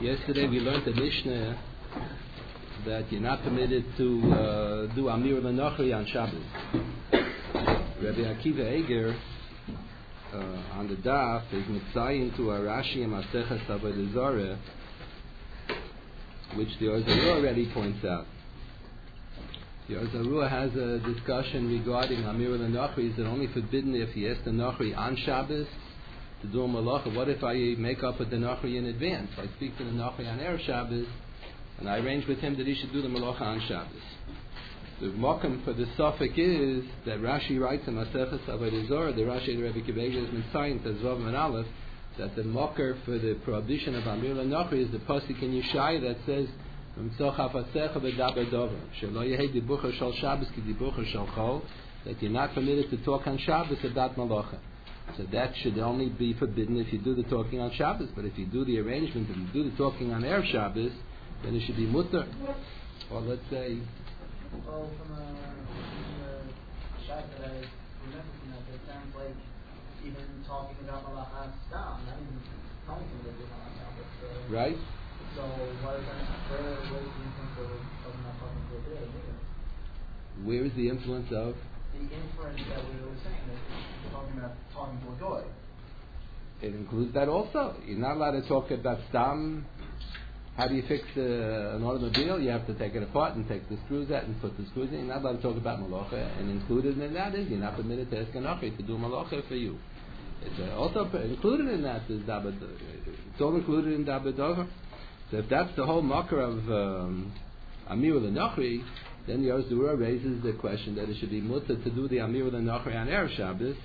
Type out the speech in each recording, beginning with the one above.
Yesterday we learned the Mishnah that you're not permitted to do Amir L'Nochri on Shabbos. Rabbi Akiva Eger on the daf is mitzayin to a Rashi and Maseches Avodah Zarah, which the Or Zarua already points out. The Or Zarua has a discussion regarding Amir L'Nochri. Is it only forbidden if he has the Nochri on Shabbos to do a malacha? What if I make up with the Nochri in advance? I speak to the Nochri on Erev Shabbos and I arrange with him that he should do the malacha on Shabbos. The mokum for the suffix is that Rashi writes in Maseches Avodah Zarah, the Rashi of Rabbi Akiva Eger has been signed as Vav and Aleph, that the mocker for the prohibition of Amir L'Nochri is the pasuk in Yeshaya that says, that you're not permitted to talk on Shabbos about malacha. So that should only be forbidden if you do the talking on Shabbos. But if you do the arrangement and you do the talking on Erev Shabbos, then it should be mutter. Or let's say, well, from the shot that I remember from that, it sounds like even talking about malacha stam, not even telling him to do malacha. Right? So where do you think they're talking about talking to a day? Where is the influence of? The inference that we were saying that we're talking about talking to a goy. It includes that also. You're not allowed to talk about stam. How do you fix an automobile? You have to take it apart and take the screws out and put the screws in. You're not allowed to talk about malacha, and included in that is you're not permitted to ask an Nochri to do malacha for you. It's also included in that is dabad. It's all included in dabad. So if that's the whole makar of Amir L'Nochri, then the Or Zarua raises the question that it should be mutter to do the Amir L'Nochri on Erev Shabbos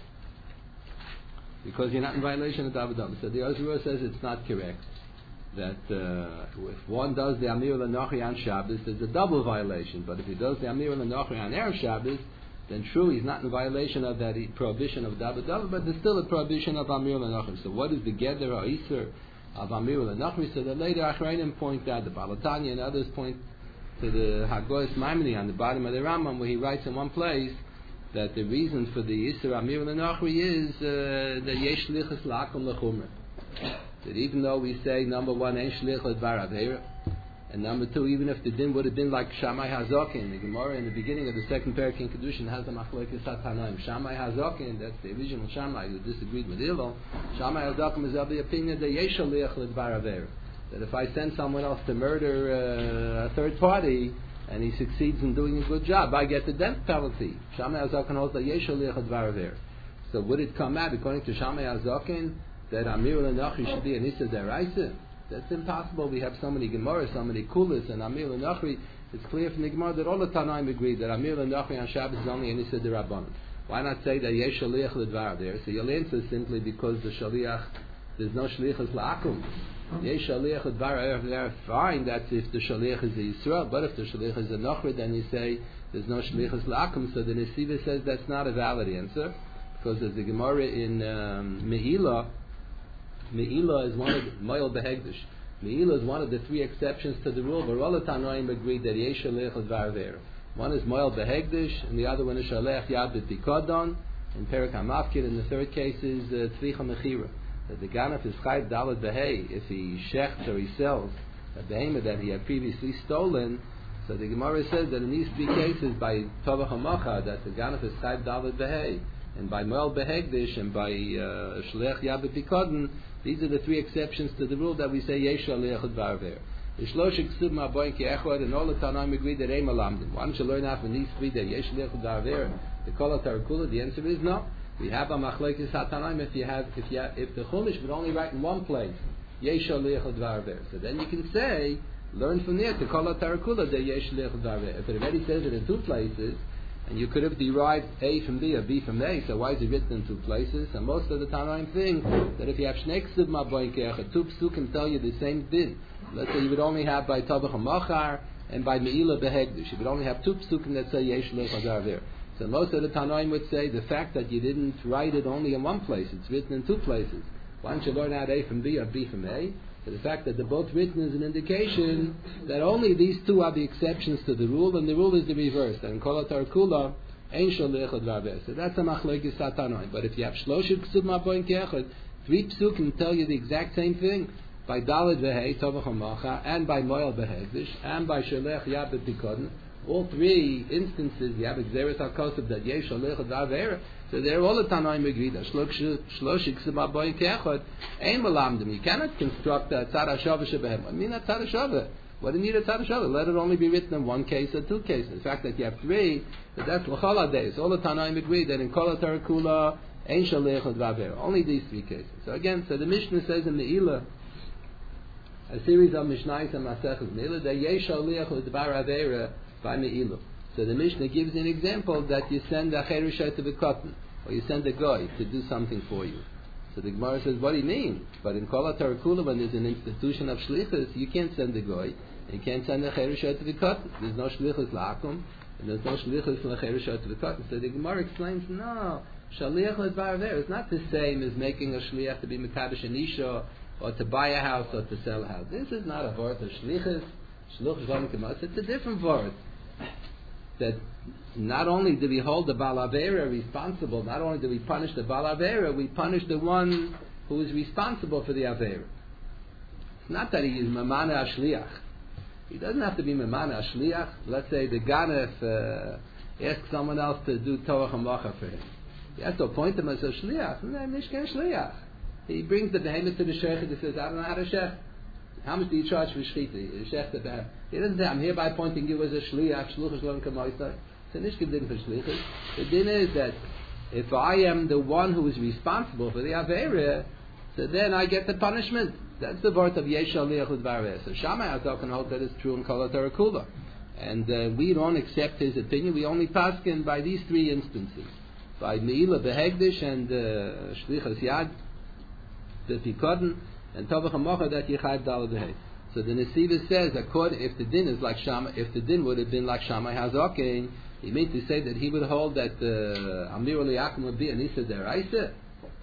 because you're not in violation of dabad. So the Or Zarua says it's not correct. That if one does the Amir L'Nochri on Shabbos, there's a double violation. But if he does the Amir L'Nochri on Erev Shabbos, then true, he's not in violation of that prohibition of Dabba, but there's still a prohibition of Amir L'Nochri. So what is the Geder or Iser of Amir L'Nochri? So the later Achrayim point out, the Balatanya and others point to the Hagoyes Maimoni on the bottom of the Rambam, where he writes in one place that the reason for the Iser Amir L'Nochri is that Yesh Lichas L'Akum L'Chumrah. That even though we say, number one, Ein Shlich L'Dvar Aveira, and number two, even if the din would have been like Shammai Hazokin, the Gemara in the beginning of the second parak in Kedushin has the Machlokes HaTanoim. Shammai Hazokin, that's the original Shammai who disagreed with Hillel. Shammai Hazokin is of the opinion that Yesh Shlich L'Dvar Aveira, that if I send someone else to murder a third party and he succeeds in doing a good job, I get the death penalty. Shammai Hazokin holds that Yesh Shlich L'Dvar Aveira. So would it come out, according to Shammai Hazokin, that Amir L'Nochri should be an Issa Deraisa? That's impossible. We have so many Gemara, so many Kulas, and Amir L'Nochri. It's clear from the Gemara that all the Tanaim agree that Amir L'Nochri on Shabbos is only an Issa Derabanan. Why not say that Yesh Shaliach L'Dvar there? So you'll answer simply because the Shaliach, there's no Shaliachas L'Akum. Yesh Shaliach L'Dvar there, fine, that's if the Shaliach is a Yisrael, but if the Shaliach is a Nochri, then you say there's no Shaliachas L'Akum. So the Nesiva says that's not a valid answer, because there's a Gemara in Me'ilah is one of the Moil Behegdish. Me'ilah is one of the three exceptions to the rule, but all the Tanoim agreed that Yesh Shaliach L'Dvar Aveira. One is Moil Behegdish, and the other one is Shalech Yad B'Tikodon, and Perak HaMafkid, and the third case is Tzricha Mechira. That the Ganaf is Chayv Dalad Behei, if he shechts or he sells a behemoth that he had previously stolen. So the Gemara says that in these three cases, by Tovach HaMacha, that the Ganaf is Chayv Dalad Behei, and by Moel Behegdish, and by Shalech Yad B'Tikodon, these are the three exceptions to the rule that we say Yesh Shaliach L'Dvar Aveira. The Shlosh Ksub Ma'boin Ki Echad, and all the Tanaim agree that Ein Malamdim. Why don't you learn out from these three that Yesh Shaliach L'Dvar Aveira? The Kol HaTarakula, the answer is no. We have a Machlokes HaTanoim if the Chumash would only write in one place Yesh Shaliach L'Dvar Aveira. So then you can say, learn from there, the Kol HaTarakula that Yesh Shaliach L'Dvar Aveira. If it already says it in two places, and you could have derived A from B or B from A, so why is it written in two places? And most of the Tanoim think that if you have Shnei Ksub Ma'boin Ki Echad, two psukim tell you the same din. Let's say you would only have by Tovach HaMachar and by Me'ilah Behegdish. You would only have two psukim that say Yesh Shaliach L'Dvar Aveira. So most of the Tanoim would say the fact that you didn't write it only in one place, it's written in two places. Why don't you learn out A from B or B from A? So the fact that they're both written is an indication that only these two are the exceptions to the rule, and the rule is the reverse. And Kol HaTarakula, Ein Shaliach L'Dvar Aveira. So that's a Machlokes HaTanoim. But if you have Shlosh Ksub Ma'boin Ki Echad, three psukim tell you the exact same thing. by Daled Vehei, Tovach HaMacha, and by Moel Behegdish, and by Shalech Yad B'Pikadon. All three instances, you have Xeris HaKosav, that Yesh Shalech V'Avera. So they're all the Tanoim agree that Shloshik Sema Boy Kechot, Ein Malamdim. You cannot construct a Tzad HaShavah Shebehem. I mean, a Tzad HaShavah. What do you need a Tzad HaShavah? Let it only be written in one case or two cases. The fact that you have three, that's L'chol days. All the Tanoim agree that in Kol HaTorah Kula, Ein Shalech V'Avera. Only these three cases. So again, so the Mishnah says in the Me'ilah, a series of Mishnayos and Maseches Me'ilah, that Yesh Shalech V'Avera by Me'ilah. So the Mishnah gives an example that you send a Cherisha to the cotton, or you send a guy to do something for you. So the Gemara says, what do you mean? But in Kol HaTorah Kula, when there's an institution of Shlichus, you can't send a guy, and you can't send a Cherisha to the cotton. There's no Shlichus L'Akum, and there's no Shlichus L'Cherisha to the cotton. So the Gemara explains, no, Shaliach L'Dvar is not the same as making a Shliach to be Mekadosh an Isha, or to buy a house, or to sell a house. This is not a word of Shlichus, Shluch Zon Kemas, it's a different word. That not only do we hold the Baal Avera responsible, not only do we punish the Baal Avera, we punish the one who is responsible for the Avera. It's not that he is Mamana Ashliach. He doesn't have to be Mamana Ashliach. Let's say the Ganef asks someone else to do Torah HaMacha for him. He has to appoint him as a Shliach. No, Mishkan Shliach. He brings the behemoth to the Sheikh and he says, I don't know how to Sheikh. How much do you charge for Shechita? He doesn't say, I'm hereby appointing you as a Shliach, Shluchas Lon Kamoisai. It's a Nishkin din for Shlichus. The din is that if I am the one who is responsible for the Avera, so then I get the punishment. That's the word of Yesh Shaliach L'Dvar. So Shammai Hazal can hold that it's true in Kol HaTorah Kula. And we don't accept his opinion. We only paskin by these three instances. By Me'ilah Behegdish and Shlichas Yad, the Pikadon, and Tovach HaMacha that Yichayv Daled Vehei. So the Nesiva says, if the din is like Shammai, if the din would have been like Shammai Hazokein, he meant to say that he would hold that Amir Liakum would be an Issa Deraisa.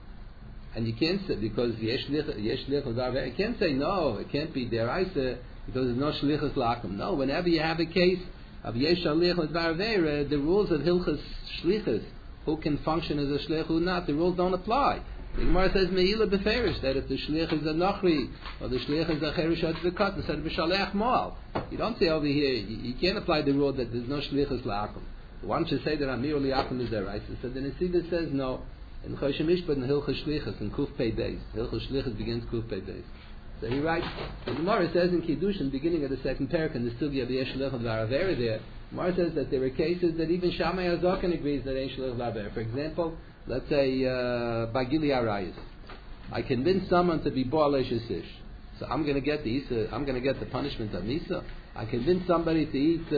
And you can't say, because Yesh Shlichus L'Avera, you can't say no, it can't be Deraisa, because there's no Shlichus L'Akum. No, whenever you have a case of Yesh Shlichus L'Avera, the rules of Hilchus Shlichus, who can function as a Shlich, who not, the rules don't apply. The Gemara says Me'ilah Beferish, that if the Shlich is a Nachri, or the Shlich is a Cherishat to the Cut, instead of B'Shalech Moal. You don't say over here, you can't apply the rule that there's no Shlichus L'Akum. One should say that Amir Liakum is there, right? So the Nesiva says no. In Choshen Mishpat, in Hilchos Shlichus, in Kuf Pei Beis. Hilchos Shlichus begins Kuf Pei Beis. So he writes, the Gemara says in Kiddushin, beginning of the second parak, and the Sugya of the Yesh Shlichus L'Avera there, Gemara says that there are cases that even Shammai Hazoken agrees that Yesh Shlichus L'Avera. For example, let's say by Gili Arayis, I convince someone to be Baal Eshesish, so I'm going to get the punishment of Misa. I convince somebody to eat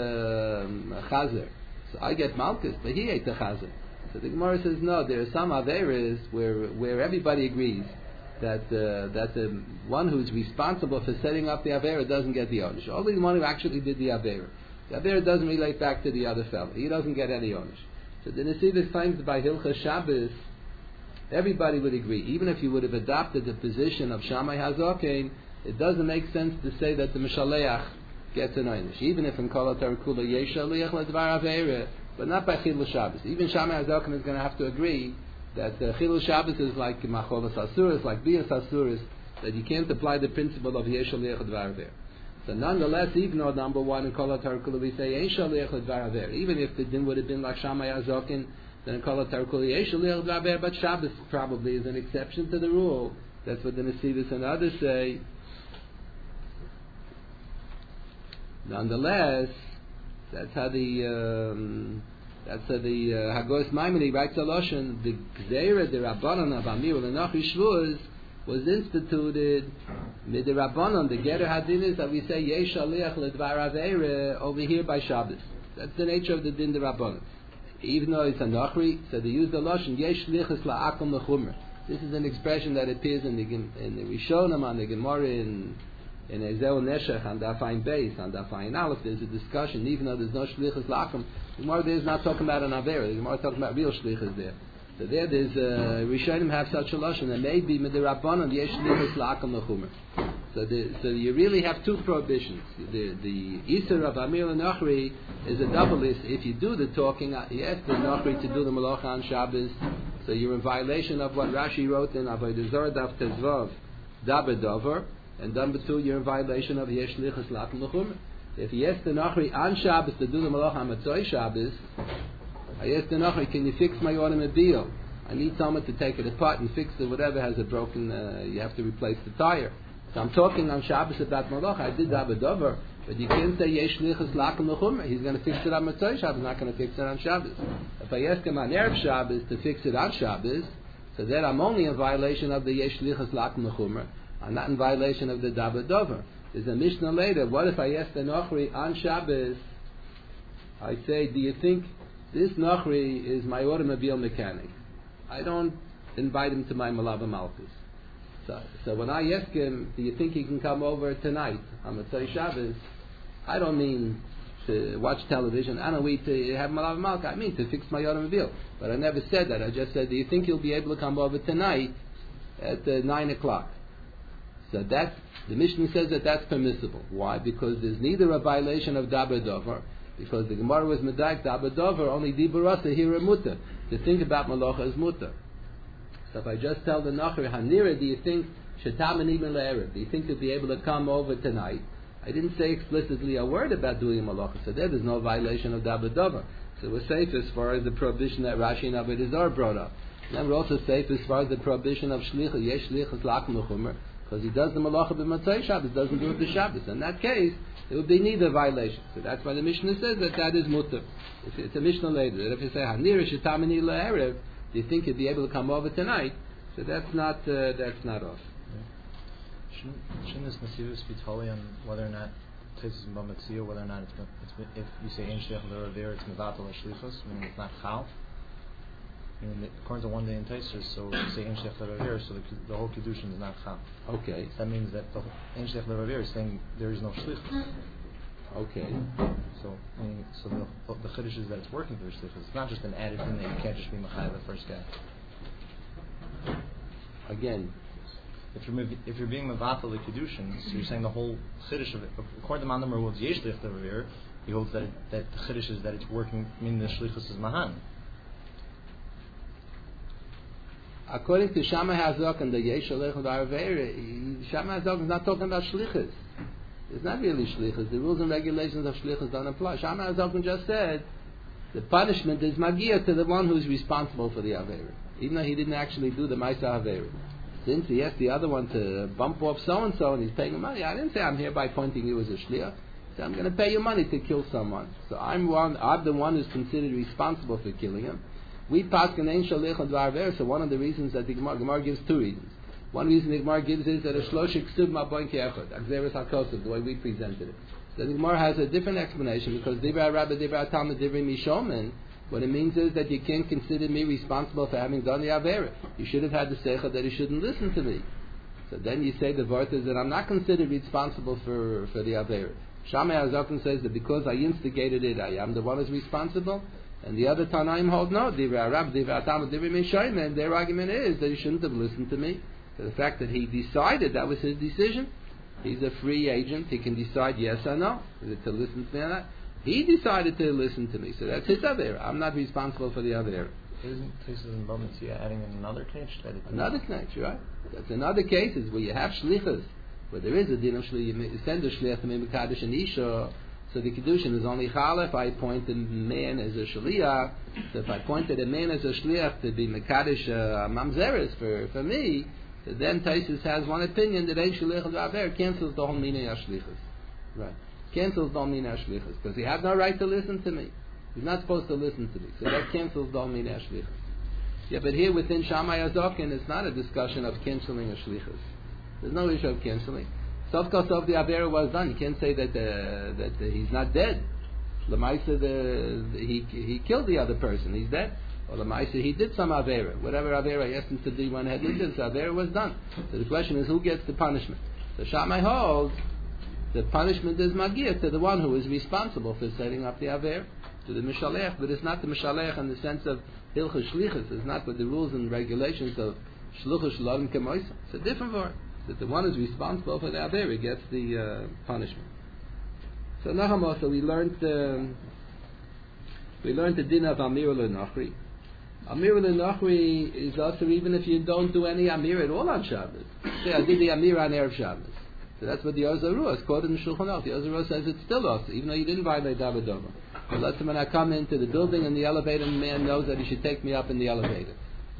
Chazer, so I get Malchus, but he ate the Chazer. So the Gemara says no. There are some Averas where everybody agrees that the one who's responsible for setting up the Avera doesn't get the onish. Only the one who actually did the Avera. The Avera doesn't relate back to the other fellow. He doesn't get any onish. So the Nesiva claims by Hilchas Shabbos, everybody would agree. Even if you would have adopted the position of Shammai Hazokein, it doesn't make sense to say that the Mishaleach gets an einish. Even if in Kol HaTorah Kula Yesh Shaliach L'Dvar Avera, but not by Chilul Shabbos. Even Shammai Hazokein is going to have to agree that Chilul Shabbos is like Machovas Asuris, like Bias Asuris, that you can't apply the principle of Yesh Shaliach L'Dvar Avera. So nonetheless, even though number one in Kol HaTorah Kula we say Yesh Shaliach L'Dvar Avera, even if the din would have been like Shammai Hazokein, then in Kol HaTorah Kula Yesh Shaliach L'Dvar Avera, but Shabbos probably is an exception to the rule. That's what the Nesivos and others say. Nonetheless, that's how the Hagos Maimoni writes a lashon. The Gzeira the Rabbanon of Amir L'Nachri Shvuz was instituted mid the Rabbanon. The Gerer Hadin is that we say Yesh Shaliach L'Dvar Avera over here by Shabbos. That's the nature of the Din the Rabbanon. Even though it's a Nachri, so they use the lashon Yesh Shlichus La'akum L'Chumr. This is an expression that appears in the Rishonim on the Gemara in Ezeu Neshech on the Afayin Beis, on the Afayin Aleph. There's a discussion, even though there's no Shlichus La'akum. The Gemara there is not talking about an Avera. The Gemara is talking about real Shlichus there. So there's Rishonim have such a lashon, and maybe with the Rabbanon Yesh Shlichus La'akum L'Chumr. So you really have two prohibitions. The Isser of Amir L'Nachri is a double Isser. If you do the talking, you ask the Nachri to do the Malacha on Shabbos, so you're in violation of what Rashi wrote in Avodah Zarah Daf Tezvav, Daber Dover, And number two, you're in violation of Yesh Lichas Lakum L'Chumra. If he asks the Nachri on Shabbos to do the Malacha on Matzoi Shabbos, I asked the Nachri, can you fix my automobile? I need someone to take it apart and fix it, whatever has a broken, you have to replace the tire. So I'm talking on Shabbos about Malacha. I did Daber Dover, but you can't say Yesh Lichas Lakum L'Chumra. He's going to fix it on Matzoi Shabbos, not going to fix it on Shabbos. If I ask him on Erev Shabbos to fix it on Shabbos, so then I'm only in violation of the Yesh Lichas Lakum L'Chumra. I'm not in violation of the Daber Dover. There's a Mishnah later. What if I ask the Nachri on Shabbos, I say, do you think this Nachri is my automobile mechanic? I don't invite him to my Malava Malchus. So when I ask him, do you think he can come over tonight on Matzai Shabbos, I don't mean to watch television. I don't mean to have Malava Malchus. I mean to fix my automobile. But I never said that. I just said, do you think he'll be able to come over tonight at 9 o'clock? So that the Mishnah says that that's permissible. Why? Because there's neither a violation of Daber Dover, because the Gemara was Medaik Daber Dover, only Dibarasa here a Mutter. To think about Malacha is Mutter. So if I just tell the Nachri, Hanira, do you think Shetam even Le'erev? Do you think you'll be able to come over tonight? I didn't say explicitly a word about doing Malacha. So there's no violation of Daber Dover. So we're safe as far as the prohibition that Rashi and Abed Izar brought up. And then we're also safe as far as the prohibition of Shlicha, Yesh Shlichas Lakum L'Chumra, because he does the Malacha b'Matzai Shabbos, doesn't do it b'Shabbos. In that case, it would be neither violation. So that's why the Mishnah says that is mutter. It's a Mishnah later. That if you say Hanira Shetamini Le'erev, do you think you'd be able to come over tonight? So that's not off. Shouldn't this Nasivus be totally on whether or not Tesis and Bamatzia, whether or not it's if you say Ein Shliach L'Ravir, it's Mevatel Shlichus, meaning it's not Chal? According to one day in Taisus, so you say Ein Shliach L'Ravir, so the whole Kiddushin is not Chal. Okay. So that means that the Ein Shliach L'Ravir is saying there is no Shlichus. Okay. So the Chiddush is that it's working for Shlichus. It's not just an added thing that you can't just be Machai the first guy. Again, if you're being Mevatel the Kiddushin, so you're saying the whole Chiddush of it, according to Mandamar holds Yesh Shliach L'Ravir, he holds that the Chiddush is that it's working, meaning the Shlichus is Mahan. According to Shammai Hazok and the Yesh Shliach L'Ravir, Shammai Hazok is not talking about Shlichus. It's not really Shlichus. The rules and regulations of Shlichus don't apply. Shammai Hazok just said the punishment is Magia to the one who's responsible for the Aveira, even though he didn't actually do the Maisa Aveira. Since he asked the other one to bump off so-and-so and he's paying him money, I didn't say I'm hereby pointing you as a Shliach. I said I'm going to pay you money to kill someone. So I'm the one who's considered responsible for killing him. We pass an Ein Shliach L'Ravir, so one of the reasons that the Gemara gives two reasons. One reason the Gemara gives is that a Shloshik Ksub Ma'boin Ke'echad, Akzeres HaKosov, the way we presented it. So the Gemara has a different explanation, because Divrei Rabbi, Divrei Talmud, Divrei Mishomen, what it means is that you can't consider me responsible for having done the Avera. You should have had the Seichel that you shouldn't listen to me. So then you say the word is that I'm not considered responsible for the Avera. Shammai Hazok says that because I instigated it, I am the one who's responsible. And the other Tanaim hold no, Divrei Rabbi, Divrei Talmud, Divrei Mishomen, and their argument is that you shouldn't have listened to me. So the fact that he decided, that was his decision. He's a free agent. He can decide yes or no, is it to listen to me or not. He decided to listen to me, so that's his Avera. I'm not responsible for the Avera. Isn't Tesis and Bamatzia adding another case? Another case, right? That's another cases where you have Shlichus, where there is a din of Shliach, you send a Shliach to Mekadosh and Isha, so the Kiddushin is only Chal if I point a man as a Shliach. So if I pointed a man as a Shliach to be Mekadosh Mamzeres for me, so then Tesis has one opinion that Ein Shliach L'Avera cancels the whole meaning of Shlichus. Right. Cancels Domin Ashlichus, because he had no right to listen to me. He's not supposed to listen to me. So that cancels Domin Ashlichus. Yeah, but here within Shammai Hazokin, it's not a discussion of canceling Ashlichus. There's no issue of canceling. Sof the Avera was done. You can't say that he's not dead. Lamaisa, he killed the other person. He's dead. Or Lamaisa, he did some Avera. Whatever Avera he asked him to do, one had to do, so Avera was done. So the question is, who gets the punishment? So Shammai holds the punishment is Magia to the one who is responsible for setting up the Aver, to the Mishalech, but it's not the Mishalech in the sense of Hilchus Shlichus. It's not with the rules and regulations of Shluchus Shalom Kemoisa. It's a different word. That the one who's responsible for the Aver, he gets the punishment. So Nachamos, so we learned the din of Amir L'Nachri. Amir L'Nachri is also even if you don't do any Amir at all on Shabbos. Say I did the Amir on Erev Shabbos. So that's what the Ozarua is quoted in Shulchan Aruch. The Ozarua says it's still also, even though you didn't violate Dabadova. But let's say when I come into the building in the elevator, the man knows that he should take me up in the elevator.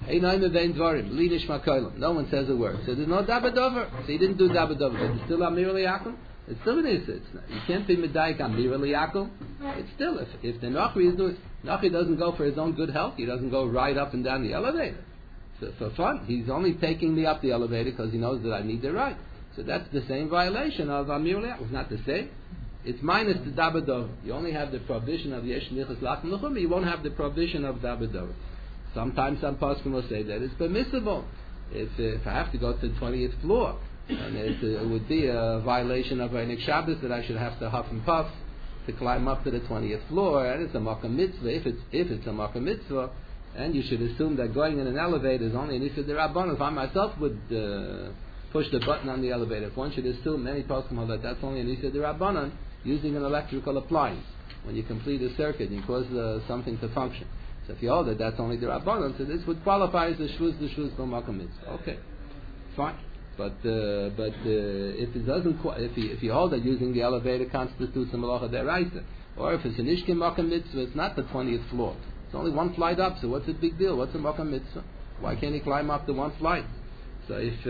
No one says a word. So there's no Dabadova. So he didn't do Dabadova. But it's still Amir Liyakum. It's still an Issa. You can't be Medaik Amir Liyakum. It's still, if the Nachri is doing, Nachri doesn't go for his own good health. He doesn't go right up and down the elevator. So for fun. He's only taking me up the elevator because he knows that I need the ride. So that's the same violation of Amir Liyakum. It's not the same. It's minus the Dabadov. You only have the prohibition of Yesh Nichas Lachem L'chum. You won't have the prohibition of Dabadov. Sometimes some poskim will say that it's permissible. If I have to go to the 20th floor, and it would be a violation of Einik Shabbos that I should have to huff and puff to climb up to the 20th floor, and it's a Makkah mitzvah. If it's a Makkah mitzvah, and you should assume that going in an elevator is only an Issa D'Rabbanan. If I myself would push the button on the elevator, if one should assume, many poskim hold that that's only an Issa D'Rabbanan, using an electrical appliance. When you complete a circuit, you cause something to function. So if you hold that that's only the Rabbanon, so this would qualify as the shvuz for Makkah mitzvah. Okay, fine. But if it doesn't, if you hold that using the elevator constitutes a malacha deraisa, or if it's an ishkim Makkah mitzvah, it's not the 20th floor. It's only one flight up. So what's the big deal? What's a Makkah mitzvah? Why can't he climb up the one flight? So if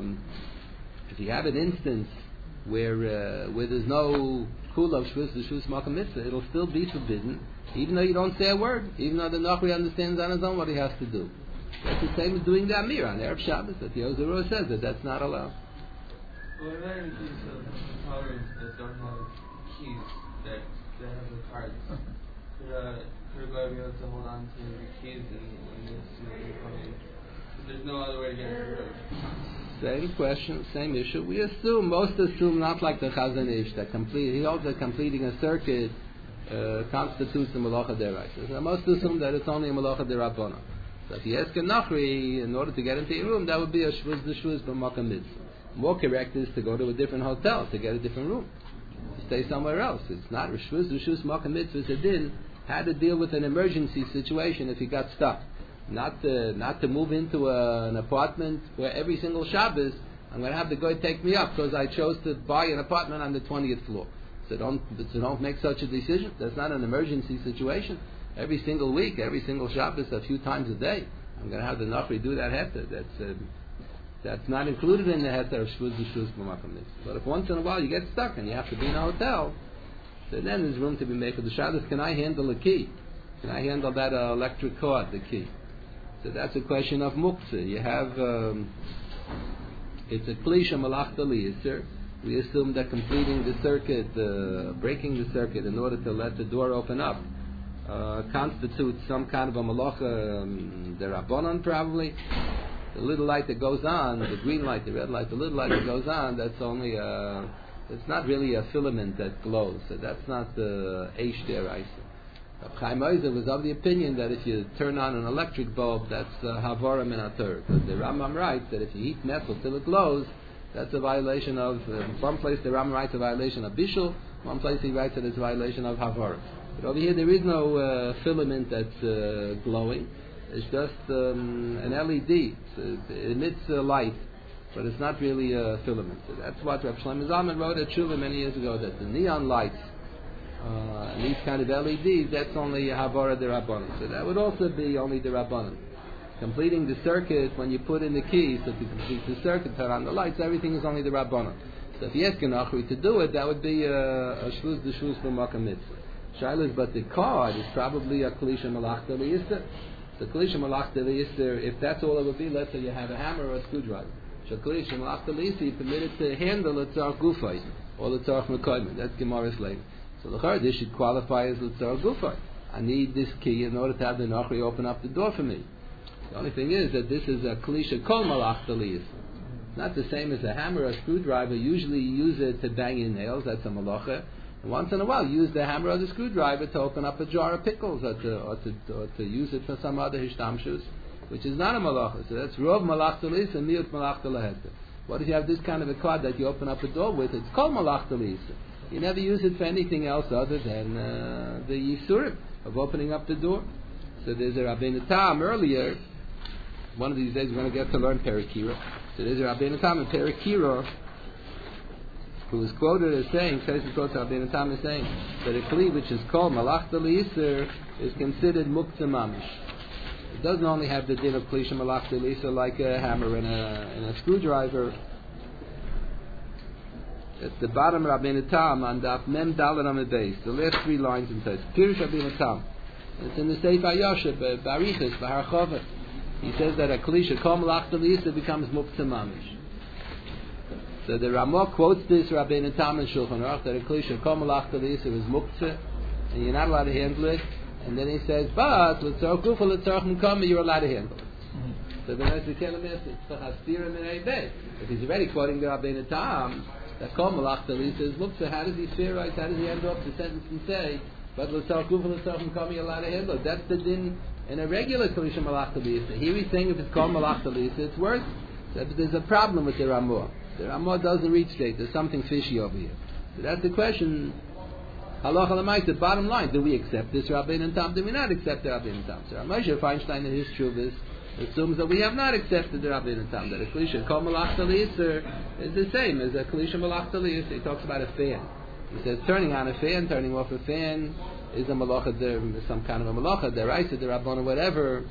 you have an instance where there's no kula of shvuz Makkah mitzvah, it'll still be forbidden, even though you don't say a word, even though the Nachri understands on his own what he has to do. That's the same as doing the Amir on Erev Shabbos, that the Ozarua says that that's not allowed. Well, in that case of tolerance that don't have keys, that have the cards, could a guy be able to hold on to the keys when there's no other way to get rid of it? Same question, same issue. Most assume not like the Chazon Ish, that he holds that completing a circuit constitutes a malacha deraisa. So most assume that it's only a malacha derabbanan. So if you ask a nachri in order to get into your room, that would be a shvuz d'shvuz b'makkah mitzvah. More correct is to go to a different hotel to get a different room, to stay somewhere else. It's not a shvuz d'shvuz b'makkah mitzvah. It's a din how to deal with an emergency situation if you got stuck. Not to move into an apartment where every single Shabbos I'm going to have the guy take me up because I chose to buy an apartment on the 20th floor. So don't make such a decision. That's not an emergency situation. Every single week, every single Shabbos, a few times a day, I'm going to have the Nachri do that heter. That's not included in the heter of shvuz d'shvuz b'makom mitzvah. But if once in a while you get stuck and you have to be in a hotel, so then there's room to be made for the Shabbos. Can I handle a key? Can I handle that electric cord, the key? So that's a question of muktzah. You have it's a klisha malachta liyisr. We assume that completing the circuit, breaking the circuit in order to let the door open up, constitutes some kind of a malacha derabbanan probably. The little light that goes on, the green light, the red light, the little light that goes on, that's only it's not really a filament that glows. So that's not the eish deraisa. Chaim Oizer was of the opinion that if you turn on an electric bulb, that's havara min haTorah. Because the Rambam writes that if you heat metal till it glows, that's a violation of, one place the Rambam writes a violation of Bishul, one place he writes that it's a violation of Havara. But over here there is no filament that's glowing. It's just an LED. It emits light, but it's not really a filament. So that's what Reb Shlomo Zalman wrote at Tshuva many years ago, that the neon lights and these kind of LEDs, that's only Havara D'Rabbanan. So that would also be only D'Rabbanan. Completing the circuit, when you put in the keys to complete the circuit, turn on the lights, everything is only the Rabbanan. So if you ask an Achri to do it, that would be a shvuz d'shvuz b'makom mitzvah. Shailas, but the card is probably a klisha malachta liyisr. So klisha malachta liyisr, if that's all it would be, let's say you have a hammer or a screwdriver. So klisha malachta liyisr, you're permitted to handle a tzarech gufay, or the tzarech mekoyman. That's Gemara's later. So the chard, this should qualify as the tzarech gufay. I need this key in order to have the Nachri open up the door for me. The only thing is that this is a klisha kol malachta liyisr. It's not the same as a hammer or a screwdriver. Usually you use it to bang in nails, that's a malacha. And once in a while you use the hammer or the screwdriver to open up a jar of pickles, or to use it for some other hishtamshus, which is not a malacha. So that's rov malachta liyisr and miut malachta leheter. What if you have this kind of a card that you open up a door with? It's kol malachta liyisr. You never use it for anything else other than the yisurim of opening up the door. So there's a Rabbeinu Tam earlier. One of these days we're going to get to learn Perikira. So there's a Rabbeinu Tam in Perikira. who is quoted as saying, Tosfos quotes Rabbeinu Tam as saying, that a kli which is called malachta l'isur is considered muktzah mamish. It doesn't only have the din of kli shemalachta l'isur like a hammer and a screwdriver. At the bottom of Rabbeinu Tam on Daf Mem Dalet on the base, the last 3 lines in Tosfos. Pirush Rabbeinu Tam. It's in the Sefer Yosher, Barichas, B'Harchova. He says that a kli shekol malachta l'isur becomes muktzah mamish. So the Ramah quotes this Rabbeinu Tam and Shulchan Aruch that a kli shekol malachta l'isur is muktzah, and you're not allowed to handle it. And then he says, but l'tzorach gufa l'tzorach mukama, you're allowed to handle it. So then as we tell him this, it's chastira min eibeh. If he's already quoting the Rabbeinu Tam, that kol malachta l'isur is muktzah, how does he theorize? How does he end off the sentence and say, but l'tzorach gufa l'tzorach mukama, you're allowed to handle it? That's the din in a regular kli shemalachta l'isur. Here he's saying if it's kol malachta l'isur, it's worse. So there's a problem with the Ramah. The Ramah doesn't read straight. There's something fishy over here. So that's the question. Halacha l'maisa, bottom line, do we accept this Rabbeinu Tam? Do we not accept the Rabbeinu Tam? So Moshe Feinstein in his Shuvas assumes that we have not accepted the Rabbeinu Tam, that a kli shekol malachta l'isur is the same as a kli shemalachta l'isur. He talks about a fan. He says turning on a fan, turning off a fan is a malacha, some kind of a malacha, deraisa, derabbanan, whatever.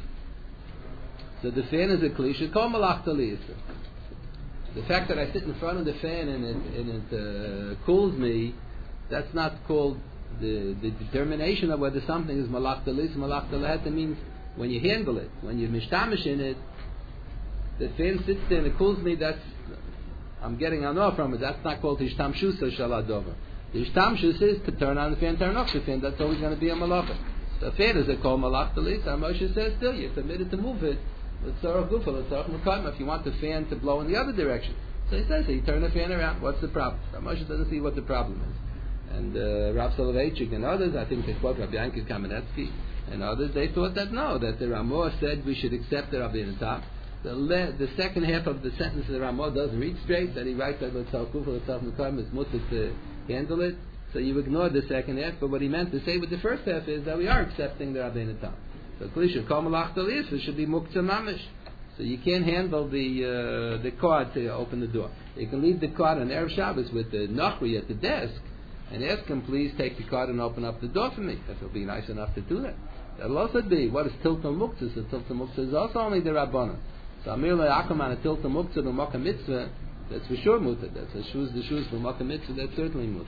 So the fan is a kli shekol malachta l'isur. The fact that I sit in front of the fan and it cools me, that's not called the determination of whether something is malachta l'isur, malachta l'het. It means when you handle it, when you mishtamish in it, the fan sits there and it cools me, I'm getting off from it. That's not called hishtamshusa shaladover. The hishtamshus is to turn on the fan, turn off the fan. That's always going to be a malacha. The fan is a called malachta l'isur. Moshe says still, you're permitted to move it. If you want the fan to blow in the other direction. So he says, you turn the fan around, what's the problem? Moshe doesn't see what the problem is. And Rav Soloveitchik and others, I think they quote Rabbi Yankiv Kamenetsky and others, they thought that no, that the Ramah said we should accept the Rabbeinu Tam. The second half of the sentence of the Ramah doesn't read straight, that he writes that it's mutter to handle it. So you ignore the second half, but what he meant to say with the first half is that we are accepting the Rabbeinu Tam. So kli shekol malachta l'isur should be muktzah mamish. So you can't handle the card to open the door. You can leave the card on Erev Shabbos with the nachri at the desk and ask him, please take the card and open up the door for me. If he'll be nice enough to do that. That'll also be, what is tilta muktzah? So tilta muktzah is also only the Rabbanan. So amir le'akum on a tilta muktzah l'makah mitzvah, that's for sure mutter. That's the shoes for makah mitzvah, that's certainly mutter.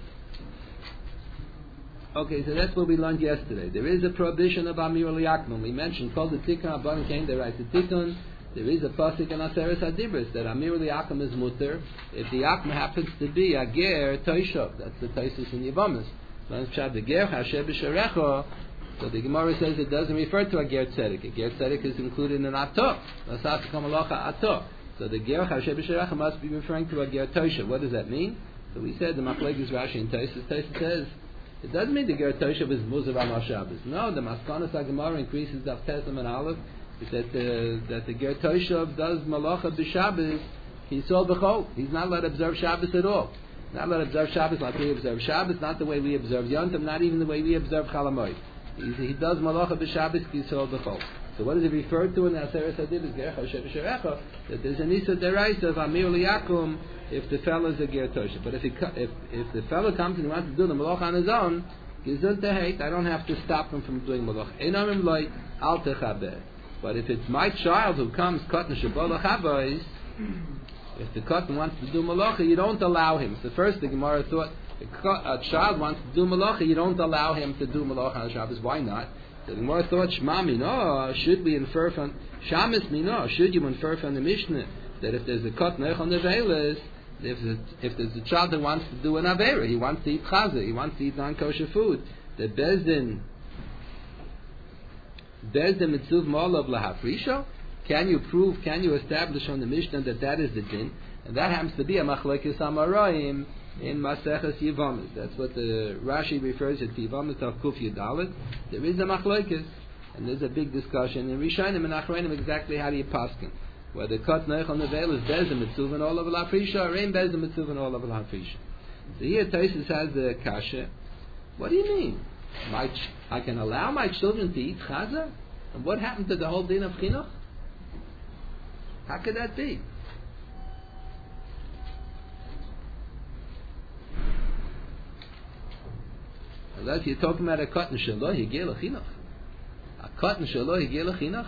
Okay, so that's what we learned yesterday. There is a prohibition of Amir Liakman. We mentioned called the Tikkun Abban came they write the Tikkun. There is a pasuk in Aseres Hadibros that Amir Liakman is mutter if the Akman happens to be a ger toishov. That's the Taisus in Yevamis. The ger hasher b'sharecho. So the Gemara says it doesn't refer to a ger tzedek. A ger tzedek is included in ato. Lasas kamalacha ato. So the ger hasher b'sharecho must be referring to a ger toishov. What does that mean? So we said the Machlekes Rashi and Taisus. Taisus says. It doesn't mean the Ger Toshav is Muzav Al Shabbos. No, the Maskanas HaGemara increases the Tesam and Aleph. It said that the Ger Toshav does Malacha B'Shabbos. He's so b'chol. He's not allowed to observe Shabbos at all. Not allowed to observe Shabbos like we observe Shabbos. Not the way we observe Yontam. Not even the way we observe Chalamoid. He does Malacha B'Shabbos. He's so b'chol. So what is it referred to in the Aseres Hadibros? Ger Hashem B'Sharecha. That there's an Issa Deraisa of Amir Liakum. If the fellow is a ger toshav, but if the fellow comes and he wants to do the malach on his own, I don't have to stop him from doing malach. But if it's my child who comes cotton shabola chavos, if the cotton wants to do malacha, you don't allow him. So first the Gemara thought a child wants to do malacha, you don't allow him to do malacha on Shabbos. Why not? So the Gemara thought Shema Mino, should we infer from Shamis Mino? Should you infer from the Mishnah that if there's a cotton on the velas, if there's a child that wants to do an Aveira, he wants to eat chazer, he wants to eat non-kosher food, the Bezdin mitzuv ma'alav lahafrisho, can you establish on the Mishnah that is the din? And that happens to be a machlekes amarayim in Maseches Yevamis. That's what the Rashi refers to Yevamis of Kuf Yudalet. There is a machlekes, and there's a big discussion in Rishonim and Achronim exactly how do you paskin. Whether cut neich on the veil is bezim mitzuv and all of lafrisha, or ain't bezim mitzuv and all of lafrisha. So here Taisus has the kasha. What do you mean? I can allow my children to eat chazer? And what happened to the whole din of chinuch? How could that be? unless you're talking about a katan shelo higel chinuch. A katan shelo higel chinuch.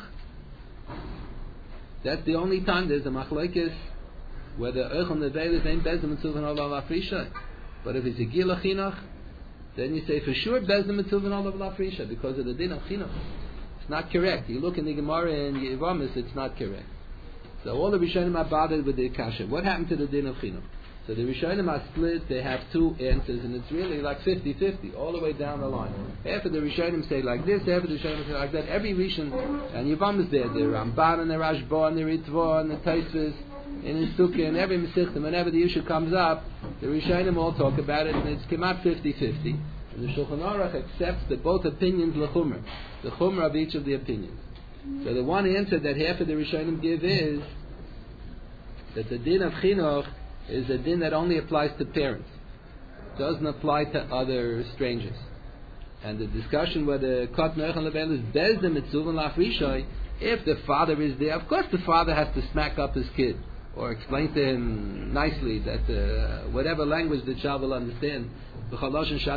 That's the only time there's a machlokes whether Eichel Nevel is named Bezdin Mitzvah Olav Lafrisha. But if it's a Gila Chinuch, then you say for sure Bezdin Mitzvah Olav Lafrisha because of the din of Chinuch. It's not correct. You look in the Gemara and Yevamis, it's not correct. So all the Rishonim are bothered with the Kasha. What happened to the din of Chinuch? So the Rishonim are split, they have two answers, and it's really like 50-50, all the way down the line. Half of the Rishonim say like this, half of the Rishonim say like that. Every Rishon, and Yevam is there, the Ramban and the Rashba and the Ritva and the Taisvis, in the Sukkah and every Mesichta, whenever the issue comes up, the Rishonim all talk about it, and it's come out 50-50. And the Shulchan Aruch accepts that both opinions l'chumra, the chumra of each of the opinions. So the one answer that half of the Rishonim give is that the din of Chinuch is a din that only applies to parents. It doesn't apply to other strangers. And the discussion whether Kot Noach and Level is Bezdin Mitzvah Lafrisha, if the father is there, of course the father has to smack up his kid or explain to him nicely that whatever language the child will understand. He has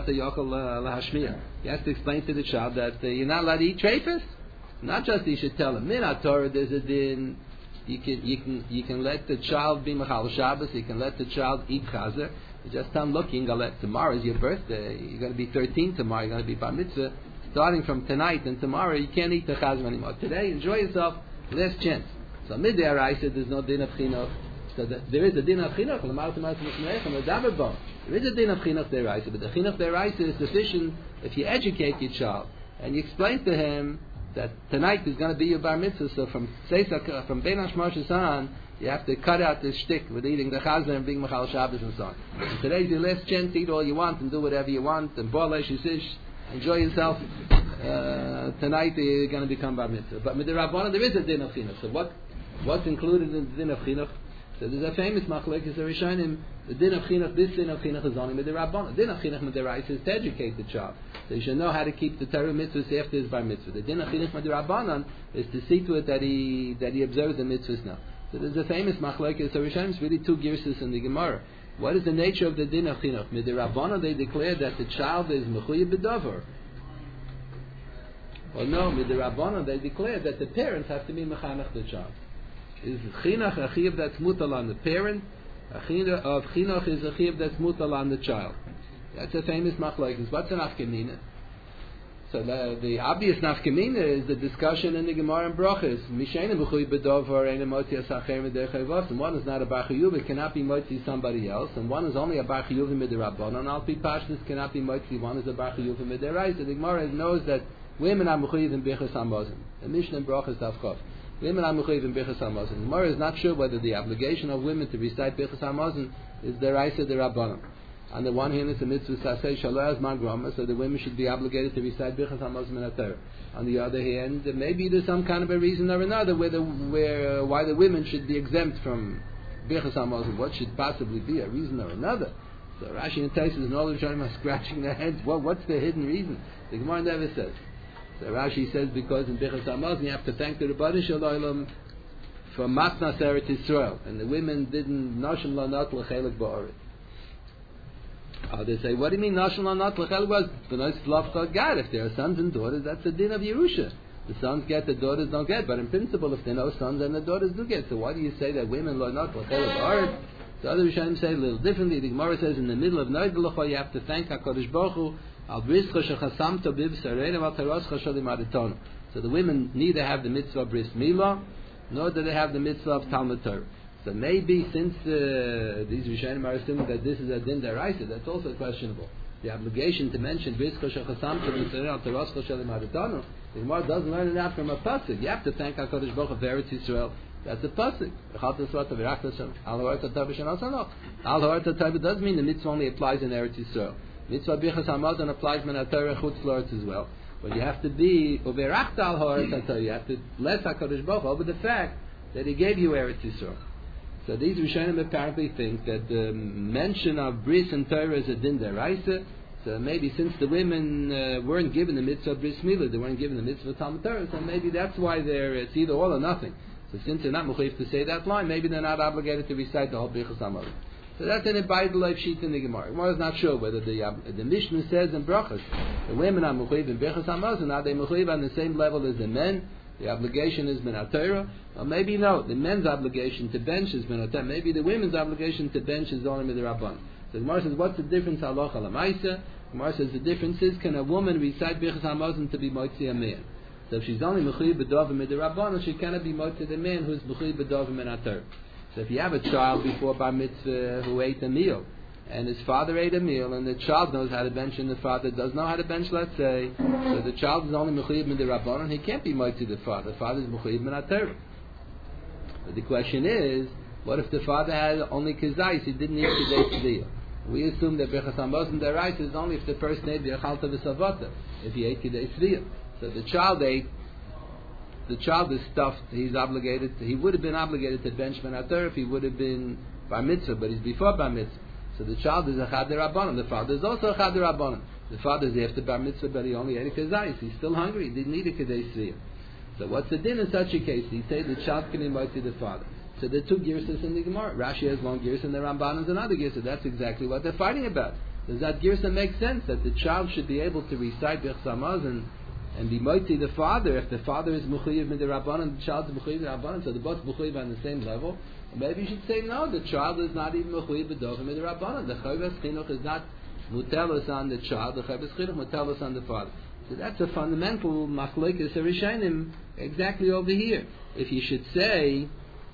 to explain to the child that you're not allowed to eat treifas. Not just you should tell him. Min Torah, there's a din. You can let the child be Mechal Shabbos. You can let the child eat chazer. You just tell him, look, tomorrow is your birthday. You're going to be 13 tomorrow. You're going to be bar mitzvah. Starting from tonight and tomorrow, you can't eat the chazer anymore. Today, enjoy yourself. Last chance. So midday I said there's no din of chinuch. So there is a din of chinuch. There is a din of chinuch deraisa, but the chinuch deraisa is sufficient if you educate your child and you explain to him that tonight is going to be your bar mitzvah. So from Ben Hashmoshes on, you have to cut out this shtick with eating the chazer and being Mechal Shabbos and so on. And today's your last chance to eat all you want and do whatever you want and bolesh yisish. Enjoy yourself. Tonight you're going to become bar mitzvah. But with the Rabbanah there is a din of chinuch. So what's included in the din of chinuch? So there's a famous machlokes the Rishonim. The din of chinuch, this din of chinuch is only with the Rabbanah. The din of chinuch midiraisa is to educate the child. So you should know how to keep the Torah mitzvahs after his bar mitzvah. The din of chinuch midirabanan is to see to it that he observes the mitzvahs now. So there's a famous machlokes the Rishonim. It's really two girses in the Gemara. What is the nature of the din of chinuch? Midirabanan they declare that the child is mechuyev b'davar. Or no, midirabanan they declare that the parents have to be mechanech the child. Is chinuch a chiyuv that's mutal on the parent? A chiyuv of chinuch is a chiyuv that's mutal on the child. That's a famous machlokes. What's an nafkamina? So the obvious nafkamina is the discussion in the Gemara and Brachos. Mishayna b'chuy b'dovar and motzi asacher midechayvos. And one is not a bar chiyuv, it cannot be motzi somebody else. And one is only a bar chiyuv midirabanan. Al pi pashtus cannot be motzi. One is a bar chiyuv midiraisa. The Gemara knows that women are mechuyev in bichas hamazon. The Mishnah and Brachos tavkov. Women are mechuyev in bichas hamazon. The Gemara is not sure whether the obligation of women to recite bichas hamazon is deraisa derabanan. On the one hand, it's a mitzvah saseh shalaz magrama, so the women should be obligated to recite bichas hamazon min haTorah. On the other hand, maybe there's some kind of a reason or another why the women should be exempt from bichas hamazon. What should possibly be a reason or another? So Rashi and Taisus and all the Rishonim are scratching their heads. What's the hidden reason? The Gemara never says. So Rashi says because in bichas hamazon you have to thank the Rebbeinu Shalom for matnas Eretz Yisrael, and the women didn't nashim lanat l'chelik ba'aretz. They say, what do you mean nashim lanat l'chelik ba'aretz? B'nos lavcha gad. If there are sons and daughters, that's the din of Yerusha. The sons get, the daughters don't get. But in principle, if there are no sons, then the daughters do get. So why do you say that women lanat l'chelik ba'aretz? So other Rishonim say a little differently. The Gemara says in the middle of Noid L'cha you have to thank HaKadosh Baruch Hu al brischa shechasamto b'b'sareinu al taroscha sholim adetonu. So the women neither have the mitzvah of bris milah, nor do they have the mitzvah of Talmud Torah. So maybe since these Rishonim are assuming that this is a din deraisa, that's also questionable. The obligation to mention brischa shechasamto b'b'sareinu al taroscha sholim adetonu, the Gemara doesn't learn it out from a pasuk. You have to thank HaKadosh Baruch Hu for Eretz Yisrael. That's a pasuk. Al ha'orta does mean the mitzvah only applies in Eretz Yisrael. Mitzvah bichas hamazon applies min haTorah chutz l'Eretz as well. But you have to be uverachta al ha'orta. You have to bless HaKadosh Baruch Hu over the fact that He gave you Eretz Yisrael. So these Rishonim apparently think that the mention of bris and Torah is a din deraisa. So maybe since the women weren't given the mitzvah of bris milah, they weren't given the mitzvah of Talmud Torah, so maybe that's why it's either all or nothing. So since they're not mechuyev to say that line, maybe they're not obligated to recite the whole bichas hamazon. So that's an Abayit Life sheet in the Gemara. Gemara is not sure whether the Mishnah says in Brachas the women are mechuyev in Birchas Hamazon, are they mechuyev on the same level as the men? The obligation is Minat Torah. Or maybe no, the men's obligation to bench is Minat Torah. Maybe the women's obligation to bench is only Midrabban. So the Gemara says, what's the difference halacha lamaisa? Gemara says the difference is, can a woman recite Birchas Hamazon to be motzi a man? So if she's only mechuyev b'dov Midrabban, she cannot be motzi the man who's mechuyev b'dov Minat Torah. So if you have a child before bar mitzvah who ate a meal, and his father ate a meal, and the child knows how to bench, and the father does know how to bench, let's say, so the child is only mechuyev midrabanan, he can't be moitzi the father. The father is mechuyev minat Torah. But the question is, what if the father had only kizayis, he didn't eat kedei tzediyah? We assume that Birchas Hamazon deraisa is only if the person ate the achalta v'savata, if he ate kedei tzediyah. So the child ate. The child is stuffed. He's obligated. He would have been obligated to bench Minat Torah if he would have been bar mitzvah, but he's before bar mitzvah. So the child is a chad rabbanon. The father is also a chad rabbanon. The father is after bar mitzvah, but he only ate a kazayis. He's still hungry. He didn't eat a kedei tzediyah. So what's the din in such a case? He say the child can invite to the father. So there are two girsas in the Gemara. Rashi has one girsa and the Ramban has another girsa. That's exactly what they're fighting about. Does that girsa make sense that the child should be able to recite Birchas Hamazon and be moiti the father, if the father is mechuyev midrabanan, the child is mechuyev midrabanan, so they're both mechuyev on the same level. Or maybe you should say no, the child is not even mechuyev b'dov midrabanan. The chayvas chinuch is not mutelos on the child. The chayvas chinuch mutelos on the father. So that's a fundamental machlokes rishonim exactly over here. If you should say,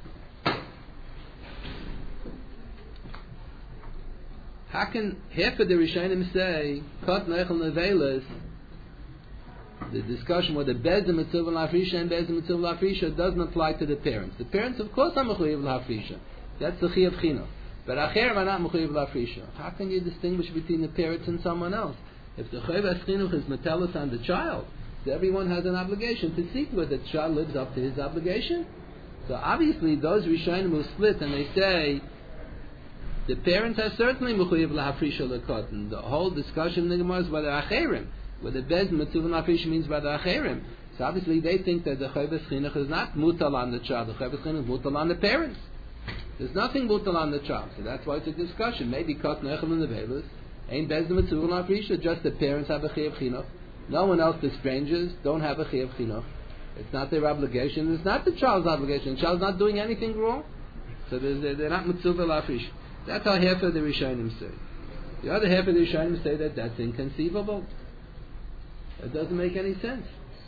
how can half of the rishonim say kot nechel nevelas? The discussion whether Bezdin Mitzvah L'Afrisha and Bezdin Mitzvah L'Afrisha doesn't apply to the parents. The parents, of course, are Mechuyev L'Afrisha. That's the Chi of Chinuch. But Acherim are not Mechuyev L'Afrisha. How can you distinguish between the parents and someone else? If the Chayvas Chinuch is Metelos on the child, so everyone has an obligation to see whether the child lives up to his obligation. So obviously, those Rishonim who split and they say the parents are certainly Mechuyev L'Afrisha L'Kotan. The whole discussion in the Gemara is whether Acherim, whether Bez Mitzvah L'Afrisha means by the Acherim. So obviously they think that the Chayvas Chinuch is not mutal on the child. The Chayvas Chinuch is mutal on the parents. There's nothing mutal on the child. So that's why it's a discussion. Maybe Kot Nechel and the Velas ain't Bez Mitzvah L'Afrisha. Just the parents have a Chi of Chinuch. No one else, the strangers, don't have a Chi of Chinuch. It's not their obligation. It's not the child's obligation. The child's not doing anything wrong. So they're not Mitzvah L'Afrisha. That's how half of the Rishonim say. The other half of the Rishonim say that that's inconceivable. It doesn't make any sense.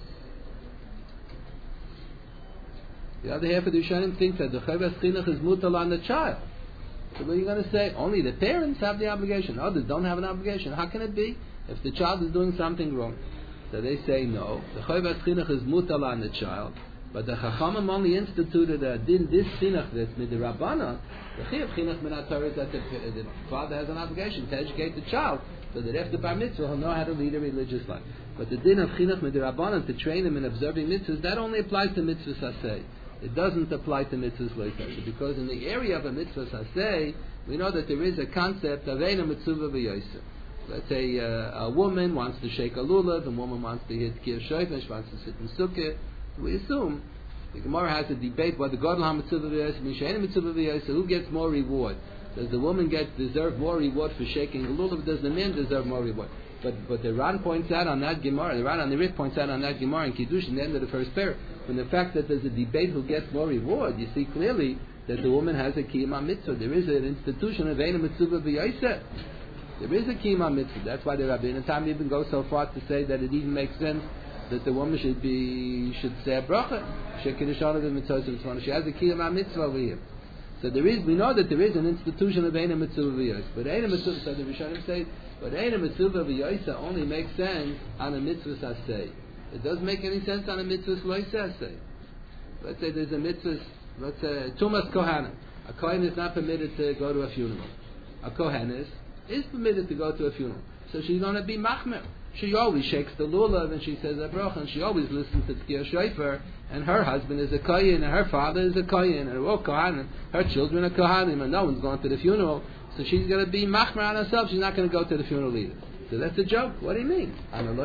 The other half of the Rishonim think that the Chayvas Chinuch is mutal on the child. So what are you going to say? Only the parents have the obligation. Others don't have an obligation. How can it be if the child is doing something wrong? So they say no. The Chayvas Chinuch is mutal on the child. But the Chachamim only instituted this Chinuch that's midrabana. The Chi of Chinuch Minat Torah is that the father has an obligation to educate the child so that after bar mitzvah he'll know how to lead a religious life. But the din of Chinuch midrabanan, to train him in observing mitzvahs, that only applies to mitzvahs saseh. It doesn't apply to mitzvahs loisaseh, because in the area of a mitzvah saseh, we know that there is a concept of eina mitzvah v'yosef. Let's say a woman wants to shake a lulav, a woman wants to hit kir shofar, she wants to sit in sukkah. We assume the Gemara has a debate whether gadol ha-mitzvah v'yosef, mishein mitzvah v'yosef, who gets more reward? Does the woman deserve more reward for shaking a lulav? Does the man deserve more reward? But the Ran points out on that Gemara, the Ran on the Rit points out on that Gemara in Kiddush in the end of the first pair, from the fact that there's a debate who gets more reward, you see clearly that the woman has a kiyum mitzvah. There is an institution of eina mitzvah v'yosef. There is a kiyum mitzvah. That's why the Rabbeinu Tam even goes so far to say that it even makes sense that the woman should say a bracha. She has a kiyum mitzvah over here. So we know that there is an institution of eina mitzvah v'yosef. But eina mitzvah, so the Rishonim say, but eina mitzvah v'yosef only makes sense on a mitzvah saseh. It doesn't make any sense on a mitzvah loisaseh. Let's say there's a mitzvah, let's say Tumas Kohanim. A Kohen is not permitted to go to a funeral. A Kohenis is permitted to go to a funeral. So she's going to be machmer. She always shakes the lulav and she says a bracha, and she always listens to tkir shofar, and her husband is a kohen and her father is a kohen and her children are kohanim, and no one's going to the funeral, so she's going to be machmer on herself. She's not going to go to the funeral either. So that's a joke. What do you mean?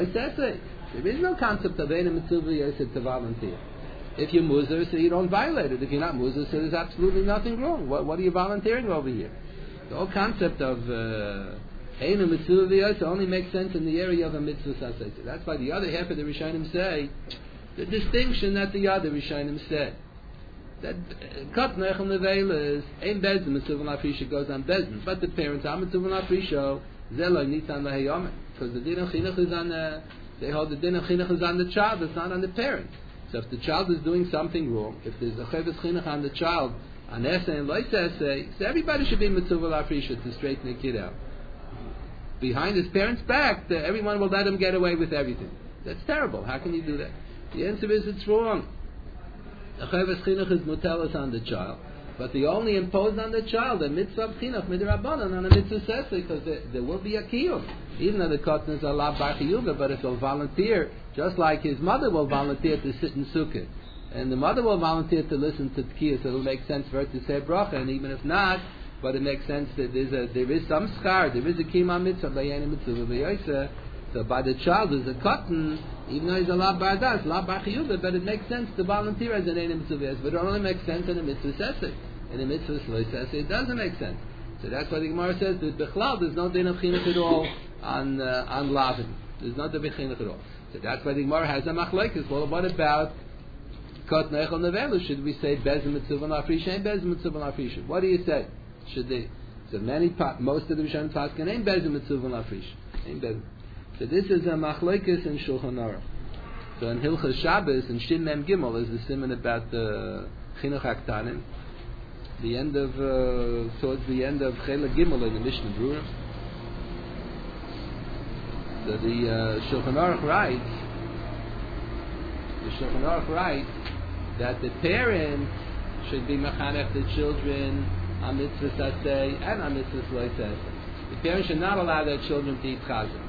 There is no concept of eina mitzvah v'yosef to volunteer. If you're muzar, so you don't violate it. If you're not muzar, so there's absolutely nothing wrong. What are you volunteering over here? The whole concept of Einu Mitzvah V'Yosa only makes sense in the area of a Mitzvah Sasei. That's why the other half of the Rishonim say the distinction that the other Rishonim said. That Kot Nechel Nevela is Ein Bezin Mitzvah L'Afrisha goes on Bezin, but the parents are Mitzvah L'Afrisha Zelo Nitzan L'Hayomen, because the Din of Chinuch is on they hold the Din of Chinuch is on the child, it's not on the parent. So if the child is doing something wrong, if there's a Cheves Chinuch on the child, on Essay and Lois Essay, so everybody should be Mitzvah L'Afrisha to straighten the kid out. Behind his parents' back, everyone will let him get away with everything. That's terrible. How can you do that? The answer is it's wrong. The Cheves Chinuch is mutelas on the child, but they only impose on the child a mitzvah of chinuch midrabanan on a mitzvah sesei, because there will be a kiyum. Even though the cotton is a lav bar chiyuva, but if he'll volunteer, just like his mother will volunteer to sit in sukkah, and the mother will volunteer to listen to tkiyah, so it'll make sense for her to say bracha, and even if not, but it makes sense that there is some schar, there is a kiyum mitzvah b'yani mitzvah b'yoysa. So by the child is a cotton, even though he's a lav bar das, lav bar chiyuva, but it makes sense to volunteer as an einim mitzvah, but it only makes sense in a mitzvah sesei. In a mitzvah lois sesei, it doesn't make sense. So that's why the Gemara says that b'chlal there's no din of chinuch at all on lavin. There's no din of chinuch at all. So that's why the Gemara has a machlokes. Well, what about kot nechel nevelu? Should we say bezin mitzvah l'afrisha and bezin mitzvah l'afrisha? What do you say? Should they? So most of the Rishonim paskin ain't bezin mitzvah l'afrisha. Ain't bezin. So this is a machlokes in Shulchan Aruch. So in Hilchos Shabbos and Shin Mem Gimel is the siman about the chinuch haktanim. The end of towards the end of Chela Gimel in the Mishnah Berurah. So the Shulchan Aruch writes that the parents should be mechanech the children on mitzvah sasei and on mitzvah lois sasei. The parents should not allow their children to eat chazan.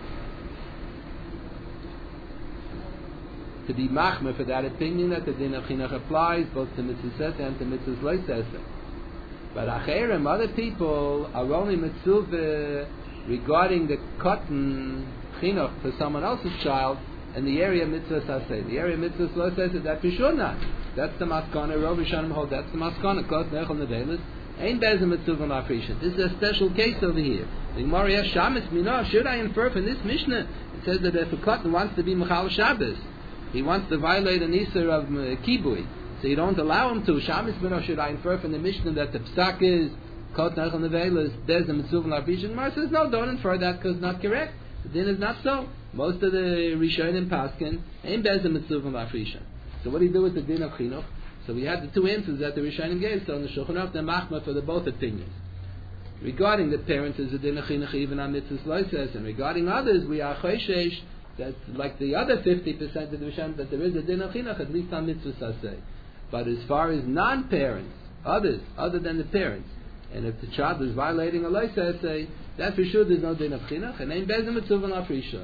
To be machmer for that opinion that the din of chinuch applies both to mitzvah sasei and to mitzvah lois sasei. But acherim, other people are only mitzvah regarding the cotton chinuch for someone else's child in the area of mitzvah saseh. The area of mitzvah saseh that we should not. That's the maskana. Rav Rishonim hold that's the maskana. Kot nechel nevelis ain't bezin mitzvah l'afrisha. This is a special case over here. The Gemara has shamis minah. Should I infer from this Mishnah? It says that if a cotton wants to be mechal Shabbos, he wants to violate an isur of kibui. So you don't allow him to. Shamis minah, should I infer from the Mishnah that the psak is kot nechel nevelis bezin mitzvah l'afrisha? The Gemara says no, don't infer that because it's not correct. The din is not so. Most of the Rishonim paskin ain't bezin mitzvah l'afrisha. So what do you do with the din of chinuch? So we had the two answers that the Rishonim gave. So in the Shulchan Aruch, the machma for the both opinions. Regarding the parents, is a din of chinuch even on mitzvahs loises, and regarding others, we are choishesh that like the other 50% of the Rishonim that there is a din of chinuch at least on mitzvahs saseh. But as far as non-parents, others other than the parents, and if the child is violating a loiseh, that for sure there's no din of chinuch, and ain't bezin mitzvah l'afrisha.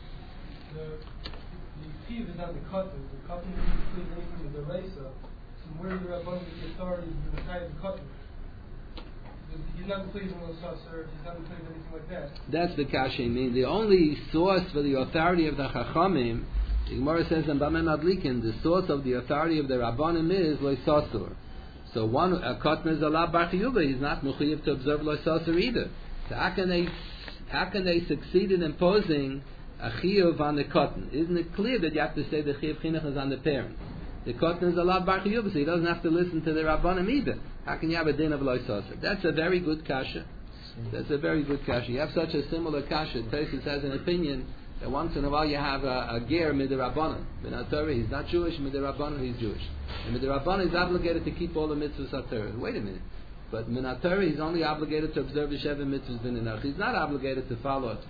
The key is not the cotton. The cotton is included anything with the racer. So where the Rabban with the authority to retire the cotton? He's not included in the saucer. He's not included anything like that. That's the kasha. I mean, the only source for the authority of the Chachamim, the Gemara says in Bamei Madlikin, the source of the authority of the Rabbanim is loisasur. So a cotton is a lav bar chiyuva. He's not mechuyev to observe loisasur either. So how can they succeed in imposing a chiyuv on the cotton? Isn't it clear that you have to say the chiyuv chinuch is on the parents? The cotton is a lav bar chiyuv, so he doesn't have to listen to the Rabbanim either. How can you have a din of loisasur? That's a very good kasha. That's a very good kasha. You have such a similar kasha. Tosfos has an opinion that once in a while you have a ger midrabanan. B'nai Torah, he's not Jewish. Midrabanan, he's Jewish. And midrabanan is obligated to keep all the mitzvahs of Torah. Wait a minute. But B'nai Torah, he's only obligated to observe the Sheva mitzvahs b'ninach. He's not obligated to follow it.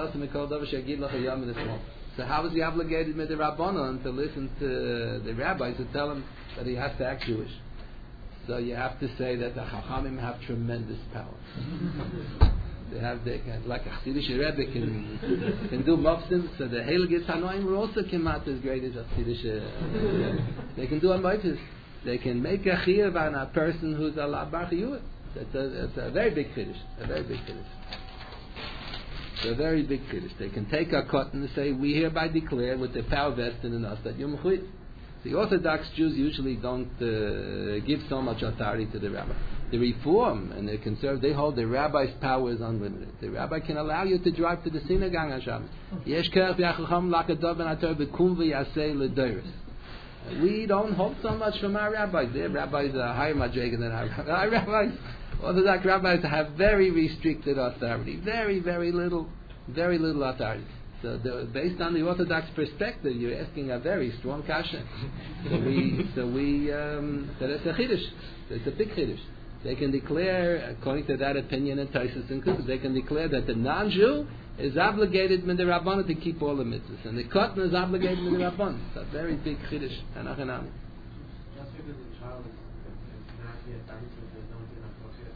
So how is he obligated midrabanan to listen to the rabbis who tell him that he has to act Jewish? So you have to say that the Chachamim have tremendous power. They can, like a Chassidish Rebbe can do mofsim, so the Heilige Tanoim will also come out as great as a Chassidish Rebbe. They can do a mitzvah. They can make a chiyuv on a person who's a lav bar chiyuv. It's a very big chiddush. A very big chiddush. It's a very big chiddush. They can take a cotton and say, we hereby declare with the power vested in us that you're mechuyev. The Orthodox Jews usually don't give so much authority to the rabbi. The Reform and the Conservative, they hold the rabbi's power is unlimited. The rabbi can allow you to drive to the synagogue on Shabbos. We don't hold so much from our rabbis. Their rabbis are higher madrega than our rabbis. Our rabbis, Orthodox rabbis, have very restricted authority. Very, very little authority. So based on the Orthodox perspective, you're asking a very strong kasha. So that's a chiddush. It's a big chiddush. They can declare, according to that opinion in Taisus and Kufas, they can declare that the non-Jew is obligated with the Rabbanon to keep all the mitzvahs, and the Katan is obligated with the Rabbanon. It's a very big chiddush. Just because the child is not yet done, so there's no enough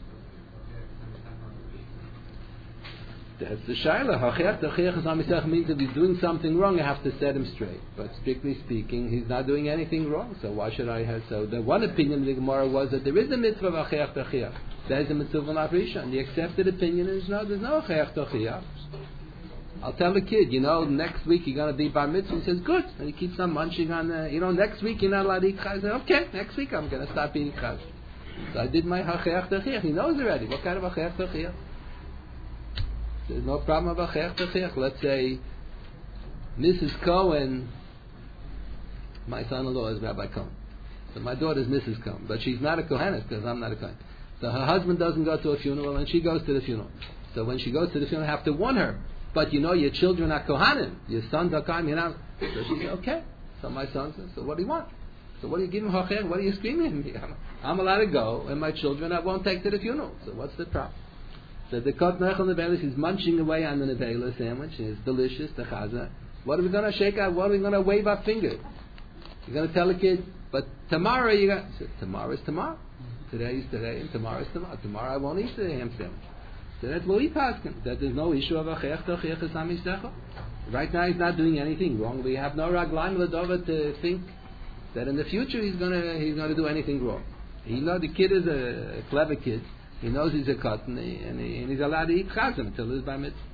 That's the shaila. Hachech means if he's doing something wrong, I have to set him straight. But strictly speaking, he's not doing anything wrong. So why should I have? So the one opinion of the Gemara was that there is a mitzvah of hachech t'chiach. There is a mitzvah of rishon. The accepted opinion is no. There's no hachech t'chiach. I'll tell the kid, next week you're going to be bar mitzvah. He says, good. And he keeps on munching on, next week you're not allowed to eat chaz. I say, okay, next week I'm going to stop eating chaz. So I did my hachech t'chiach. He knows already. What kind of hachech t'chiach? There's no problem about hachech t'chiach. Let's say Mrs. Cohen, my son-in-law is Rabbi Cohen. So my daughter is Mrs. Cohen. But she's not a Kohenet because I'm not a Kohen. So her husband doesn't go to a funeral and she goes to the funeral. So when she goes to the funeral, I have to warn her. But your children are Kohanim. Your sons are Kohanim. So she said, okay. So my son says, so what do you want? So what are you giving hachech? What are you screaming at me? I'm allowed to go and my children I won't take to the funeral. So what's the problem? So the Kot Nechel Nevelis is munching away on the Nevela sandwich. It's delicious, the chaza. What are we going to shake out? What are we going to wave our finger? You're going to tell a kid, but tomorrow you got... So tomorrow is tomorrow. Today is today and tomorrow is tomorrow. Tomorrow I won't eat the ham sandwich. So that's Louis Paskin. That there's no issue of Achech Tochiach Esami Secho. Right now he's not doing anything wrong. We have no Raglaim Ladova to think that in the future he's going to do anything wrong. The kid is a clever kid. He knows he's a cotton and he's allowed to eat chazim until his bar mitzvah.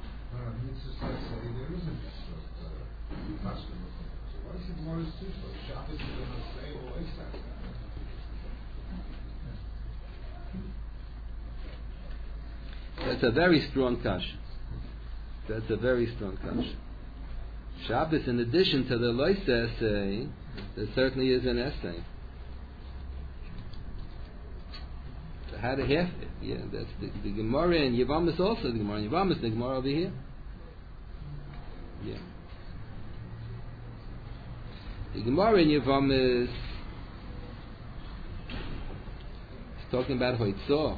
That's a very strong kash. That's a very strong kash. Shabbos, in addition to the Loisa essay, there certainly is an essay. How to have it? Yeah, that's the Gemara in Yevamos also. The Gemara in Yevamos, the Gemara over here. Yeah. The Gemara in Yevamos is talking about Hoitzor.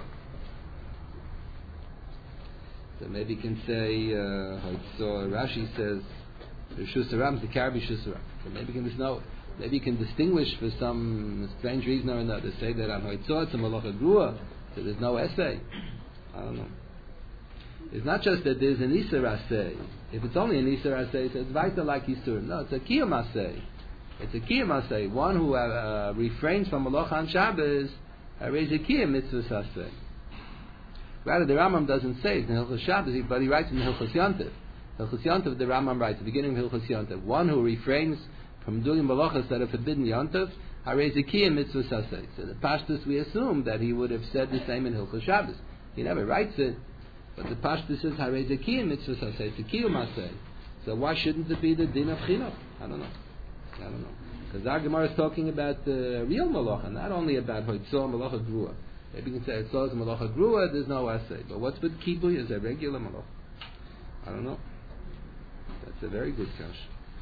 So maybe you can say Hoitzor. Rashi says Rishus Haram is the Karabi Rishus Haram. So maybe you can just know. Maybe you can distinguish for some strange reason or another. Say that on Hoitzor it's a Malacha Grua, so there's no essay. I don't know. It's not just that there's an Isser Asay. If it's only an Isser Asay, so it's Vaita like Isur. No, it's a Kiyum Asay. It's a Kiyum Asay. One who refrains from Malacha on Shabbos, raise a Kiyum Mitzvah Asay. Rather, the Rambam doesn't say it in Hilchos Shabbos, but he writes in Hilchos Yontif. Hilchos Yontif, the Rambam writes at the beginning of Hilchos Yontif. One who refrains from doing malachas that are forbidden yontav, harei mitzvah saseh. So the Pashtus, we assume that he would have said the same in Hilchos Shabbos. He never writes it, but the Pashtus says harei mitzvah saseh. It's a kiyum maseh. So why shouldn't it be the din of chinuch? I don't know. Because our Gemara is talking about the real malacha, not only about hoitzor malacha grua. Maybe you can say hoitzor is malacha grua. There's no assay. But what's with kibui is a regular malacha. I don't know. That's a very good question.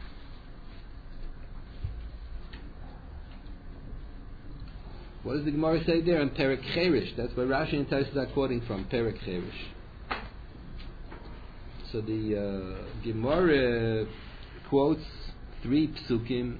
What does the Gemara say there in Perek Cherish? That's where Rashi and Taisus are quoting from, Perek Cherish. So the Gemara quotes 3 psukim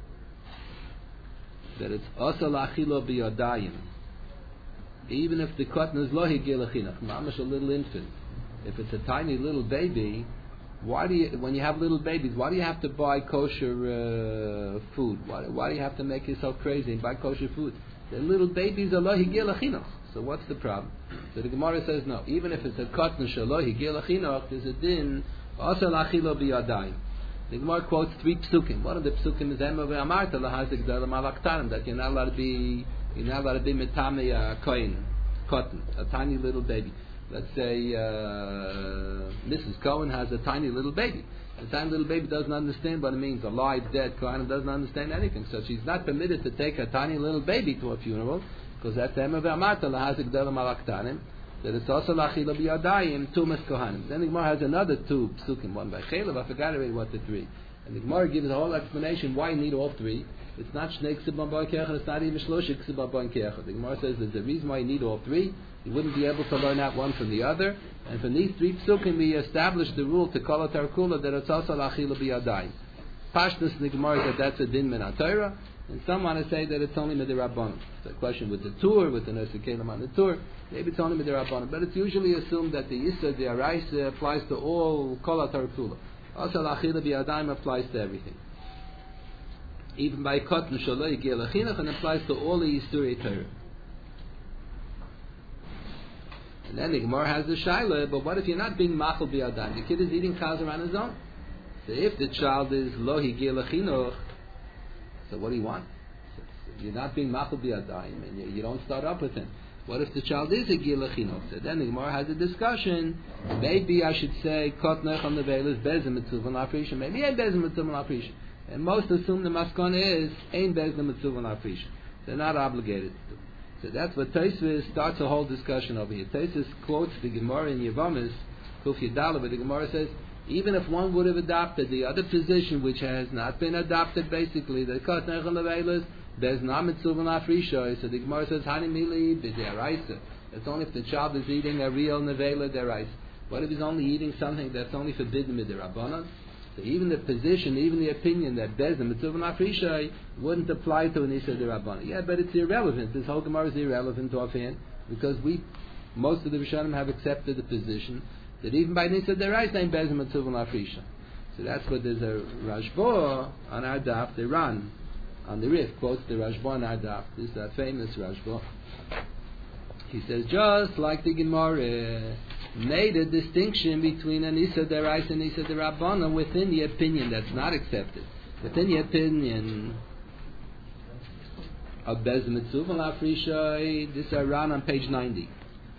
that it's Asa lachilo biyadayim. Even if the cotton is lo higil achinach, mamash a little infant. If it's a tiny little baby, when you have little babies, why do you have to buy kosher food? Why do you have to make yourself crazy and buy kosher food? The little babies are lo higil achinach. So what's the problem? So the Gemara says no. Even if it's a cotton shelo higil achinach, there's a din asa lachilo biyadayim. The Gemara quotes 3 psukim. One of the psukim is Ema ve'amarta lahazik dalam alaktarim, that you're not allowed to be You're not allowed to be metame cotton, a tiny little baby. Let's say Mrs. Cohen has a tiny little baby. The tiny little baby doesn't understand what it means, alive, dead, Kohen, doesn't understand anything. So she's not permitted to take a tiny little baby to a funeral, because that's the Emma Ve'amata, Lahazik Dela Malaktanim, that it's also Lachila B'yadayim, Tumas Kohanim. Then the Gemara has another two psukim, one by Chelev, I forgot already what the three. And the Gemara gives a whole explanation why you need all three. It's not Shnei Ksibon Boin Keachad, it's not even Shlosh Ksibon Boin Keachad. The Gemara says there's a reason why you need all three. You wouldn't be able to learn out one from the other. And from these three psukim, we established the rule to call it Tarkula that it's also Lachila B'yadayim. Pashtus in the Gemara that that's a din min HaTorah, and some want to say that it's only Midirabbanan. It's a question with the tour, with the Nurse Kelim on the tour. Maybe it's only Midirabbanan, but it's usually assumed that the Yisra, the Arais, applies to all Kol HaTarkula. Also Lachila B'yadayim applies to everything. Even by Kotn Shaloi Yigeh L'Chinuch, and applies to all the Yisturei Torah. And then the Gemara has the Shaila, but what if you're not being Machal B'yadayim? The kid is eating Chazer on his own. So if the child is Lo Yigeh L'Chinuch, so what do you want? So you're not being Machal B'yadayim, and you don't start up with him. What if the child is a Yigeh L'Chinuch? So then the Gemara has a discussion. Maybe I should say Kot Nechon Nevelis Bezim Mitzuvah L'Afrisha. Maybe ain't Bezim Mitzuvah L'Afrisha. And most assume the maskana is ain't Bezim Mitzuvah L'Afrisha. They're not obligated to do. So that's what Tosfos starts a whole discussion over here. Tosfos quotes the Gemara in Yevamis, Kuf Yadala, but the Gemara says, even if one would have adopted the other position which has not been adopted, basically, the Kot Nechon Nevelis, there's not Mitzuvah L'Afrisha. So the Gemara says, Hani Mili B'Deraisa. It's only if the child is eating a real Nevela Deraisa. What if he's only eating something that's only forbidden Midirabbanan? So even the position, even the opinion that Bezim Mitzuvah L'Afrisha wouldn't apply to an Isa D'Rabbanan. Yeah, but it's irrelevant. This whole Gemara is irrelevant offhand, because most of the Rishonim have accepted the position that even by Nisa D'Raisa ain't Bezim Mitzuvah L'Afrisha. So that's what there's a Rashba on our daf, the Ran on the Rif quotes the Rashba on our daf. This is a famous Rashba. He says, just like the Gemara made a distinction between an Isa D'Raisa and Isa D'Rabbanan within the opinion that's not accepted. Within the opinion of Bez Mitzuvah L'Afrisha, this is a Ran on page 90.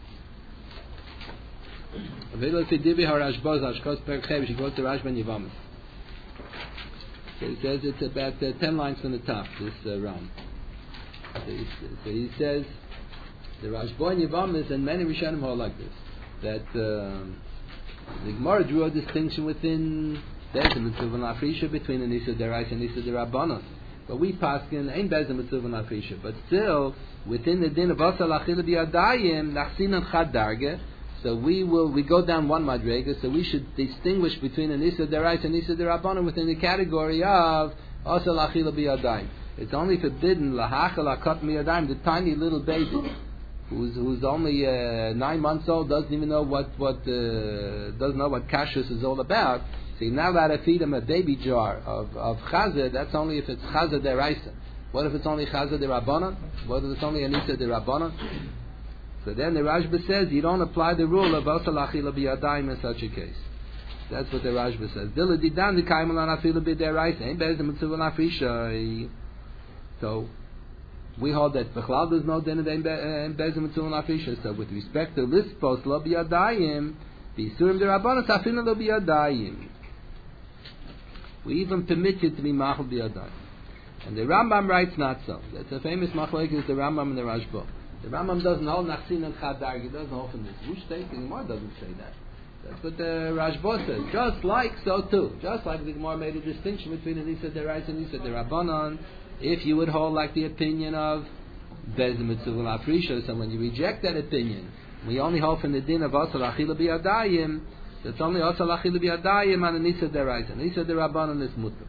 He goes to Rashba and Yevamis. So he says it's about 10 lines from the top, this Ran. So he says, the Rashba and Yevamis, and many Rishonim hold like this, that the Gemara drew a distinction within Bezim Mitzuvah L'Afrisha between an Isa D'Raisa and Isa D'Rabbanan. But we paskin ain't Bezim Mitzuvah L'Afrisha. But still, within the din of Asa L'Achila B'Yadayim, Nachsinan Chad Darge, so we go down one madrega, so we should distinguish between an Isa D'Raisa and Isa D'Rabbanan within the category of Asa L'Achila B'Yadayim. It's only forbidden L'Hachal L'Akot B'Yadayim, the tiny little baby, who's only 9 months old, doesn't even know what doesn't know what kashrus is all about. So you're not allowed to feed him a baby jar of chazer. That's only if it's chazer deraisa. What if it's only chazer derabbanan? What if it's only anisa derabbanan? So then the Rashba says you don't apply the rule of asa lachila biyadayim in such a case. That's what the Rashba says. Dila didan the kaimalan afila b'deraisa ain't bezim mitzvah l'afrisha. So we hold that Bechlal there's no din of Bezim Mitzvah L'Afrisha. So with respect to this post, Lo B'Yadayim, B'Yisurim D'Rabbanan, Safina Lo B'Yadayim. We even permit you to be Machal B'Yadayim. And the Rambam writes not so. That's a famous machlokes, the Rambam and the Rashba. The Rambam doesn't hold Nachsin and Chadar, he doesn't hold from this. Which state the Gemara doesn't say that. That's what the Rashba says. Just like so too. Just like the Gemara made a distinction between an Isa D'Raisa and Isa D'Rabbanan. If you would hold like the opinion of Bezim Mitzvah L'Afrisha, so when you reject that opinion, we only hold from the din of Asa L'Achila B'Yadayim, that's only Asa L'Achila B'Yadayim and Nisa D'Raisa. Nisa D'Rabbanan is Mutter.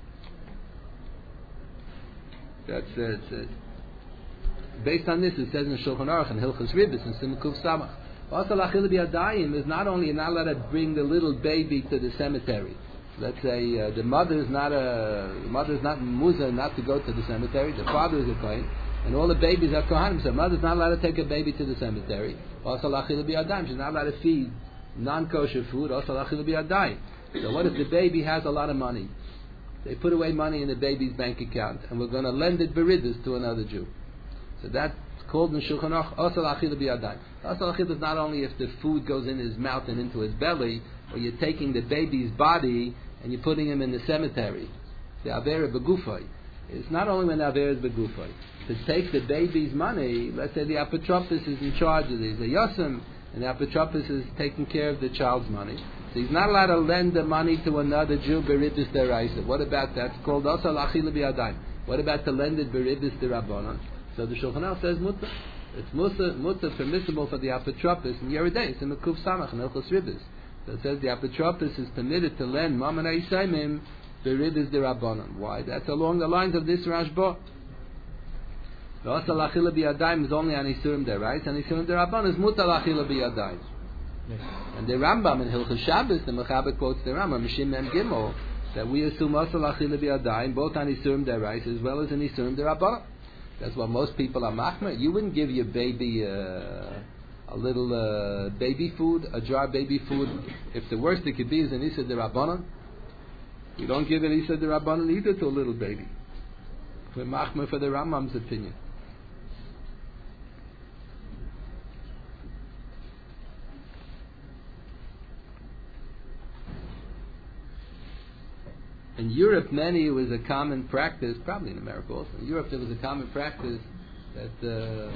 That's it. Based on this, it says in Shulchan Aruch and Hilchos Ribis and Simukuf Samach, Asa L'Achila B'Yadayim is not only you're not allowed to bring the little baby to the cemetery. Let's say the mother is not muza not to go to the cemetery. The father is a kohen, and all the babies are kohanim. So the mother is not allowed to take a baby to the cemetery. Also l'achila b'yadayim. She's not allowed to feed non-kosher food. Also l'achila b'yadayim. So what if the baby has a lot of money? They put away money in the baby's bank account, and we're going to lend it beridus to another Jew. So that's called in Shulchan Aruch asal achila biyadayim. Asal achila is not only if the food goes in his mouth and into his belly, or you're taking the baby's body and you're putting him in the cemetery. The avera begufay. It's not only when the avera is begufay. To take the baby's money, let's say the apotropos is in charge of this, the yosem, and the apotropos is taking care of the child's money. So he's not allowed to lend the money to another Jew beribis deraisa. What about that? It's called asal achila biyadayim. What about to lend it beribis derabanan? So the Shulchan Aruch says mutter. It's mutter permissible for the apotropos in Yeridei. in the Kuf Samach and Hilchos Ribis. So it says the apotropos is permitted to lend Mammon Ha'Yisayimim beribis derabanan. Why? That's along the lines of this Rashba. The asal achila biyadayim is only on Isurim Derais, and Isurim Derabanan is mutter achila biyadayim. And the Rambam in Hilchos Shabbos, the Mechaber quotes the Rambam, Mishim Mem Gimel, that we assume asal achila biyadayim both on Isurim Derais as well as in Isurim Derabanan. That's what most people are machmer. You wouldn't give your baby a little baby food, a jar of baby food, if the worst it could be is an Issa Derabanan. You don't give an Issa Derabanan either to a little baby. We're machmer for the Rambam's opinion. In Europe, it was a common practice, probably in America also. In Europe, there was a common practice that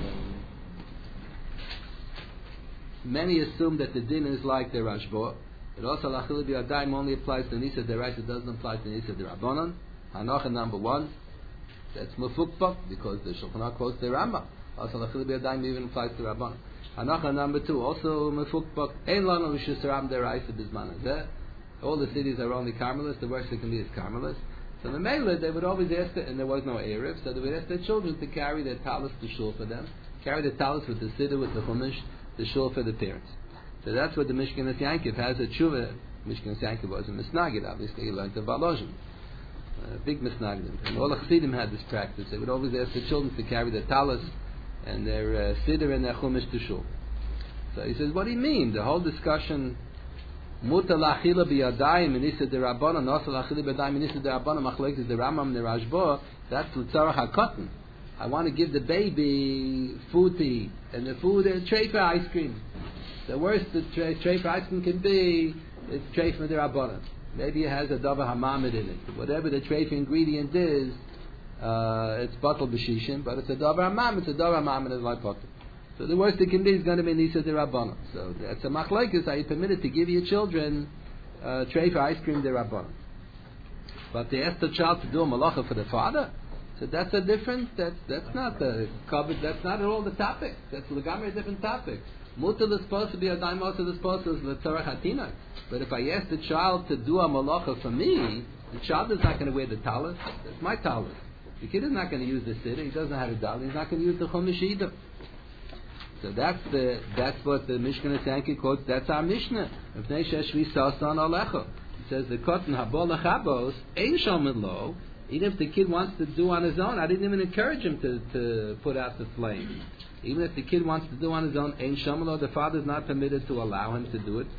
many assume that the din is like the Rashba. It also, L'achil b'yadayim only applies to Nisa Derais, it doesn't apply to Nisa Derabanan. Hanocha number 1, that's Mefukpak, because the Shulchan Aruch quotes the Rambam. Also, L'achil b'yadayim even applies to Rabbanan. Hanocha number 2, also Mefukpak, Ein lanu Rishus Derais b'zman hazeh. All the cities are only Carmelists. The worst they can be is Carmelists. So the Mela, they would always ask and there was no Erev, so they would ask their children to carry their talis to shul for them, carry the talis with the siddur, with the chumash, to shul for the parents. So that's what the Mishkenas Yankiv has a tshuva. Mishkenas Yankiv was a Misnagid, obviously, he learned the Balozhin. Big Misnagid. And all the Chassidim had this practice. They would always ask their children to carry their talis and their siddur and their chumash to shul. So he says, what do you mean? The whole discussion mutar la'achila b'yadayim inisa derabanan, asal la'achila b'yadayim inisa derabanan, machlokes the Rambam and the Rashba. That's l'tzarach hakotten. I want to give the baby food to eat, and the food is treifa ice cream. The worst the treifa ice cream can be is treifa derabanan. Maybe it has a davar hamamid in it. Whatever the treifa ingredient is, it's batal b'shishim, but it's a davar hamamid. It's a davar hamamid is like batal. So the worst it can be is going to be Nisa Derabanan. So that's a machlokes. Are you permitted to give your children treifa ice cream Derabanan? But they ask the child to do a malacha for the father. So that's a different. That's not the covered. That's not at all the topic. That's a different topic. Mutar is supposed to be a daim. Also is supposed to be l'tzarach hatina. But if I ask the child to do a malacha for me, the child is not going to wear the talis. That's my talis. The kid is not going to use the siddur. He doesn't have a dalit. He's not going to use the chumash either. So that's what the Mishkenas Yankiv quotes. That's our Mishnah. It says the cotton habol lechabos ein shalmid lo. Even if the kid wants to do on his own, I didn't even encourage him to put out the flame. Even if the kid wants to do on his own, ein shalmid lo, the father is not permitted to allow him to do it.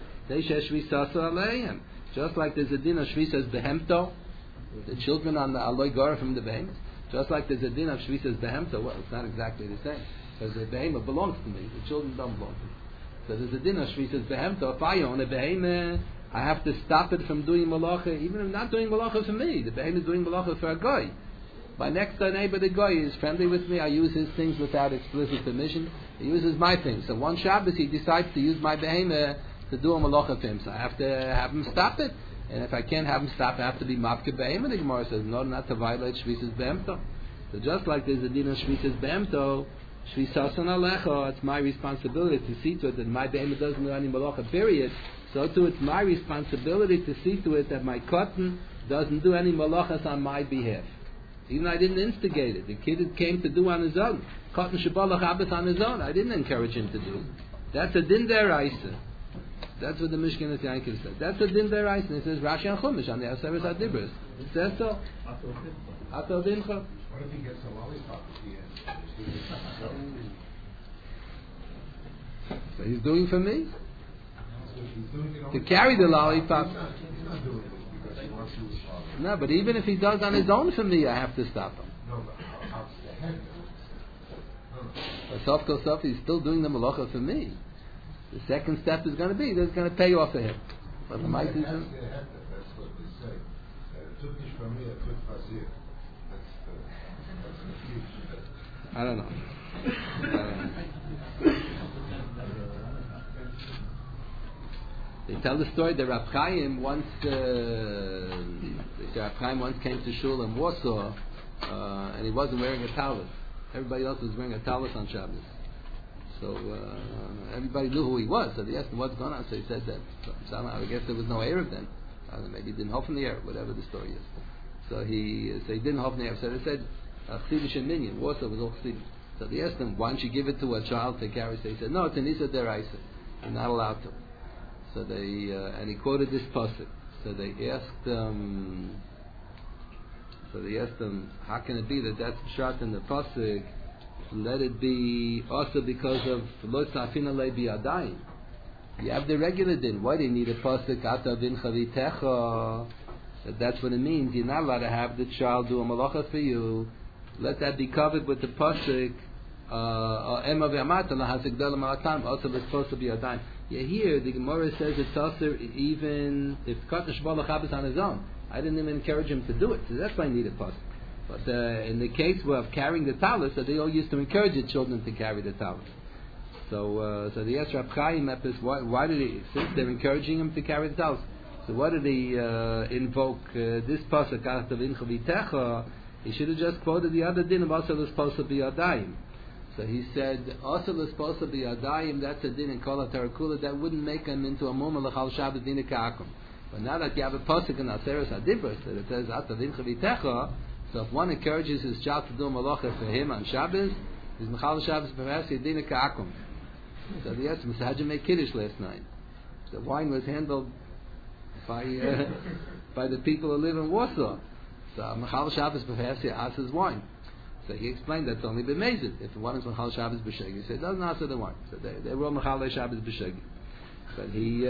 Just like there's a din of shvisas behemto, the children on the aloy gora from the behemoth. Just like there's a din of shvisas behemto. Well, it's not exactly the same. Because the behemoth belongs to me, the children don't belong to me. So there's a din of shvisas behemto. If I own a behemoth, I have to stop it from doing malacha, even if not doing malacha for me. The behemoth is doing malacha for a guy. My next door neighbor, the guy, is friendly with me. I use his things without explicit permission. He uses my things. So one Shabbos he decides to use my behemoth to do a malacha for him. So I have to have him stop it. And if I can't have him stop, I have to be mafke behemoth. The Gemara says, no, not to violate shvisas behemto. So just like there's a din of shvisas behemto, shvisasan alecha, it's my responsibility to see to it that my behemoth doesn't do any malacha, period. So too, it's my responsibility to see to it that my cotton doesn't do any malachas on my behalf. Even I didn't instigate it. The kid came to do on his own. Cotton shabalach abbas on his own. I didn't encourage him to do. That's a din deraisa. That's what the Mishkenas Yankiv said. That's a din deraisa. It says Rashi and Chumash on the Aseres Adibros. It says so. Atal dincha. What if he gets a lollipop at the end? So he's doing for me? To carry the lollipop. He's not doing it because he wants to do his father. No, but even if he does on his own for me, I have to stop him. No, but the head. No, But sof kol sof, he's still doing the malacha for me. The second step is going to be, there's going to pay off for him. But the might is... That's what they say. It took me from me, it took Fazir. That's the future. I don't know. They tell the story that Rav Chaim once came to shul in Warsaw, and he wasn't wearing a tallis. Everybody else was wearing a tallis on Shabbos. So everybody knew who he was. So they asked him what's going on. So he said that. So I guess there was no Erev then. Maybe he didn't hofen the Erev, whatever the story is. So he didn't hofen the Erev. So they said Chsidish and Minyan. Warsaw was all Chsidish. So they asked him, why don't you give it to a child to carry? So he said, no, it's an Issa Deraisa. You're not allowed to. So they and he quoted this pasuk. So they asked how can it be that that's shot in the pasuk? Let it be also because of lo safina le biadayim. You have the regular din. Why do you need a pasuk ata bin chavitecha? That's what it means. You're not allowed to have the child do a malacha for you. Let that be covered with the pasuk. Ema ve'amata lahazigdala malatam. Also, it's supposed to be a dime. Yeah, here the Gemara says it's also even if Katash Balachabas on his own. I didn't even encourage him to do it, so that's why I need a pasuk. But in the case of carrying the talus, so they all used to encourage the children to carry the talus. So the Yetzer Rab Chaim is why did he, since they're encouraging him to carry the talus, so why did he invoke this pasuk Atav in Chavitecha? He should have just quoted the other din of also was supposed to be Adayim. So he said, also was supposed to be Adayim, that's a din in Kol HaTarakula, that wouldn't make him into a Mumma L'chal Shabbos Dina Ka'akum. But now that you have a pasuk in Aseres HaDibros that it says, Atav in Chavitecha, so if one encourages his child to do a malacha for him on Shabbos, his Mechal Shabbos Perversi Dina Ka'akum. So the Yetzer Masajim made Kiddush last night. The wine was handled by the people who live in Warsaw. So Mechal Shabbos Perversi asks his wine. So he explained that's only b'mezid. If one is Mechal Shabbos b'shegi, he said it doesn't answer the wine. So they were Mechal Shabbos b'shegi. But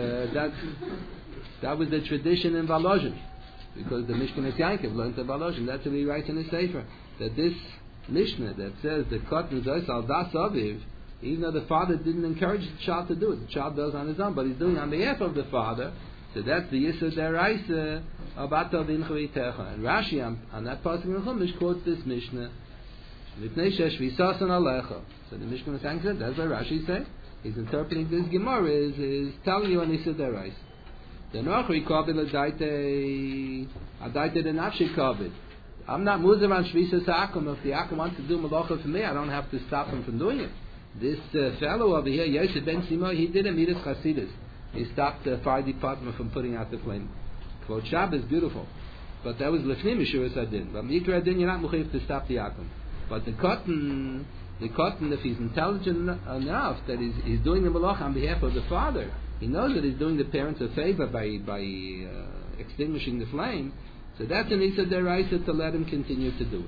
that was the tradition in Volozhin, because the Mishkanes Yankov learned the Volozhin. That's what he writes in his sefer, that this Mishnah that says the Kotten Zois al Das Aviv, even though the father didn't encourage the child to do it, the child does on his own, but he's doing it on behalf of the father. So that's the Yisod Deraisa of Atav in Chavitecha. And Rashi on that pasuk in Chumash quotes this Mishnah. So the Mishkan said, that's what Rashi said. He's interpreting this Gemara is telling you an Yisod Deraisa. The Nochri Kabid Adaita the Nafshi Kabid. I'm not Muzav on Shvisa Akum. If the Akum wants to do Malacha for me, I don't have to stop him from doing it. This fellow over here, Yosef Ben Simo, he did a Midas Chasidus. He stopped the fire department from putting out the flame. Quote Shabbos, beautiful. But that was Lefnim Yeshuas Adin. But Mikra Adin, you're not Muchayiv to stop the Akum. But the cotton, if he's intelligent enough that he's doing the malach on behalf of the father, he knows that he's doing the parents a favor by extinguishing the flame. So that's an Yisod Deraisa to let him continue to do it.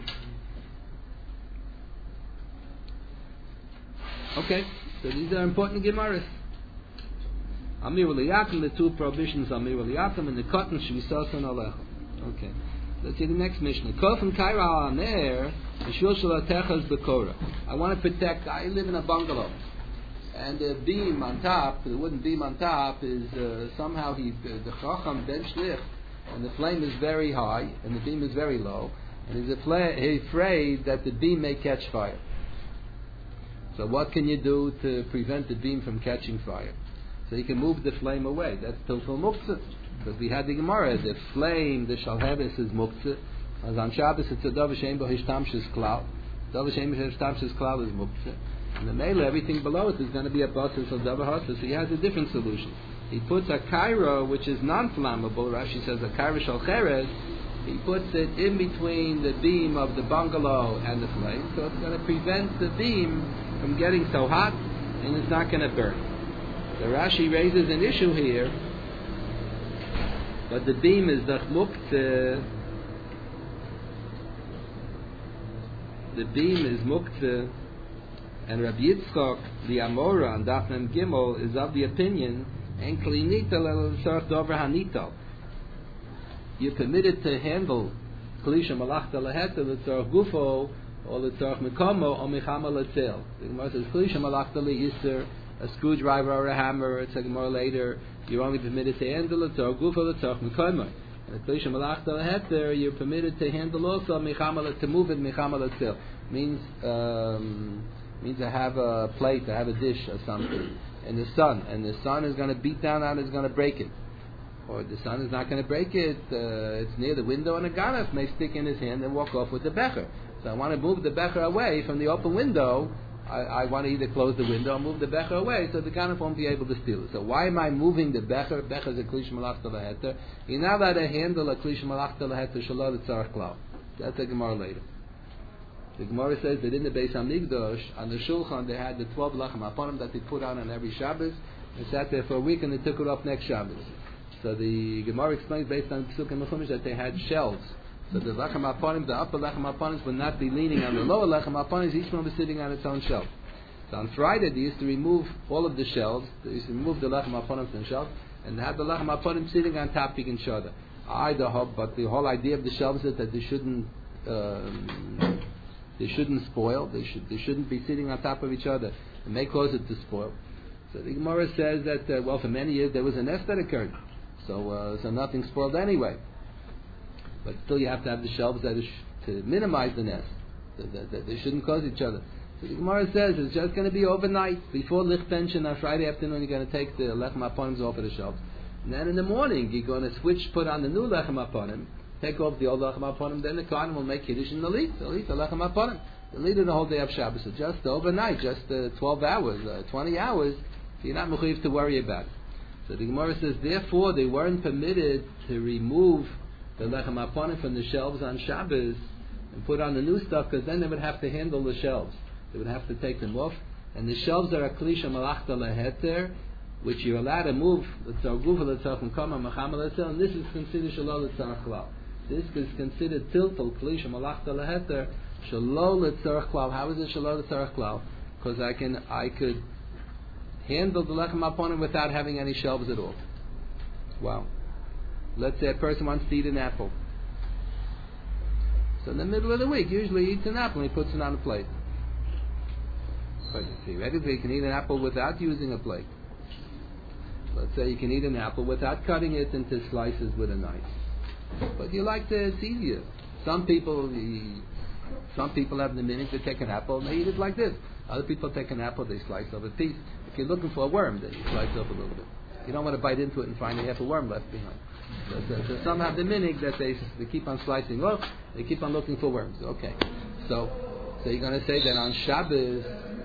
Okay, so these are important Gemaras. Amir Liyakim, the two prohibitions, Amir Liyakim, and the cotton Shvisasan Alecha. Okay. Let's see the next Mishnah. Kofim Kaira Amer, Mishul Shalatechas Bekora. I want to protect, I live in a bungalow. And the beam on top, the wooden beam on top, is somehow the Chacham Ben Shlich, and the flame is very high, and the beam is very low, and he's afraid that the beam may catch fire. So what can you do to prevent the beam from catching fire? So you can move the flame away. That's Pilful Muktzah. Because we had the Gemara, the flame, the Shalheves is Muktzah. As on Shabbos it's a Dov Hashem Bo Hishtamshus Klal. Dov Hashem Bo Hishtamshus Klal is Muktzah. And the Mela, everything below it is going to be a Basis of Dov HaHasa. So he has a different solution. He puts a Kairo, which is non-flammable. Rashi says a Kairo Shalcheres. He puts it in between the beam of the bungalow and the flame. So it's going to prevent the beam from getting so hot, and it's not going to burn. The Rashi raises an issue here, but the beam is the muktzah. The beam is muktzah, and Rabbi Yitzchok, the Amora on Daf Mem Gimel, is of the opinion, en klinita lelsorach dover hanital. You're permitted to handle klisha malachta leheta l'tzorach gufo or l'tzarach mekomo, or mechama l'tzel. The Gemara says, Kli shemalachta le'yisser, a screwdriver or a hammer, it's a Gemara later, you're only permitted to handle it, or gufa l'tzarach mekomo. And the Kli shemalachta le'heter, you're permitted to handle also, to move it, mechama l'tzel. Means to have a plate, to have a dish or something, and the sun is going to beat down on it, is going to break it. Or the sun is not going to break it, it's near the window, and a ganef may stick in his hand and walk off with the becher. So I want to move the becher away from the open window. I want to either close the window or move the becher away so the ganef won't be able to steal it. So why am I moving the becher? Becher is a klish malachta laheter. You're not allowed to handle a klish malachta laheter shalom l'tzarach klal. That's a Gemara later. The Gemara says that in the Beis Hamikdash, on the Shulchan, they had the 12 lachem aponim that they put on every Shabbos, and sat there for a week, and they took it off next Shabbos. So the Gemara explains based on Pesuk and Mechumash that they had shelves. So the lachem aponim, the upper lachem aponim, would not be leaning on the lower lachem aponim. Each one was sitting on its own shelf. So on Friday they used to remove all of the shelves. They used to remove the lachem aponim from the shelf and have the lachem aponim sitting on top of each other. But the whole idea of the shelves is that they shouldn't spoil. They shouldn't be sitting on top of each other. It may cause it to spoil. So the Gemara says that for many years there was a nest that occurred. So nothing spoiled anyway. But still you have to have the shelves to minimize the nest. That they shouldn't cause each other. So the Gemara says it's just going to be overnight. Before Lich Pension on Friday afternoon you're going to take the Lechem Aponim off of the shelves. And then in the morning you're going to put on the new Lechem Aponim, take off the old Lechem Aponim, then the Kohen will make Kiddush and they'll eat the Lechem Aponim. They'll eat it the whole day of Shabbos. So just overnight, just 12 hours, 20 hours, you're not mechuyev to worry about it. So the Gemara says, therefore, they weren't permitted to remove the Lechem Aponim from the shelves on Shabbos and put on the new stuff, because then they would have to handle the shelves. They would have to take them off. And the shelves are a Kli shemalachta leheter, which you're allowed to move, and this is considered Shalol L'Tzarach Klal. This is considered tiltal Kli shemalachta leheter, Shalol L'Tzarach Klal. How is it Shalol L'Tzarach Klal? Because I could handle the Lechem Aponim without having any shelves at all. Wow. Let's say a person wants to eat an apple. So in the middle of the week, usually he eats an apple and he puts it on a plate. But theoretically, you can eat an apple without using a plate. Let's say you can eat an apple without cutting it into slices with a knife. But you like to, it's easier. Some people have the minute to take an apple and they eat it like this. Other people take an apple, they slice off a piece. If you're looking for a worm, then you slice off a little bit. You don't want to bite into it and find half a worm left behind. So some have the minhag that they keep on slicing off, they keep on looking for worms. Okay. So you're going to say that on Shabbos,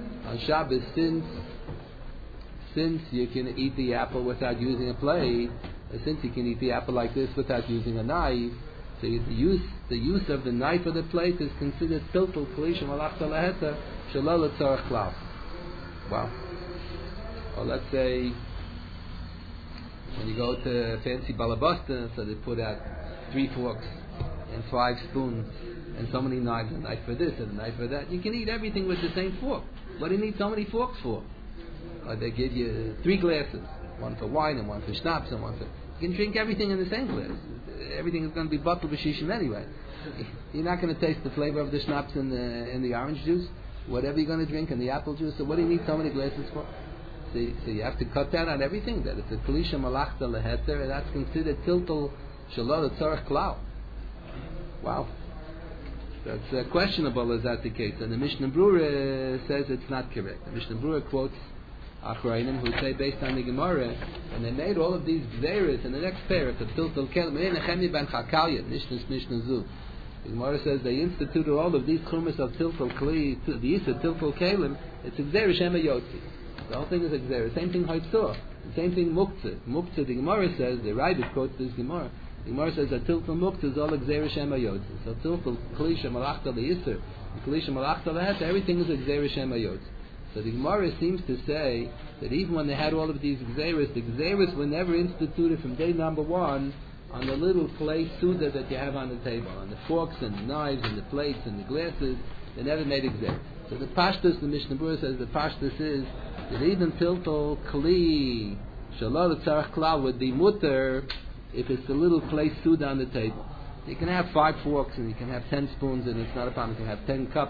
since you can eat the apple without using a plate, since you can eat the apple like this without using a knife, so the use of the knife or the plate is considered tiltal Kli shemalachta leheter shalol l'tzarach klal. Wow. Or let's say when you go to fancy balabasta, so they put out 3 forks and 5 spoons and so many knives, a knife for this and a knife for that. You can eat everything with the same fork. What do you need so many forks for? They give you 3 glasses, one for wine and one for schnapps and one for... You can drink everything in the same glass. Everything is going to be bottled b'shishim anyway. You're not going to taste the flavor of the schnapps in the orange juice, whatever you're going to drink in the apple juice. So what do you need so many glasses for? So you have to cut down on everything. That it's a Kli shemalachta leheter, and that's considered tiltal shalol l'tzarach klal. Wow. That's questionable, is that the case? And the Mishnah Brura says it's not correct. The Mishnah Brura quotes Achrayim who say based on the Gemara, and they made all of these gzeres in the next pair of tiltal kelim. Mishnah Zu. The Gemara says they instituted all of these chumas of tiltal kli, the use of tiltal kelim. It's a gzer shema yotzi. The whole thing is a gzer. Same thing haitzor. The same thing muktzah. Muktzah. The Gemara says the Rabbit quotes this Gemara. The Gemara says that tiltal muktzah is all a gzer shema yotzi. So tiltal kli shemalachta leisur, kli shemalachta leheter, everything is a gzer shema yotzi. So the Gemara seems to say that even when they had all of these gzeres, the gzeres were never instituted from day number 1 on the little clay suda that you have on the table, on the forks and the knives and the plates and the glasses. They never made a gzer. So the pashtus, the Mishnah Brura says the pashtus is that even tiltal kli shalol l'tzarach klal would be mutter if it's the little clay suda on the table. You can have 5 forks and you can have 10 spoons and it's not a problem. You can have 10 cups.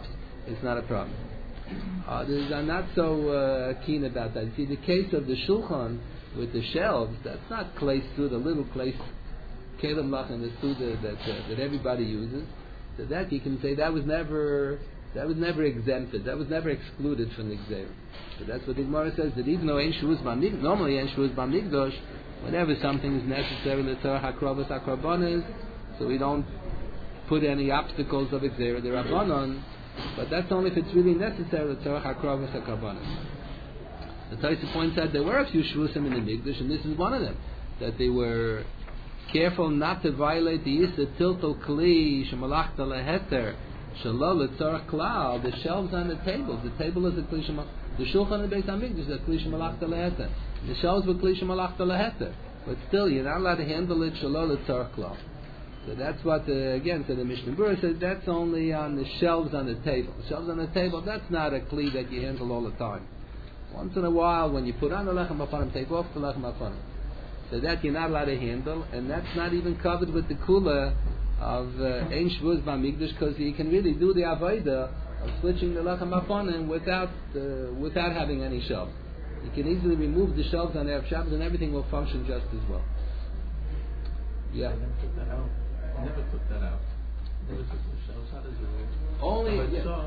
it's not a problem. Others are not so keen about that. You see, the case of the shulchan with the shelves, that's not clay suda, little clay kelim lach and the suda that everybody uses. So that you can say that was never exempted, that was never excluded from the Gzeira. So that's what the Gemara says, that even though normally Ein Shavuos B'Mikdash, whenever something is necessary, L'tzorach HaKrovos HaKorbanos, so we don't put any obstacles of Gzeira the Rabbanon, but that's only if it's really necessary, L'tzorach HaKrovos HaKorbanos. The Taisa points out there were a few Shavuosim in the Mikdash, and this is one of them, that they were careful not to violate the Yisra Tiltal Kli, Shemalachta Leheter, Shalol L'tzorach Klal, the shelves on the table. The table is a Kli Shemalachta. The Shulchan and Beis Hamikdash is a Kli Shemalachta Leheter. The shelves were Kli Shemalachta Leheter. But still, you're not allowed to handle it Shalol L'tzorach Klal. So that's what, again, so the Mishnah Berurah says that's only on the shelves on the table. The shelves on the table, that's not a Kli that you handle all the time. Once in a while, when you put on the Lechem Apanim, take off the Lechem Apanim. So that you're not allowed to handle, and that's not even covered with the Kula of Ein Shavuos B'Mikdash, because you can really do the Avodah of switching the Lechem Apanim without having any shelves. You can easily remove the shelves on Erev Shabbos and everything will function just as well. Yeah. I never took that out. Never took the shelves out as a rule. Only, I saw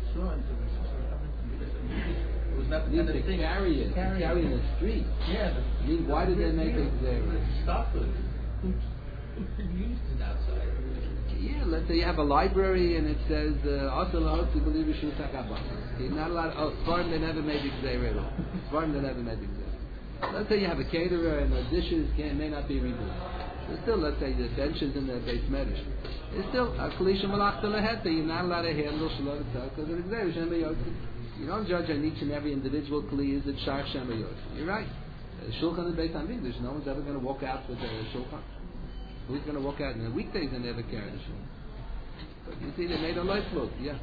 it was not the kind of thing. Carry in the street. Yeah. I mean, why did they make it there? Stop it. Who used it outside? Yeah, let's say you have a library and it says, also l'hot to believe Yeshua Takabah. You're not allowed, Svarim they never made the Gzeira at all. Svarim they never made the Gzeira. Let's say you have a caterer and the dishes may not be removed. There's still, let's say, the benches in the Beis Medrash. There's still a Kli Shemalachta Leheter. You're not allowed to handle Shalom Tzah because of the Gzeira Shem B'Yotzi. You don't judge on each and every individual Kli is it Shar Shem B'Yotzi. You're right. Shulchan and Beis Hamikdash, no one's ever going to walk out with a Shulchan. Who's going to walk out in the weekdays and never carry the Shulchan? But you see, they made a life look, yeah.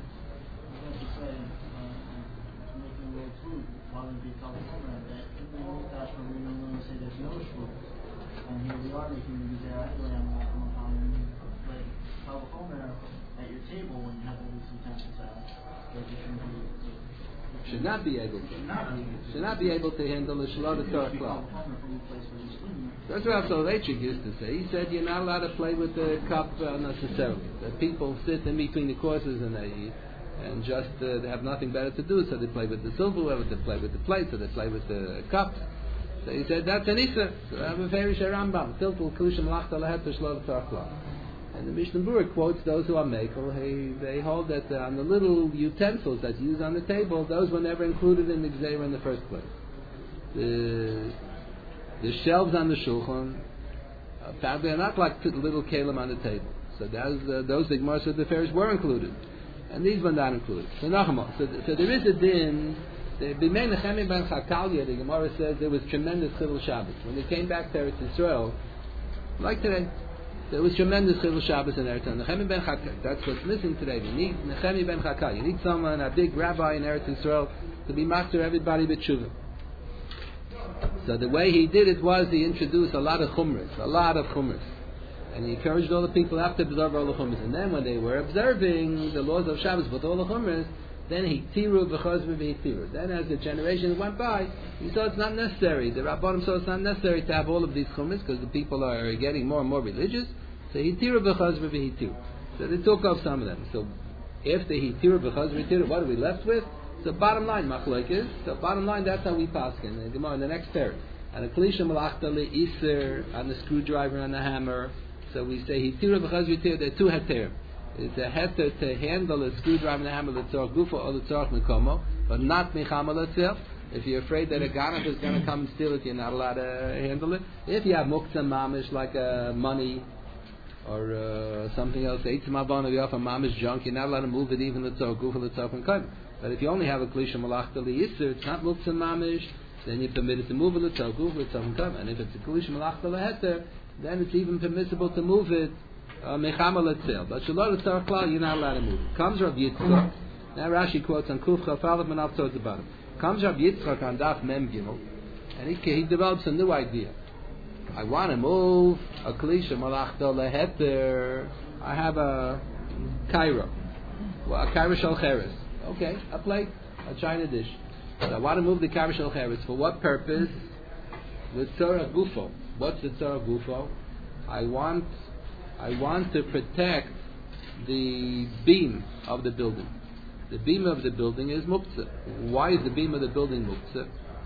And here we are making the Gzeira at your table when you have all these utensils out. Should not be able to. Should not be able to handle the Shalom Tzorach Klal. That's what Soloveitchik used to say. He said you're not allowed to play with the cup unnecessarily. That people sit in between the courses and they have nothing better to do, so they play with the silverware, they play with the plates, so they play with the cups. So he said that's an Issa. So I have a very Rambam. Tiltul Kushim Lachta Lehet Shalom Tzorach Klal. And the Mishnah Berurah quotes those who are Mekel. They hold that on the little utensils that's used on the table, those were never included in the Gzeira in the first place. The shelves on the Shulchan, they're not like little kelim on the table. So those the Gemara said the fairs were included. And these were not included. So Nachama. So there is a din. The Nechemi ben Chakalia, the Gemara says there was tremendous Chilul Shabbos. When they came back to Eretz Yisrael, like today, there was tremendous Chilul Shabbos in Eretz Yisrael. Nechemi ben Chakalia, that's what's missing today. You need Nechemi ben Chakalia. You need someone, a big rabbi in Eretz Yisrael, to be master everybody with tshuva. So the way he did it was he introduced a lot of chumras. And he encouraged all the people to have to observe all the chumras. And then when they were observing the laws of Shabbos with all the chumras, then he tiru v'chozru v'hitiru. Then as the generations went by, he saw it's not necessary. The Rabbanim saw it's not necessary to have all of these chumras because the people are getting more and more religious. So he tiru v'chozru v'hitiru. So they took off some of them. So if the hitiru v'chozru v'hitiru, what are we left with? So bottom line, machlokes. So bottom line, that's how we paskin. The Gemara in the next pair. And a klisha malachta le'iser on the screwdriver and the hammer. So we say hitiru v'chozru v'hitiru. There are two heter. It's a heter to handle a screwdriver and a hammer l'tzorach gufa or l'tzorach mekomo, but not mechama l'tzorach. If you're afraid that a ganav is going to come and steal it, you're not allowed to handle it. If you have muktzah mamish like money or something else, eitzim avon, if you have a mamish junk, you're not allowed to move it even l'tzorach gufa l'tzorach mekomo. But if you only have a klisha malachta li'isr, it's not muktzah mamish, then you're permitted to move it l'tzorach gufa l'tzorach mekomo. And if it's a klisha malachta leheter, then it's even permissible to move it mechama l'tzel, but shalom l'tzorach klal, you're not allowed to move. Comes Rav Yitzchak. Now Rashi quotes on Kuf Chaf Aleph Manav towards the bottom. Comes Rav Yitzchak on Daf Mem Gimel, and he develops a new idea. I want to move a klisha malachta leheter. I have a kairo, a kairo shal cheres. Okay, a plate, a china dish. So I want to move the Kavish al Cheretz. For what purpose? The Tzorach Gufo. What's the Tzorach Gufo? I want to protect the beam of the building. The beam of the building is muktzah. Why is the beam of the building muktzah?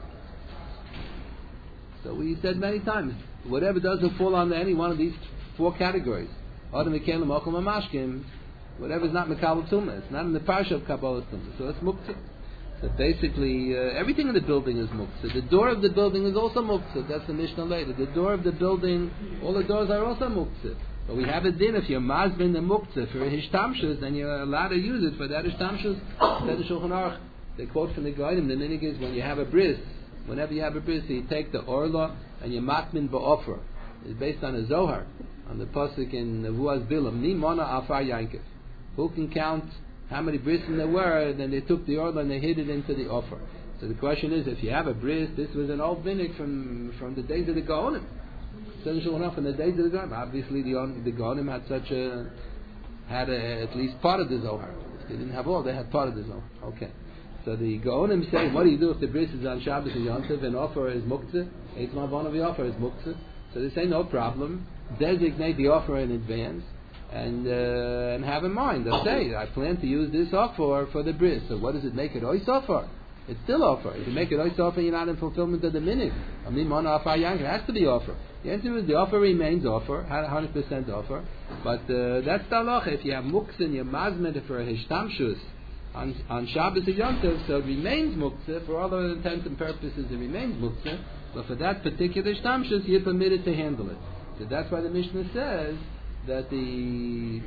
So we said many times, whatever doesn't fall under any one of these four categories, Adam Mekalim, Ochel, Mamashkim, whatever is not Mekabel Tumah, it's not in the parsha of Kabbalah Tumah, so it's muktzah. So basically, everything in the building is muktzah. The door of the building is also muktzah. That's the Mishnah later. The door of the building, all the doors are also muktzah. But we have a din, if you're mazbin the muktzah for a hishtamshus, then you're allowed to use it for that hishtamshus. Said the Shulchan Aruch, they quote from the Goyim, the minig is when you have a bris, whenever you have a bris, you take the orla and you matmin ba'ofer. It's based on a Zohar, on the pasuk in Nevuas Bilam, Ni Mona Afar Yankiv. Who can count how many brisim there were? Then they took the orla and they hid it into the offer. So the question is, if you have a bris, this was an old vinig from the days of the Gaonim. From the days of the Gaonim. Obviously the Gaonim had at least part of the Zohar. They didn't have all, they had part of the Zohar. Okay. So the Gaonim say, what do you do if the bris is on Shabbos and Yom Tov and offer is muktzah? Eitzma one of the offer is muktzah. So they say no problem. Designate the offer in advance and have in mind. They'll say, I plan to use this offer for the bris. So what does it make it ois offer? It's still offer. If you make it ois offer, you're not in fulfillment of the minig. I mean, Mona Afar Yank, it has to be offer. The answer is the offer remains offer, 100% offer. But that's the halacha. If you have muktzah and you're mazmed for a hishtamshus on Shabbos or Yom Tov, so it remains muktzah. For all other intents and purposes, it remains muktzah. But for that particular hishtamshus, you're permitted to handle it. So that's why the Mishnah says that the